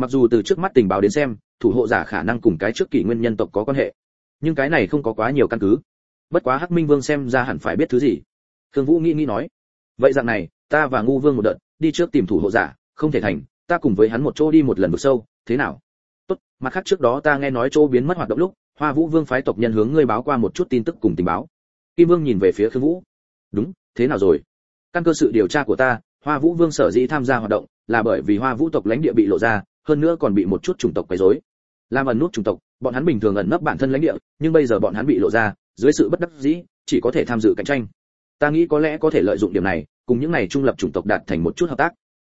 Speaker 1: Mặc dù từ trước mắt tình báo đến xem, thủ hộ giả khả năng cùng cái trước kỷ nguyên nhân tộc có quan hệ, nhưng cái này không có quá nhiều căn cứ. Bất quá Hắc Minh Vương xem ra hẳn phải biết thứ gì. Khương Vũ nghĩ nghĩ nói, vậy dạng này, ta và Ngu Vương một đợt, đi trước tìm thủ hộ giả, không thể thành, ta cùng với hắn một chỗ đi một lần vực sâu, thế nào? Tốt, mặt khác trước đó ta nghe nói chỗ biến mất hoạt động lúc, Hoa Vũ Vương phái tộc nhân hướng ngươi báo qua một chút tin tức cùng tình báo. Kim Vương nhìn về phía Khương Vũ. Đúng, thế nào rồi? Căn cơ sự điều tra của ta, Hoa Vũ Vương sở dĩ tham gia hoạt động, là bởi vì Hoa Vũ tộc lãnh địa bị lộ ra, hơn nữa còn bị một chút chủng tộc quấy rối. Làm ẩn nút chủng tộc, bọn hắn bình thường ẩn nấp bản thân lãnh địa, nhưng bây giờ bọn hắn bị lộ ra, dưới sự bất đắc dĩ, chỉ có thể tham dự cạnh tranh. Ta nghĩ có lẽ có thể lợi dụng điểm này, cùng những này trung lập chủng tộc đạt thành một chút hợp tác.